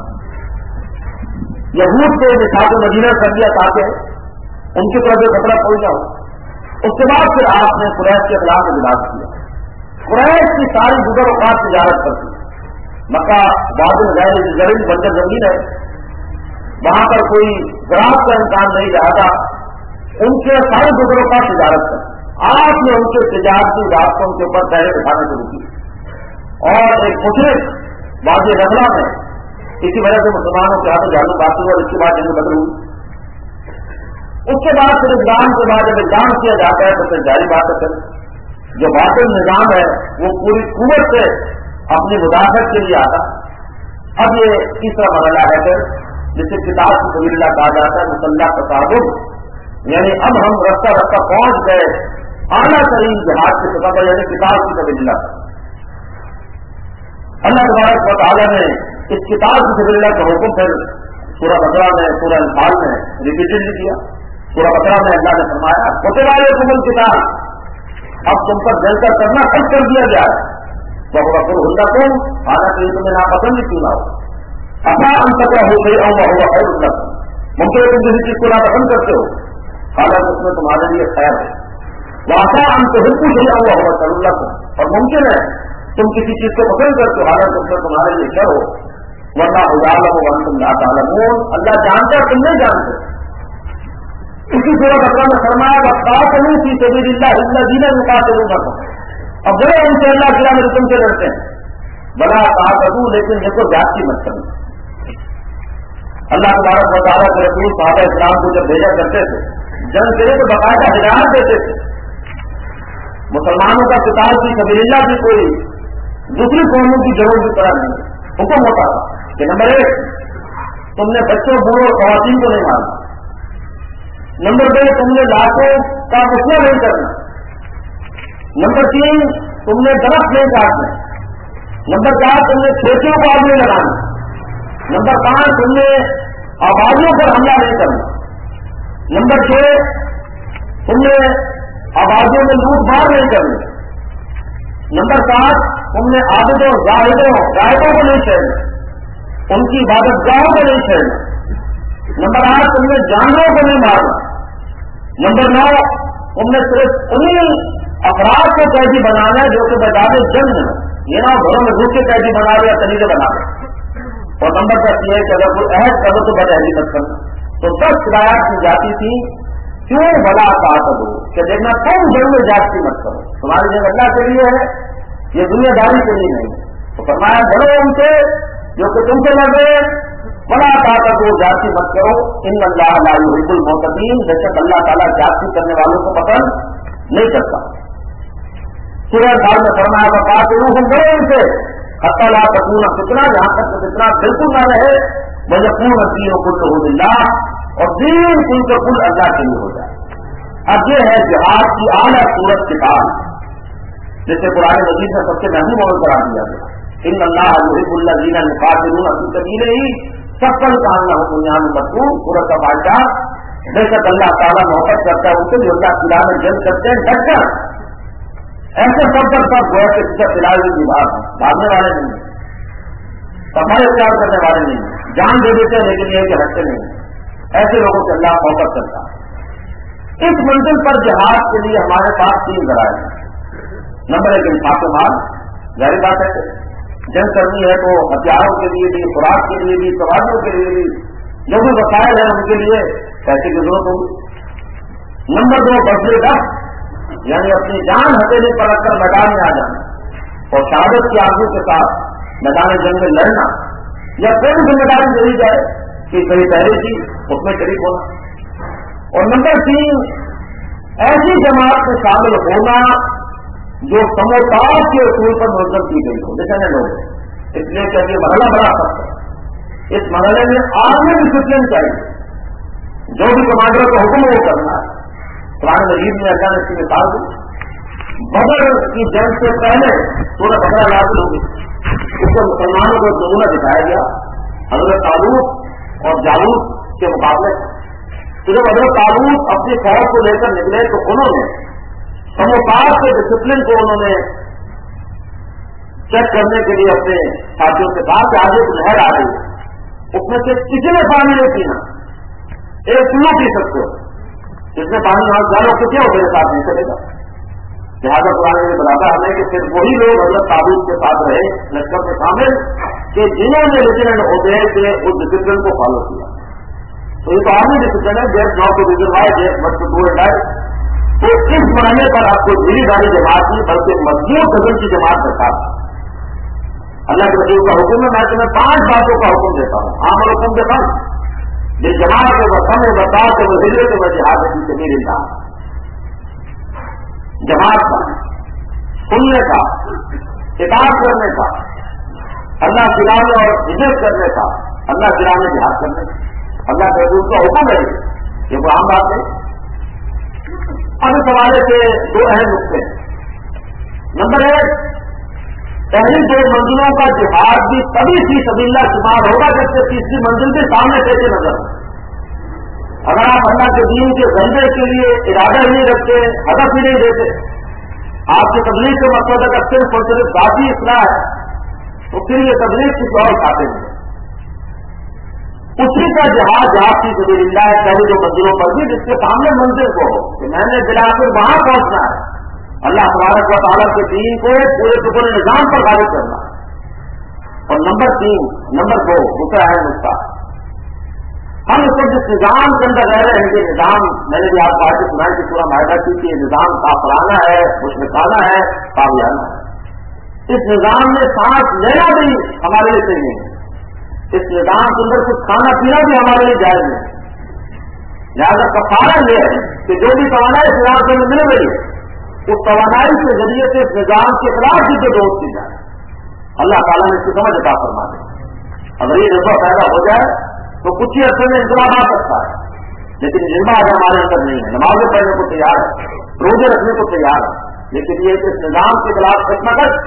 یہود کو نصاب مدینہ کر دیا تاکہ ان کی طرف خطرہ پہنچ نہ ہو۔ اس کے بعد پھر آپ نے قریش کے خلاف اجلاس کیا، قریش کی ساری گزر اوقات تجارت کرتی، مکہ بعد غیر زرعی بنجر زمین ہے، وہاں پر کوئی زراعت کا امکان نہیں رہا تھا، ان کے سارے گزروں کا تجارت کر آپ نے ان کے تجارتی راستوں کے اوپر پہلے اٹھانا شروع کی، اور ایک مشرک وادی رملہ میں اسی وجہ سے مسلمانوں کے ہاتھوں جانو باقی اور اس کے بعد جنگ بدل ہوئی۔ اس کے بعد پھر اقدام کے بعد جب اقدام کیا جاتا ہے تو پھر جاری بات ہے، جو باطل نظام ہے وہ پوری قوت سے اپنی مدافعت کے لیے آتا۔ اب یہ تیسرا مرحلہ ہے پھر جسے کتاب کی سبیل اللہ کہا جاتا ہے، مسلح تصادم، یعنی اب ہم رفتہ رفتہ پہنچ گئے اعلیٰ ترین جہاد کی سطح پر، یعنی کتاب کی سبیل اللہ۔ اللہ تبارک و تعالیٰ نے اس کتاب کی سبیل اللہ کا حکم پھر سورہ بقرہ میں سورہ انفال میں ریپیٹڈلی کیا۔ سورہ بقرہ میں اللہ نے فرمایا کتب علیکم القتال، اب تم پر جل کر کرنا خرچ کر دیا گیا ہے، وہ مکروہ لکم، حالانکہ یہ تمہیں ناپسند کیوں نہ ہو، اپنا انتقا ہو گئی اور وہ ہوگا خیر لکم، ممکن ہے تم کسی چیز کو ناپسند کرتے ہو حالانکہ اس میں تمہارے لیے خیر ہے، واسا ان کو بالکل صحیح ہوا ہوگا شر لکم، اور ممکن ہے تم کسی چیز کو پسند کرتے ہو حالانکہ اس میں تمہارے لیے شر ہو، ورنہ یعلم وانتم لا تعلمون، اللہ جانتا ہے تم نہیں جانتے۔ اسی سورہ بقرہ میں فرمایا وقاتلوا فی سبیل اللہ الذین یقاتلونکم، اب بڑے ان سے اللہ تعالیٰ میں تم سے لڑتے ہیں، بلا تعتدوا، لیکن دیکھو زیادتی مت کرو۔ اللہ تبارک و تعالیٰ کے رسول صحابہ اسلام کو جب بھیجا کرتے تھے جنگ کے لیے تو باقاعدہ ہدایت دیتے تھے، مسلمانوں کا قتال کی سبیل اللہ کی کوئی دوسری قوموں کی جڑوں کی طرح نہیں، حکم ہوتا تھا کہ نمبر ایک تم نے بچوں بوڑھوں اور خواتین کو نہیں مارنا، نمبر دو تم نے لاشوں کا مسئلہ نہیں کرنا، نمبر تین تم نے درخت نہیں کاٹنا، نمبر چار تم نے کھیتیوں کو آگ نہیں لگانا. نمبر پانچ تم نے آبادیوں پر حملہ نہیں کرنا. نمبر چھ تم نے آبادیوں میں لوٹ مار نہیں کرنی. نمبر سات تم نے عابدوں زاہدوں راہبوں کو نہیں چھیڑنا, ان کی عبادت گاہوں کو نہیں چھیڑنا. نمبر آٹھ تم نے جانوروں کو نہیں مارنا. نمبر نو تم نے صرف انہیں افراد کو قیدی بنانا ہے جو کہ بجائے جنگ ہے, یہ نہ گھروں میں گھس کے قیدی بنا رہے یا طریقے بنا رہے. اور نمبر دس یہ ہے کہ اگر کوئی عہد کرو تو بدعہدی مت کرنا. تو دس ہدایات کی جاتی تھی کیوں بلا طاقت ہو کہ دیکھنا کون جنگ میں جاتی مت کرو, تمہاری جنگ اللہ کے لیے ہے, یہ دنیا داری کے لیے نہیں. تو فرمایا بڑھو ان سے جو کہ تم سے لگے, بڑا طاقت ہو جاتی مت کرو. ان اللہ لا یحب المعتدین, بے شک اللہ تعالیٰ جاتی کرنے والوں کو پسند نہیں کرتا. سورہ انفال میں فرمایا وقاتلوہم, بڑھو ان سے حتی لا تکون فتنہ, جہاں تک کہ فتنہ بالکل نہ رہے, ویکون الدین کلہ للہ, اور دین کل کا کل اللہ کے لیے ہو جائے. اب یہ ہے جہاد کی اعلیٰ صورت کتاب, جسے قرآن مجید میں سب سے محبوب عمل قرار دیا گیا. ان اللہ یحب الذین یقاتلون فی سبیلہ صفا کانہم بنیان مرصوص. سورۃ کا بادشاہ, بے شک اللہ تعالیٰ محبت کرتا ہے ان سے جو اللہ کی راہ میں جنگ کرتے ہیں ڈٹ کر, ایسے سب پر سب گویا کہ کسی فی الحال کی بات ہے, بھاگنے والے نہیں, سفر اختیار کرنے والے نہیں, جان دے دیتے ہیں لیکن یہ کہ ہٹتے نہیں. ایسے لوگوں سے اللہ محبت کرتا ہے. اس منزل پر جہاد کے لیے ہمارے پاس تین ذرائع ہیں. نمبر ایک انصاف مال, ظاہر بات ہے جنگ کرنی ہے تو ہتھیاروں کے لیے بھی, خوراک کے لیے بھی, سواریوں کے لیے بھی, جو بھی وسائل ہیں ان کے لیے پیسے کی ضرورت ہوگی. نمبر دو بذل دست, یعنی اپنی جان ہتھیلی پر رکھ کر میدان میں آ جانا اور شہادت کی آرزو کے ساتھ میدان جنگ میں لڑنا, یا کوئی بھی ذمہ داری دے دی جائے کہ کہیں پہلے تھی اس میں شریک ہونا. اور نمبر تین ایسی جماعت میں شامل ہونا جو سموتاج کے اصول پر منظم کی گئی ہو, جیسے لوگ, اس لیے کہ یہ مرحلہ بڑا سخت ہے. اس مرحلے میں آرمی ڈسپلن چاہیے, جو بھی کمانڈر کا حکم وہ کرنا ہے. قرآن مجید میں اللہ نے اس کی مثال دی. بدر کی جنگ سے پہلے سورہ بقرہ نازل ہوگی, اس کو مسلمانوں کو نمونہ دکھایا گیا حضرت طالوت اور جالوت کے مقابلے. تو جب حضرت طالوت اپنی فوج کو لے کر نکلے تو انہوں نے سموسار کے ڈسپلن کو انہوں نے چیک کرنے کے لیے اپنے ساتھیوں سے کہا کہ آگے ایک نہر آ رہی ہے, اس میں سے کسی نے پانی نہیں پینا, ایک کلو پی سکتے ہو, جس میں پانی وہاں جانا تو کیا ہو میرے ساتھ نہیں چلے گا. لہٰذا قرآن نے بتاتا ہمیں کہ صرف وہی لوگ حضرت طالوت کے ساتھ رہے لشکر میں شامل کہ جنہوں نے لیفٹیننٹ عہدے سے اس ڈسپلن کو فالو کیا. تو یہ تو آرمی ڈسپلن ہے, دیش نو کو ریزن وائے دیش بٹ کو ڈو اینڈ آئی. تو اس مرحلے پر آپ کو دھیری داری جماعت نہیں بلکہ مضبوط قدم کی جماعت کا ساتھ اللہ کے رسول کا حکم ہے. میں تمہیں پانچ باتوں کا حکم دیتا ہوں, عام حکم دیتا ہوں, یہ جماعت کے وسم بتا کے وزیرے کے وجہ سے کبھی رہتا جماعت کا سننے کا, اطاعت کرنے کا, اللہ کی راہ میں اور ہجرت کرنے کا, اللہ کی راہ میں جہاد کرنے کا. اللہ کے رسول کا حکم ہے, یہ کوئی عام بات ہے. اب اس حوالے سے دو اہم نقطے. نمبر ایک, پہلی دو منزلوں کا جہاد بھی تبھی فی سبیل اللہ شمار ہوگا جب سے تیسری منزل کے سامنے کیسے نظر. اگر آپ اللہ کے دین کے غلبے کے لیے ارادہ ہی نہیں رکھتے, ہدف ہی نہیں دیتے, آپ کی تبلیغ کے مقصد اگر صرف اور صرف ذاتی اصلاح ہے تو پھر یہ تبلیغ کسی اور کھاتے ہیں. اسی کا جہاد جہاد کی سبیل اللہ ہے پہلے جو منزلوں پر بھی, جس کے سامنے منزل کو ہو کہ میں نے بلا کر وہاں پہنچنا ہے, اللہ تبارک و تعالیٰ کے دین کو پورے کے پورے نظام پر غالب کرنا. اور نمبر تین نمبر دو دوسرا ہے نقطہ, ہم اس وقت جس نظام کے اندر رہ رہے ہیں, یہ نظام میں نے بھی آپ کو آج سنائی کہ پورا معاہدہ کی کہ یہ نظام کافرانہ ہے, مشرکانہ ہے, کامیانہ ہے. اس نظام میں سانس لینا بھی ہمارے لیے صحیح نہیں ہے. اس نظام کے اندر کچھ کھانا پینا بھی ہمارے لیے جائز نہیں. لہٰذا کفارہ یہ ہے کہ جو بھی توانائی اس نظام کے اندر مل رہی ہے اس توانائی کے ذریعے سے اس نظام کے خلاف بھی جو دوست کی جائے. اللہ تعالیٰ نے اس کی سمجھ عطا فرما دے. اگر یہ جذبہ پیدا ہو جائے تو کچھ ہی عرصے میں انقلاب آ سکتا ہے, لیکن جذبہ آج ہمارے اندر نہیں ہے. نمازیں پڑھنے کو تیار ہے, روزے رکھنے کو تیار ہے, لیکن یہ اس نظام کے خلاف خدمت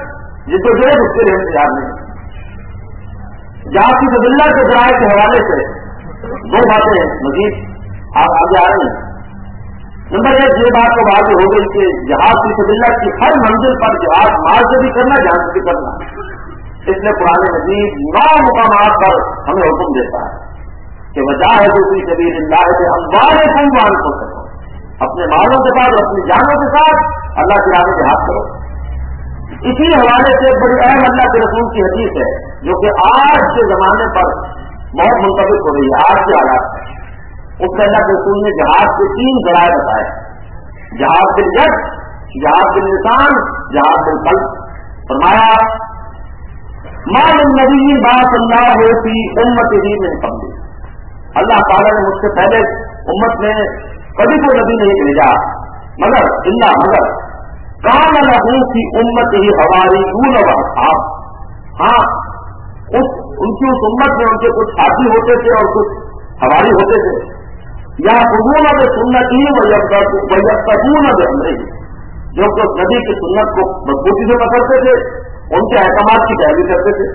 جس کو جو ہے اس کے لیے انتظار نہیں. جہاد فی سبیل اللہ کے ذرائع کے حوالے سے دو باتیں مزید آپ آگے آ رہے ہیں. نمبر ایک یہ بات تو واضح ہو گئی کہ جہاد فی سبیل اللہ کی ہر منزل پر جہاد مال سے بھی کرنا جان سے بھی کرنا. اس لیے قرآن مجید نو مقامات پر ہمیں حکم دیتا ہے کہ وجاہدوا فی سبیل اللہ باموالکم وانفسکم، اپنے مالوں کے ساتھ اور اپنی جانوں کے ساتھ اللہ کی راہ میں جہاد کرو. اسی حوالے سے ایک بڑی اہم اللہ کے رسول کی حدیث ہے جو کہ آج کے زمانے پر بہت منطبق ہو رہی ہے آج کے حالات میں. اس میں اللہ کے رسول نے جہاد کے تین ذرائع بتائے: جہاد بالید، جہاد باللسان، جہاد بالقلب. فرمایا ما للنبی بعث اللہ فی امتہ من قبل، اللہ تعالیٰ نے مجھ سے پہلے امت میں کبھی کوئی نبی نہیں بھیجا مگر اللہ مگر کان لہ فی امتہ حواریون و اصحاب. ہاں اس ان کی اس امت میں ان کے کچھ ساتھی ہوتے تھے اور کچھ حواری ہوتے تھے. یا خذون بسنتی ویقتدون بامرہ، جو کہ اس نبی کی سنت کو مضبوطی سے پکڑتے تھے، ان کے احکامات کی پیروی کرتے تھے.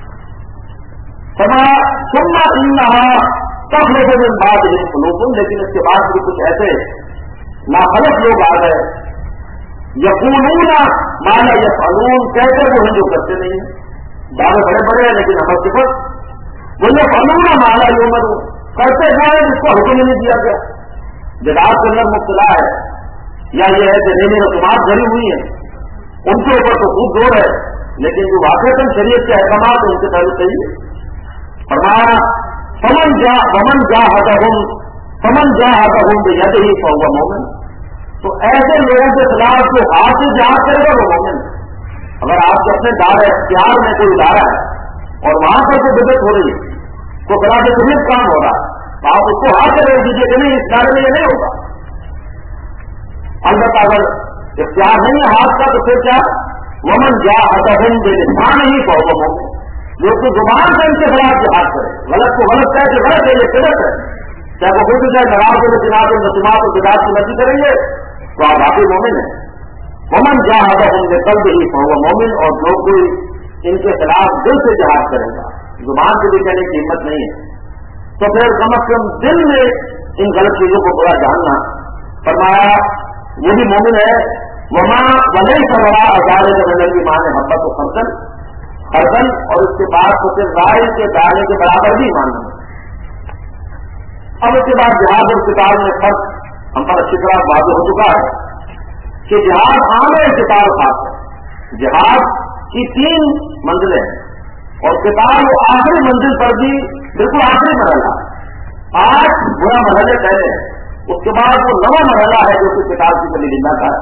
سما ثم انہا تخلف من بعدہم خلوف، لیکن اس کے بعد بھی کچھ ایسے ناخلف لوگ آ گئے یقولون ما لا یفعلون، کہتے وہ ہیں جو کرتے نہیں ہیں. دعوے بڑے بڑے ہیں لیکن عمل صفر. وہ یفعلون ما لا یؤمرون، کرتے ہیں جس کو حکم نہیں دیا گیا. جہاد کے اندر مبتلا ہے یا یہ ہے کہ نئی رسومات بھری ہوئی ہیں ان کے اوپر تو خوب زور ہے، لیکن جو واقعتاً شریعت کے احکامات ان سے پہلے صحیح ہے. فرمایا فمن جا ومن جاہدہم فمن جاہدہم بیدہ فہو مومن، تو ایسے لوگوں کے خلاف جو ہاتھ سے جہاد کرے گا وہ مومن. اگر آپ کے اپنے دار اختیار میں کوئی ادارہ ہے اور وہاں پر کوئی بدعت ہو رہی ہے تو خلاف شریعت کام ہو رہا ہے تو آپ اس کو ہاتھ سے روک دیجیے کہ نہیں اس دائرے میں یہ نہیں ہوگا. البتہ اگر اختیار نہیں ہے ہاتھ کا تو پھر کیا ومن جاہدہم بلسان ہی فہو مومن، جو کہ زبان سے ان کے خلاف جہاد کرے، غلط کو غلط کہے کہ غلط ہے یہ غلط ہے، چاہے وہ خود چاہے نراز و رسومات و رسومات اور بدعات کی مرضی کریں گے تو آپ باقی مومن ہیں. ومن جاہدہم بقلبہ فہو مومن، اور جو کوئی ان کے خلاف دل سے جہاد کرے گا، زبان سے بھی کہنے کی ہمت نہیں ہے، تو پھر کم از کم دل میں ان غلط چیزوں کو برا جاننا. فرمایا وہ بھی مومن ہے. وما ولیس وراء ذلک من الایمان حبۃ خردل، خردل اور اس کے بعد تو پھر رائے کے دانے کے برابر بھی ماننا. اب اس کے بعد جہاد اور قتال میں فرق ہم پر اچھی طرح واضح ہو چکا ہے کہ جہاد عام ہے، قتال خاص ہے. جہاد کی تین منزلیں ہیں اور قتال وہ آخری منزل پر بھی بالکل آخری مرحلہ. آج برا مرحلے پہلے اس کے بعد وہ نواں مرحلہ ہے جو کہ قتال کی سبیل اللہ کا ہے.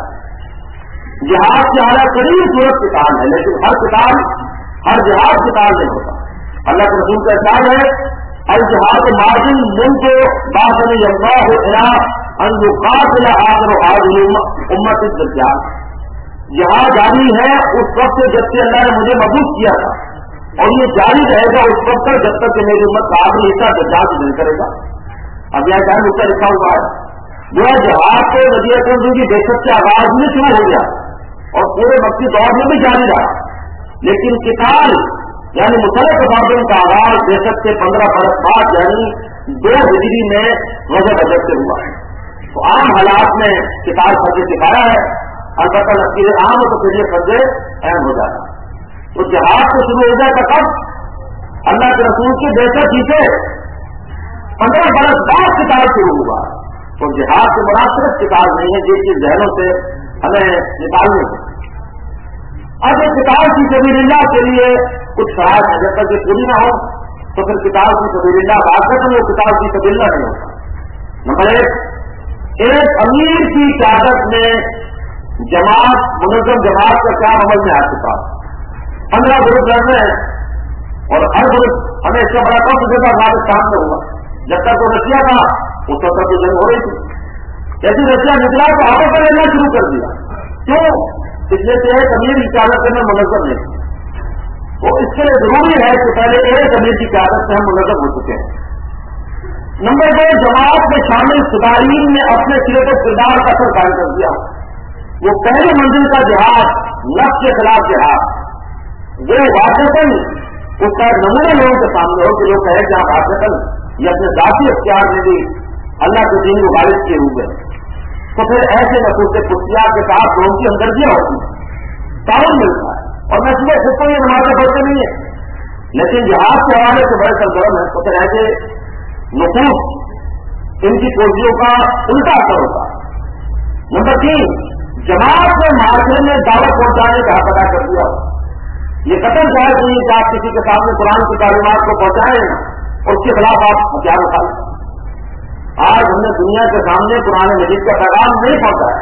جہاد کی اعلیٰ ترین صورت قتال ہے، لیکن ہر قتال ہر جہاد قتال نہیں ہوتا. اللہ کے رسول کا احسان ہے الجہاد ماضی منذ باطن اللہ الى ان يقاتل آخر هذه امت الدجال، جہاد جاری ہے اس وقت سے جب سے اللہ نے مجھے مبعوث کیا تھا اور یہ جاری رہے گا اس وقت تک جب تک کہ میری امت کا آخری حصہ دجال سے نہیں کرے گا. اب یہاں جان اس کا لکھا ہوا ہے جو جہاد کے نبی اکرم کی دہشت کے آغاز میں شروع ہو گیا اور پورے مکی دور میں بھی جاری رہا، لیکن قتال یعنی مسلح تفاضل کا آغاز دہشت کے پندرہ برس بعد یعنی دو ہجری میں غزوہ بدر سے ہوا. تو عام حالات میں قتال فرض کفایہ ہے، البتہ نتیجے عام ہو تو پھر یہ فرض اہم ہو جاتا. تو جہاد سے شروع ہو جائے تو کب اللہ کے رسول کی دہشت ہی سے پندرہ برس بعد قتال شروع ہوا. تو جہاد سے مراد صرف قتال نہیں ہے جس کی ذہنوں سے ہمیں نکالنے کو. اب یہ قتال کی سبیل اللہ کے لیے کچھ شرائط ہے، جب تک یہ پوری نہ ہو تو پھر قتال کی سبیل اللہ بات کرتے وہ قتال کی سبیل اللہ نہیں ہوتا. نمبر ایک ایک امیر کی قیادت میں جماعت منظم جماعت کا کیا عمل میں آ چکا. پندرہ گروپ لڑنے ہیں اور ہر گروپ ہمیں اس کا بڑا کم جگہ افغانستان میں ہوا. جب تک وہ رشیا تھا اس وقت تک جنگ ہو رہی تھی. جیسے رشیا نکلا تو آپس میں لڑنا شروع کر دیا. کیوں؟ اس لیے سے ایک امیر کی قیادت میں منظم نہیں. تو اس کے لیے ضروری ہے کہ پہلے ایک امیر کی قیادت سے ہم منظم ہو چکے ہیں. نمبر دو جماعت میں شامل صدارین نے اپنے سرے کو کردار کا اثر قائم کر دیا. وہ پہلی منزل کا جہاد نفس کے خلاف جہاد وہ واقعتاً اس کا نمونہ لوگوں کے سامنے ہو کہ لوگ کہیں کہ آپ واقعتاً یہ اپنے ذاتی اختیار میں بھی اللہ کے دین کو غالب کیے ہوئے، تو پھر ایسے نفوس کشتیار کے ساتھ لوگوں کی ہمدردیاں ہوتی ہیں، تعاون ملتا ہے. اور میں صبح خود کو یہ نمازیں پڑھتے نہیں ہے، لیکن جہاد کے حوالے سے بڑے سرگرم ہے، تو پھر ایسے نفوس ان کی کوششوں کا الٹا اثر ہوتا ہے. نمبر تین، جماعت میں معاشرے میں دعوت پہنچانے کا حق ادا کر دیا. یہ قتل جائز نہیں کہ آپ کسی کے سامنے قرآن کی تعلیمات کو پہنچائیں اور اس کے خلاف آپ ہتھیار اٹھائیں. آج ہم نے دنیا کے سامنے قرآن مجید کا پیغام نہیں پہنچایا،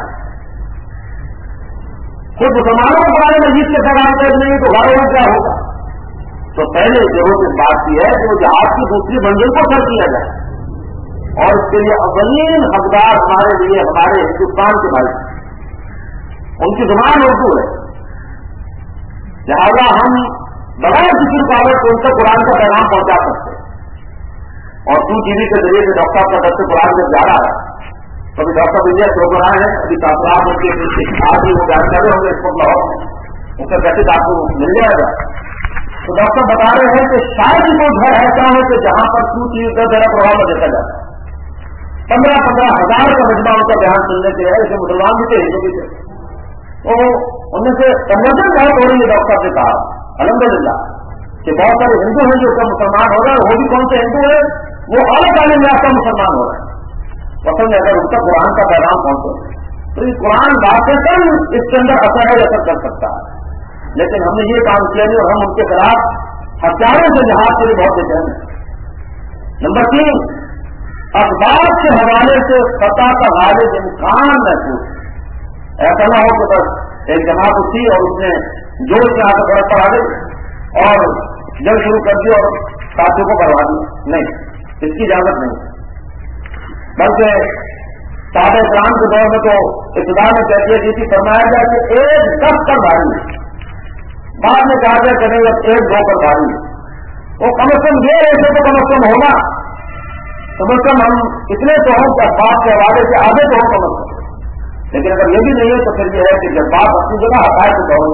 خود مسلمانوں کو قرآن مجید کے پیغام پیش نہیں تو گھروں میں کیا ہوگا؟ تو پہلے ضرورت اس بات کی ہے کہ وہ جہاد کی دوسری منزل کو سر کیا جائے، اور اس کے لیے اولین حقدار ہمارے لیے ہمارے ہندوستان کے بھائی، ان کی زبان اردو ہے، لہٰذا ہم بغیر کسی رکاوٹ کو ان سے قرآن کا پیغام پہنچا سکتے ہیں. اور ٹو ٹی وی کے ذریعے سے ڈاکٹر کا درس قرآن جب جا رہا ہے تو ابھی ڈاکٹر وجے پروگرام آئے ہیں، ابھی تاثرات ان کے آج ہی وہ بیان کر رہے ہوں گے اس وقت لاہور میں، ان کا کیسے آپ کو مل جائے گا. تو ڈاکٹر بتا رہے ہیں کہ شاید ہی کوئی گھر ایسا ہے کہ جہاں پر ٹو ٹی وی کا ذرا پربھاؤ دیکھا جاتا ہے. پندرہ پندرہ ہزار کا مجمع ان کا بیان سننے کے ہے، اسے مسلمان بھی تھے ہندو بھی تھے. تو ان میں سے کنورژن بہت ہو رہی ہے. ڈاکٹر نے کہا الحمدللہ کہ بہت سارے ہندو ہیں جو اس کا مسلمان ہو رہے ہیں، وہ بھی کون سے ہندو ہیں؟ وہ اعلیٰ تعلیم یافتہ مسلمان ہو رہے ہیں. پسند اگر اس کا قرآن کا پیغام پہنچے تو یہ قرآن واقعتاً اس کے اندر اثر ہے اثر کر سکتا ہے. لیکن ہم نے یہ کام کیا نہیں اور ہم ان کے خلاف ہتھیاروں سے جہاد کے لیے بہت بےچین ہیں. نمبر تین، اخبار کے حوالے سے فتح کا غالب امکان محسوس. ایسا نہ ہو کہ بس ایک جماعت اٹھی اور اس نے جوش میں آ کر بڑا پڑھا دی اور جنگ شروع کر دی اور ساتھیوں کو کروا دی. نہیں، اس کی اجازت نہیں. بلکہ صحابہ کرام کے دور میں تو ابتدا میں کہتے ہیں جیسی فرمایا گیا کہ ایک دس پر بھاری ہے، بعد میں کہا گیا کریں گے ایک دو پر بھاری ہے. وہ کم از کم یہ ایسے تو کم از کم ہونا، کم از کم ہم اتنے تو ہوں کہ اخبار کے حوالے سے آگے تو ہوں کم از کم. لیکن اگر یہ بھی نہیں ہے تو پھر یہ ہے کہ جب بات اپنی جگہ حقائق کو کہو.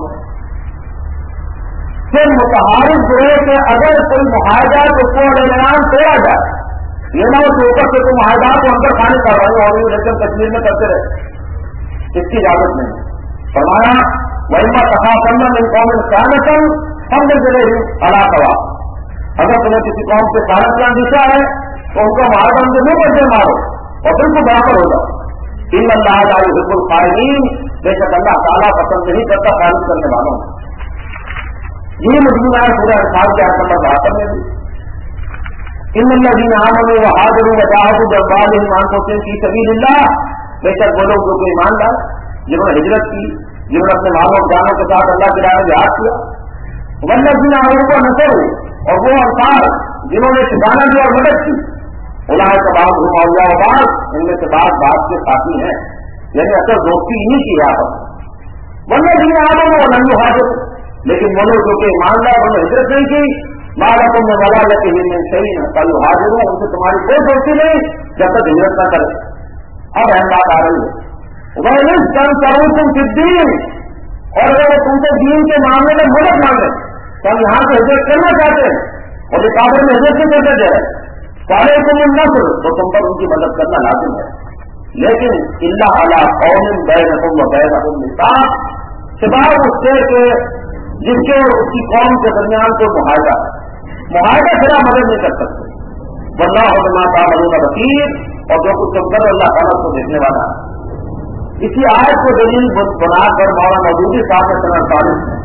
پھر متحارف جو ہے کہ اگر کوئی معاہدہ تو کو اعلان توڑا جائے، یہ نہ ہو کہ اوپر سے کوئی معاہدہ کو اندر کھانے کر رہے ہو اور لیکن کشمیر میں کرتے رہے، اس کی اجازت نہیں. فرمایا وَإِمَّا تَخَافَنَّ مِنْ قَوْمٍ خِيَانَةً فَانبِذْ إِلَيْهِمْ عَلَىٰ سَوَاءٍ. اگر تمہیں کسی قوم سے خیانت کا اندیشہ ہے تو ان کا معاہدہ ان کے منہ پر سے مارو اور پھر کو برابر ہو جاؤ. ان اللہ لا يحب الخائنین، بے شک اللہ تعالیٰ پسند نہیں کرتا خیانت کرنے والوں. یہ مضمون ہے سورہ انفال کے آیت نمبر بہتر میں بھی. ان الذین آمنوا وہاجروا وجاہدوا باموالہم وانفسہم فی سبیل اللہ، بے شک وہ لوگ جو کہ ایمان لائے، جنہوں نے ہجرت کی، جنہوں نے اپنے مالوں اور جانوں کے ساتھ اللہ کے راہ میں جہاد کیا. والذین آمنوا ونصروا، اور وہ انصار جنہوں نے ٹھکانہ دیا اور مدد کی. اولئک بعضهم اولیاء بعض، ان میں سے بعض بعض کے ساتھی ہیں، یعنی اصل دوستی انہیں کی ہے. والذین آمنوا ولم یہاجروا، لیکن وہ لوگ جو کہ ایمان لائے انہوں نے ہجرت نہیں کی، ما لکم من ولایتہم من شیء حتی یہاجروا، ان سے تمہاری کوئی دوستی نہیں جب تک ہجرت نہ کرے. اب اہم بات آ رہی ہے وَإِنِ اسْتَنصَرُوكُمْ فِي الدِّينِ، اور اگر وہ تم سے دین کے معاملے میں مدد مانگے تو ہم یہاں سے ہجرت کرنا چاہتے ہیں اور یہ کافر میں ہجرت نہیں کرتے جائے فَعَلَيْكُمُ النَّصْرُ، تو تم پر ان کی مدد کرنا لازم ہے. لیکن إِلَّا عَلَىٰ قَوْمٍ بَيْنَكُمْ وَبَيْنَهُمْ مِيثَاقٌ، سوائے اس سے کہ جس کے اور اس کی قوم کے درمیان کوئی معاہدہ ہے. معاہدہ پھر آپ مدد نہیں کر سکتے. وَاللَّهُ بِمَا تَعْمَلُونَ بَصِيرٌ، اور جو کچھ تم کرو اللہ تعالیٰ کو دیکھنے والا ہے. اسی آیت کو دلیل بنا کر مولانا مودودی صاحب نے سنہ اڑتالیس میں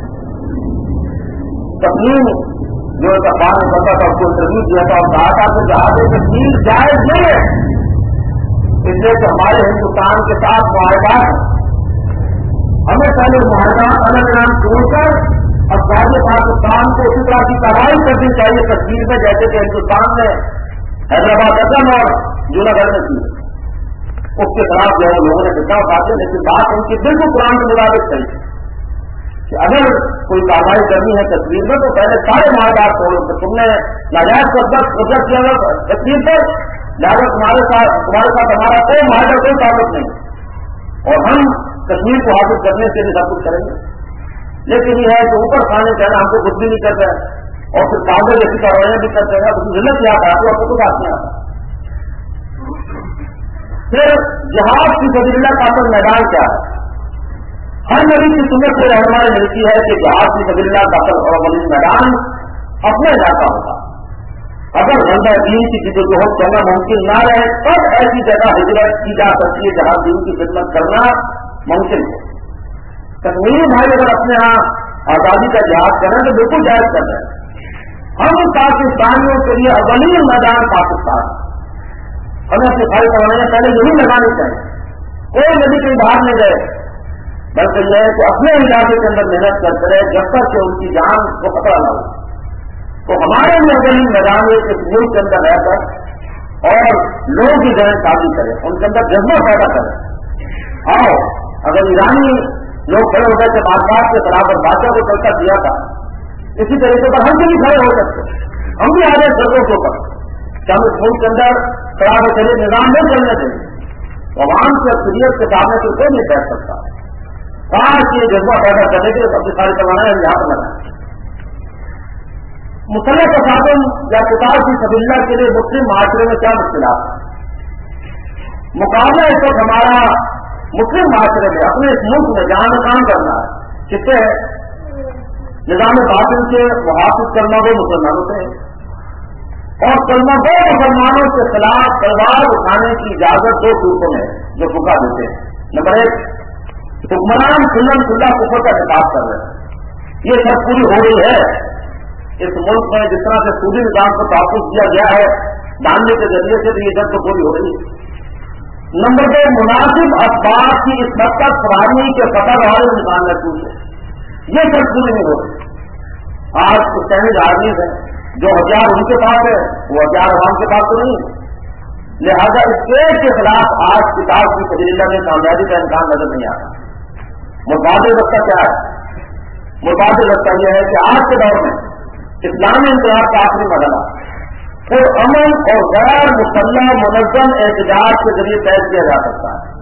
تسلیم جو ایک اخبار میں پڑھتا تھا اس کو انٹرویو دیا تھا اور کہا تھا کہ جہاد تسلیم جائز نہیں ہے، اس لیے کہ ہمارے ہندوستان کے ساتھ معاہدات، ہمیں پہلے معاہدات الگ نام چھوڑ کر افغان پاکستان کو اسی طرح کی کارروائی کرنی چاہیے کشمیر میں، جیسے کہ ہندوستان میں حیدرآباد اصل اور جوناگڑھ میں تھی. اس کے خلاف جو ہے لوگوں نے کتنا اٹھاتے، لیکن بات ان کی بالکل قرآن کے مطابق صحیح کہ اگر کوئی کارروائی کرنی ہے تصویر میں تو پہلے سارے معاہدات چھوڑو کہ تم نے ناجائز قبضہ کیا ہوا تصویر پر، لہٰذا تمہارے ساتھ تمہارے ساتھ ہمارا کوئی معاہدہ کوئی تعلق نہیں، اور ہم کشمیر کو حاصل کرنے کے لیے سب کچھ کریں گے. لیکن یہ ہے کہ اوپر کھانے کہنا ہم کو کچھ بھی نہیں کرتا ہے اور پھر کاغذ ایسی کاروائیاں بھی کرتے ہیں تو ضلع کیا آتا ہے آپ کو بات نہیں آتا. پھر جہاد کی سبیل اللہ کا اصل میدان کیا ہے؟ ہر نبی کی سنت سے رہنمائی ملتی ہے کہ جہاد کی سبیل اللہ کا اصل اور اول میدان اپنے علاقہ ہوگا. اگر بندہ دین کی جدوجہد کرنا ممکن نہ رہے تب ایسی جگہ ہجرت کی جا سکتی ہے جہاں دین کی خدمت کرنا ممکن ہے. کشمیری بھائی اگر اپنے یہاں آزادی کا جہاد کریں تو بالکل جائز کر رہے ہیں. ہم پاکستانیوں کے لیے اولین میدان پاکستان ہمیں اپنے خالی کروانے پہلے یہی لگانے چاہیے. کوئی نبی کہیں باہر نہیں گئے بلکہ یہ ہے کہ اپنے علاقے کے اندر محنت کرتے رہے جب تک کہ ان کی جان کو خطرہ نہ ہو. تو ہمارے لیے اولین میدان ہے کہ ملک کے اندر رہ کر اور لوگوں کی جگہ شادی کریں, ان کے اندر جذبہ پیدا کریں. آؤ اگر ایرانی لوگ کھڑے ہو گئے کہ بادشاہ کے خلاف بادشاہ کو چلتا دیا تھا, اسی طریقے پر ہم بھی کھڑے ہو سکتے, ہم بھی آ رہے سڑکوں کے اوپر کہ ہم اس ملک کے اندر خراب چلے نظام نہیں چلنے دیں. تو عوام کی اکثریت کے سامنے سے کوئی نہیں بیٹھ سکتا. کاش یہ جذبہ پیدا کرنے کے سب سے سارے کروانا ہے یہاں پر لگائیں. مسلح تصادم یا کتاب کی سبیل اللہ کے لیے مسلم معاشرے میں کیا مشکلات ہیں؟ مقابلہ اس وقت ہمارا مسلم معاشرے میں اپنے اس ملک میں جہاں میں کام کرنا ہے کس سے ہے؟ نظام باطل سے محافظ کرنا وہ مسلمانوں سے اور کلمہ دو مسلمانوں کے خلاف تلوار اٹھانے کی اجازت دو صورتوں میں جو فقہ دیتے ہیں. نمبر ایک, حکمران کھلم کھلا کفر کا خطاب کر رہے ہیں. یہ سب پوری ہو رہی ہے اس ملک میں جس طرح سے سودی نظام کو تحفظ کیا گیا ہے ڈالنے کے ذریعے سے بھی یہ جب تو پوری ہو رہی ہے. نمبر دو, مناسب اسباب کی اس حد تک فراہمی کے قطر والے نظام محسوس ہے. یہ سب پوری نہیں ہو رہی. آج کچھ چائنیز آرمیز ہیں جو ہتھیار ان کے پاس ہے وہ ہتھیار عوام کے پاس تو نہیں ہے. لہذا اسٹیٹ کے خلاف آج کتاب کی سبیل اللہ میں کامیابی کا امکان نظر نہیں آتا. متبادل رستہ کیا ہے؟ متبادل رستہ یہ ہے کہ آج کے دور میں اسلامی انقلاب کا آخری مرحلہ پھر امن اور غیر مسلح منظم احتجاج کے ذریعے طے کیا جا سکتا ہے.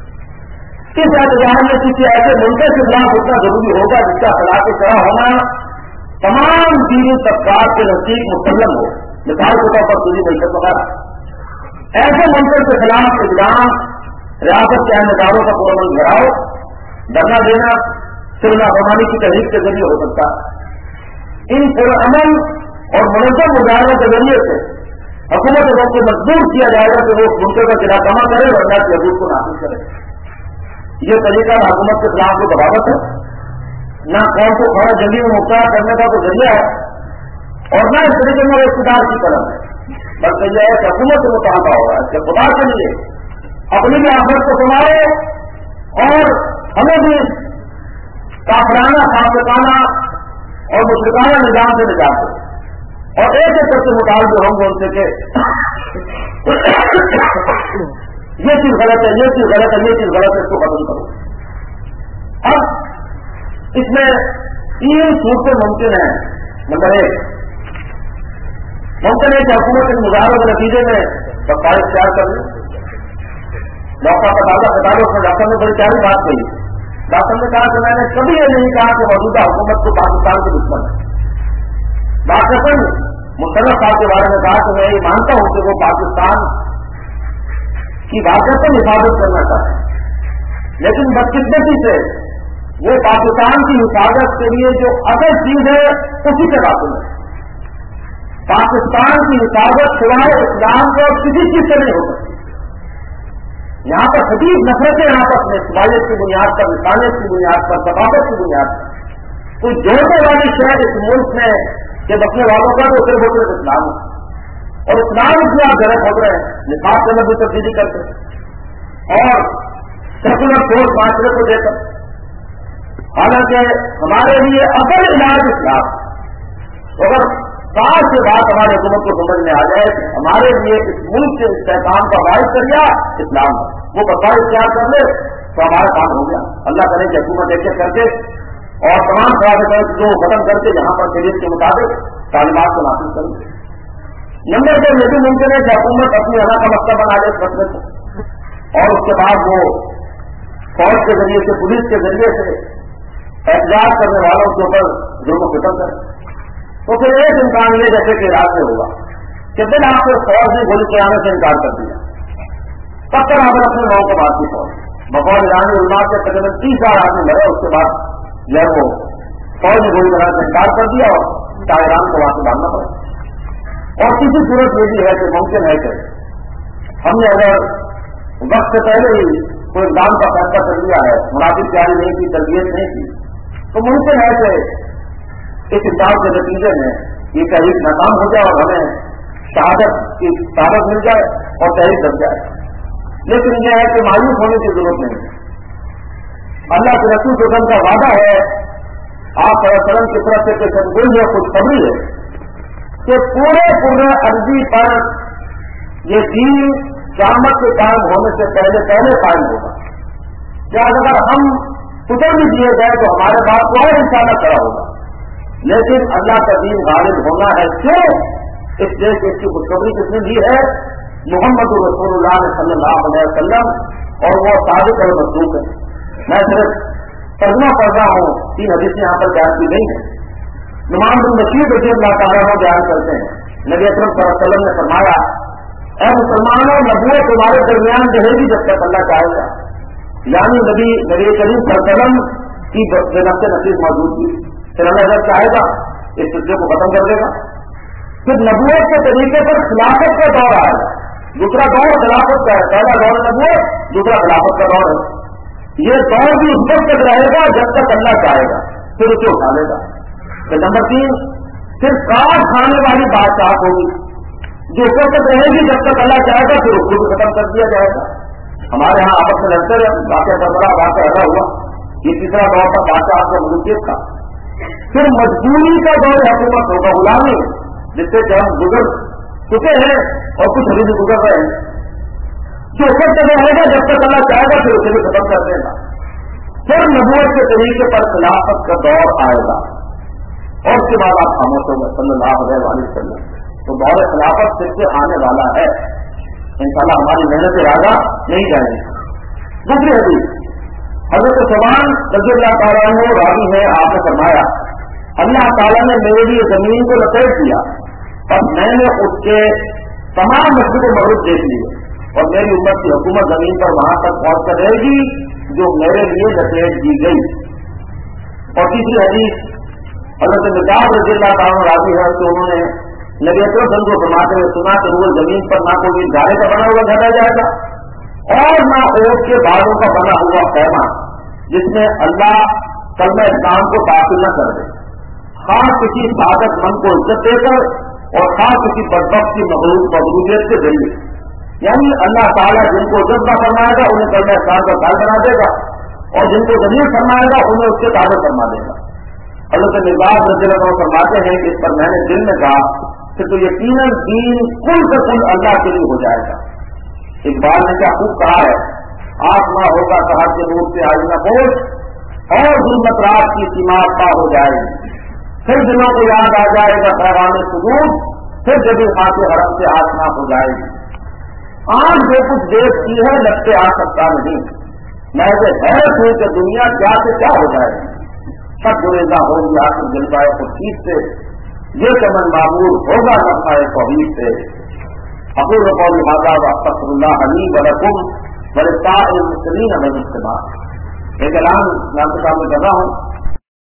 اس احتجاج میں کسی ایسے ملک کے خلاف اتنا ضروری ہوگا جس کا خلاف شرع ہونا تمام دینی طبقات کے نزدیک مسلم ہو. مثال کے طور پر سودی معیشت وغیرہ ایسے منظر کے خلاف اقدام ریاست کے اہمداروں کا پورا ملک گھراؤ, دھرنا دینا صلح افغانی کی تحریک کے ذریعے ہو سکتا ہے. ان پرامن اور منظم مظاہروں کے ذریعے سے حکومت کو مجبور کیا جائے گا کہ وہ ملکوں کا قلعہ جمع کرے اور اللہ کے حدود کو نافذ کرے. یہ طریقہ حکومت کے خلاف کو بغاوت ہے, نہ قوم کو کھڑا جنگی میں مبتلا کرنے کا تو ذریعہ ہے اور نہ اس طریقے میں اقتدار کی قلم ہے. بلکہ یہ ہے کہ حکومت سے مطالبہ ہوگا کہ خدا کے لیے اپنی بھی آفت کو سنبھالے اور ہمیں بھی کافرانہ فاسقانہ اور مشرکانہ نظام سے نجات دے اور ایک ایک کر کے مطالبے ہوں گے ان سے کہ یہ چیز غلط ہے, یہ چیز غلط ہے, یہ چیز غلط ہے, اس کو ختم کرو. اب اس میں تین صورتیں ممکن ہیں. نمبر ایک, ممکن ہے کہ حکومت کے مظاہروں کے نتیجے میں سفارش اختیار کر لیں. ڈاکٹر کا تازہ خطابوں میں ڈاکٹر نے بڑی پیاری بات کہی. ڈاکٹر نے کہا کہ میں نے کبھی یہ نہیں کہا کہ موجودہ حکومت کو پاکستان کے دشمن ہے. ڈاکٹر مصنف صاحب کے بارے میں کہا کہ میں یہ مانتا ہوں کہ وہ پاکستان کی واقعات کی حفاظت کرنا چاہتے ہیں, لیکن بدقسمتی سے وہ پاکستان کی حفاظت کے لیے جو اصل چیز ہے اسی سے باطل ہے. پاکستان کی حفاظت سوائے اسلام کو کسی چیز سے نہیں ہو سکتی. یہاں پر شدید نفرتیں آپس میں سوائیت کی بنیاد پر, انسانیت کی بنیاد پر, ثقافت کی بنیاد پر کوئی جوڑنے والی شہر اس ملک میں کہ بسنے والوں کا تو صرف صرف اسلام ہے. اور اسلام سے آپ غلط ہو رہے ہیں, نصاب کے اندر بھی تبدیلی کرتے اور سیکولر فورس معاشرے کو دے کر. حالانکہ ہمارے لیے اصل علاج اسلام, اگر سال کے بعد ہماری حکومت کو سمجھ میں آ جائے کہ ہمارے لیے اس ملک کے استحکام کا باعث ذریعہ اسلام ہے, وہ بتاؤ اختیار کر لے تو ہمارا کام ہو گیا. اللہ کرے کہ حکومت ایک ایک کر کے اور تمام خراب جو ختم کر کے یہاں پر شریعت کے مطابق تعلیمات کو نافذ کریں. نمبر دو, یہ بھی ممکن ہے کہ حکومت اپنی اللہ کا مقصد بنا لے اس مسئلے کو اور اس کے بعد وہ فوج کے ذریعے سے, پولیس کے ذریعے سے احتجاج کرنے والوں کے اوپر ظلم و ستم کرے. تو پھر ایک انسان یہ جیسے کہ عراق میں ہوگا کہ دن آپ سے فوج نے گولی چلانے سے انکار کر دیا، تب تک آپ نے اپنے لوگوں کو بات کی فوج بقول ایرانی علماء کے تقریباً تیس ہزار آدمی مرے. اس کے بعد جو ہے وہ فوج نے گولی چلانے سے انکار کر دیا اور طاہران کو وہاں سے ڈالنا پڑا. اور کسی صورت یہ بھی ہے کہ ممکن ہے کہ ہم نے اگر وقت سے پہلے ہی کوئی اقدام کا فیصلہ کر لیا ہے، مناسب تیاری نہیں کی، تربیت نہیں کی، تو ممکن ہے کہ اس اقدام کے نتیجے میں یہ تحریک ناکام ہو جائے اور ہمیں شہادت کی طاقت مل جائے اور تحریک دب جائے. لیکن یہ ہے کہ مایوس ہونے کی ضرورت نہیں. اللہ کے رسول وسلم کا وعدہ ہے، آپ صلی اللہ علیہ وسلم کی طرف سے پیشن گوئی ہے، خوشخبری ہے کہ پورے پورے عرضی پر یہ دین قیامت کے قائم ہونے سے پہلے پہلے قائم ہوگا. یا اگر ہم اتر بھی دیے گئے تو ہمارے بعد کو اور انشاءاللہ کھڑا ہوگا. لیکن اللہ کا دین غالب ہونا ہے. کیوں؟ اس لیے کہ اس کی خوشخبری کس نے دی ہے؟ محمد رسول اللہ صلی اللہ علیہ وسلم، اور وہ صادق اور مصدوق ہے. میں صرف ترجمہ پڑھ رہا ہوں، تین حدیثیں یہاں پر بیان کی گئی ہیں. نعمان بن بشیر رضی اللہ تعالیٰ عنہ بیان کرتے ہیں، نبی اکرم صلی اللہ علیہ وسلم نے فرمایا، اے مسلمانوں، نبوت تمہارے درمیان رہے گی جب تک اللہ چاہے گا. یعنی نبی نبی کریم صلی اللہ علیہ وسلم کی جنت نصیب موجود تھی. پھر اللہ جب چاہے گا اس سلسلے کو ختم کر دے گا. پھر نبوت کے طریقے پر خلافت کا دور آئے گا. دوسرا دور خلافت کا ہے، پہلا دور نبوت، دوسرا خلافت کا دور ہے. یہ دور بھی اس وقت تک رہے گا جب تک اللہ چاہے گا، پھر اسے اٹھا لے گا. پھر نمبر تین، پھر کاٹ کھانے والی بادشاہ ہوگی جو اس وقت رہے گی جب تک اللہ چاہے گا، پھر اس کو بھی ختم کر دیا جائے گا. ہمارے یہاں آپس میں لڑتے رہے، واقعہ بڑا واقعہ ایسا ہوا. یہ تیسرا دور تھا بادشاہ کا ملکیت کا. پھر مجبوری کا دور حکومت ہوگا، غلامی، جس سے کہ ہم گزر چکے ہیں اور کچھ ابھی بھی گزر رہے ہیں. جو اس وقت رہے گا جب تک اللہ چاہے گا، پھر اسے بھی ختم کر دے گا. پھر نبوت کے طریقے پر خلافت کا دور آئے گا اور اس کے بعد آپ خاموش ہو گئے صلی اللہ علیہ وسلم. تو دور خلافت پھر سے آنے والا ہے. انشاءاللہ ہماری محنت راجا نہیں جائے گی. دوسری حدیث حضرت سلمان رضی اللہ تعالیٰ عنہ راوی ہے، آپ نے فرمایا، اللہ تعالیٰ نے میرے لیے زمین کو لپیٹ دیا اور میں نے اس کے تمام مسجد مغرب دیکھ لیے اور میری امت کی حکومت زمین پر وہاں تک پہنچ کر رہے گی جو میرے لیے لپیٹ دی گئی. اور تیسری حدیث حضرت مقداد رضی اللہ تعالیٰ راضی ہے کہ انہوں نے نبی اکرم کو فرماتے ہوئے سنا کہ وہ زمین پر نہ کوئی گارے کا بنا ہوا گھر جائے گا اور نہ اوٹ کے بالوں کا بنا ہوا خیمہ جس میں اللہ کلمہ اسلام کو داخل نہ کر دے، خاص کسی سعادت مند کو عزت دے کر اور خاص کسی بدبخت کی مغروبیت سے دے دے. یعنی اللہ تعالیٰ جن کو عزت نہ فرمائے گا انہیں کلمہ اسلام کا سال بنا دے گا اور جن کو ضمیر فرمائے گا انہیں اس کے تعلق فرما دے گا. حضرت مقداد رضی اللہ عنہ فرماتے ہیں کہ اس پر میں نے دل میں کہا کہ تو یقیناً دین کل سے کل اللہ کے لیے ہو جائے گا. اقبال نے کیا خوب کہا ہے، آسما ہوگا کہا کے نور سے آج نہ پہنچ اور ظلمت رات کی سیمات پا ہو جائے گی. پھر دنوں کو یاد آ جائے گا پیغام سجود، پھر جبھی خاص حرم سے آسما ہو جائے گی. آج جو کچھ دیکھتی ہے لگتے آ سکتا نہیں. میں سے حیرت ہوں کہ دنیا کیا سے کیا ہو جائے گی. سب گریزہ ہوگی آخر جلوائے خورشید سے، یہ چمن معمور ہوگا نفائے توحید سے. اقول قولی ھذا واستغفر اللہ لی ولکم ولسائر المسلمین من الذنوب. ایک اعلان میں آپ کے سامنے کر رہا ہوں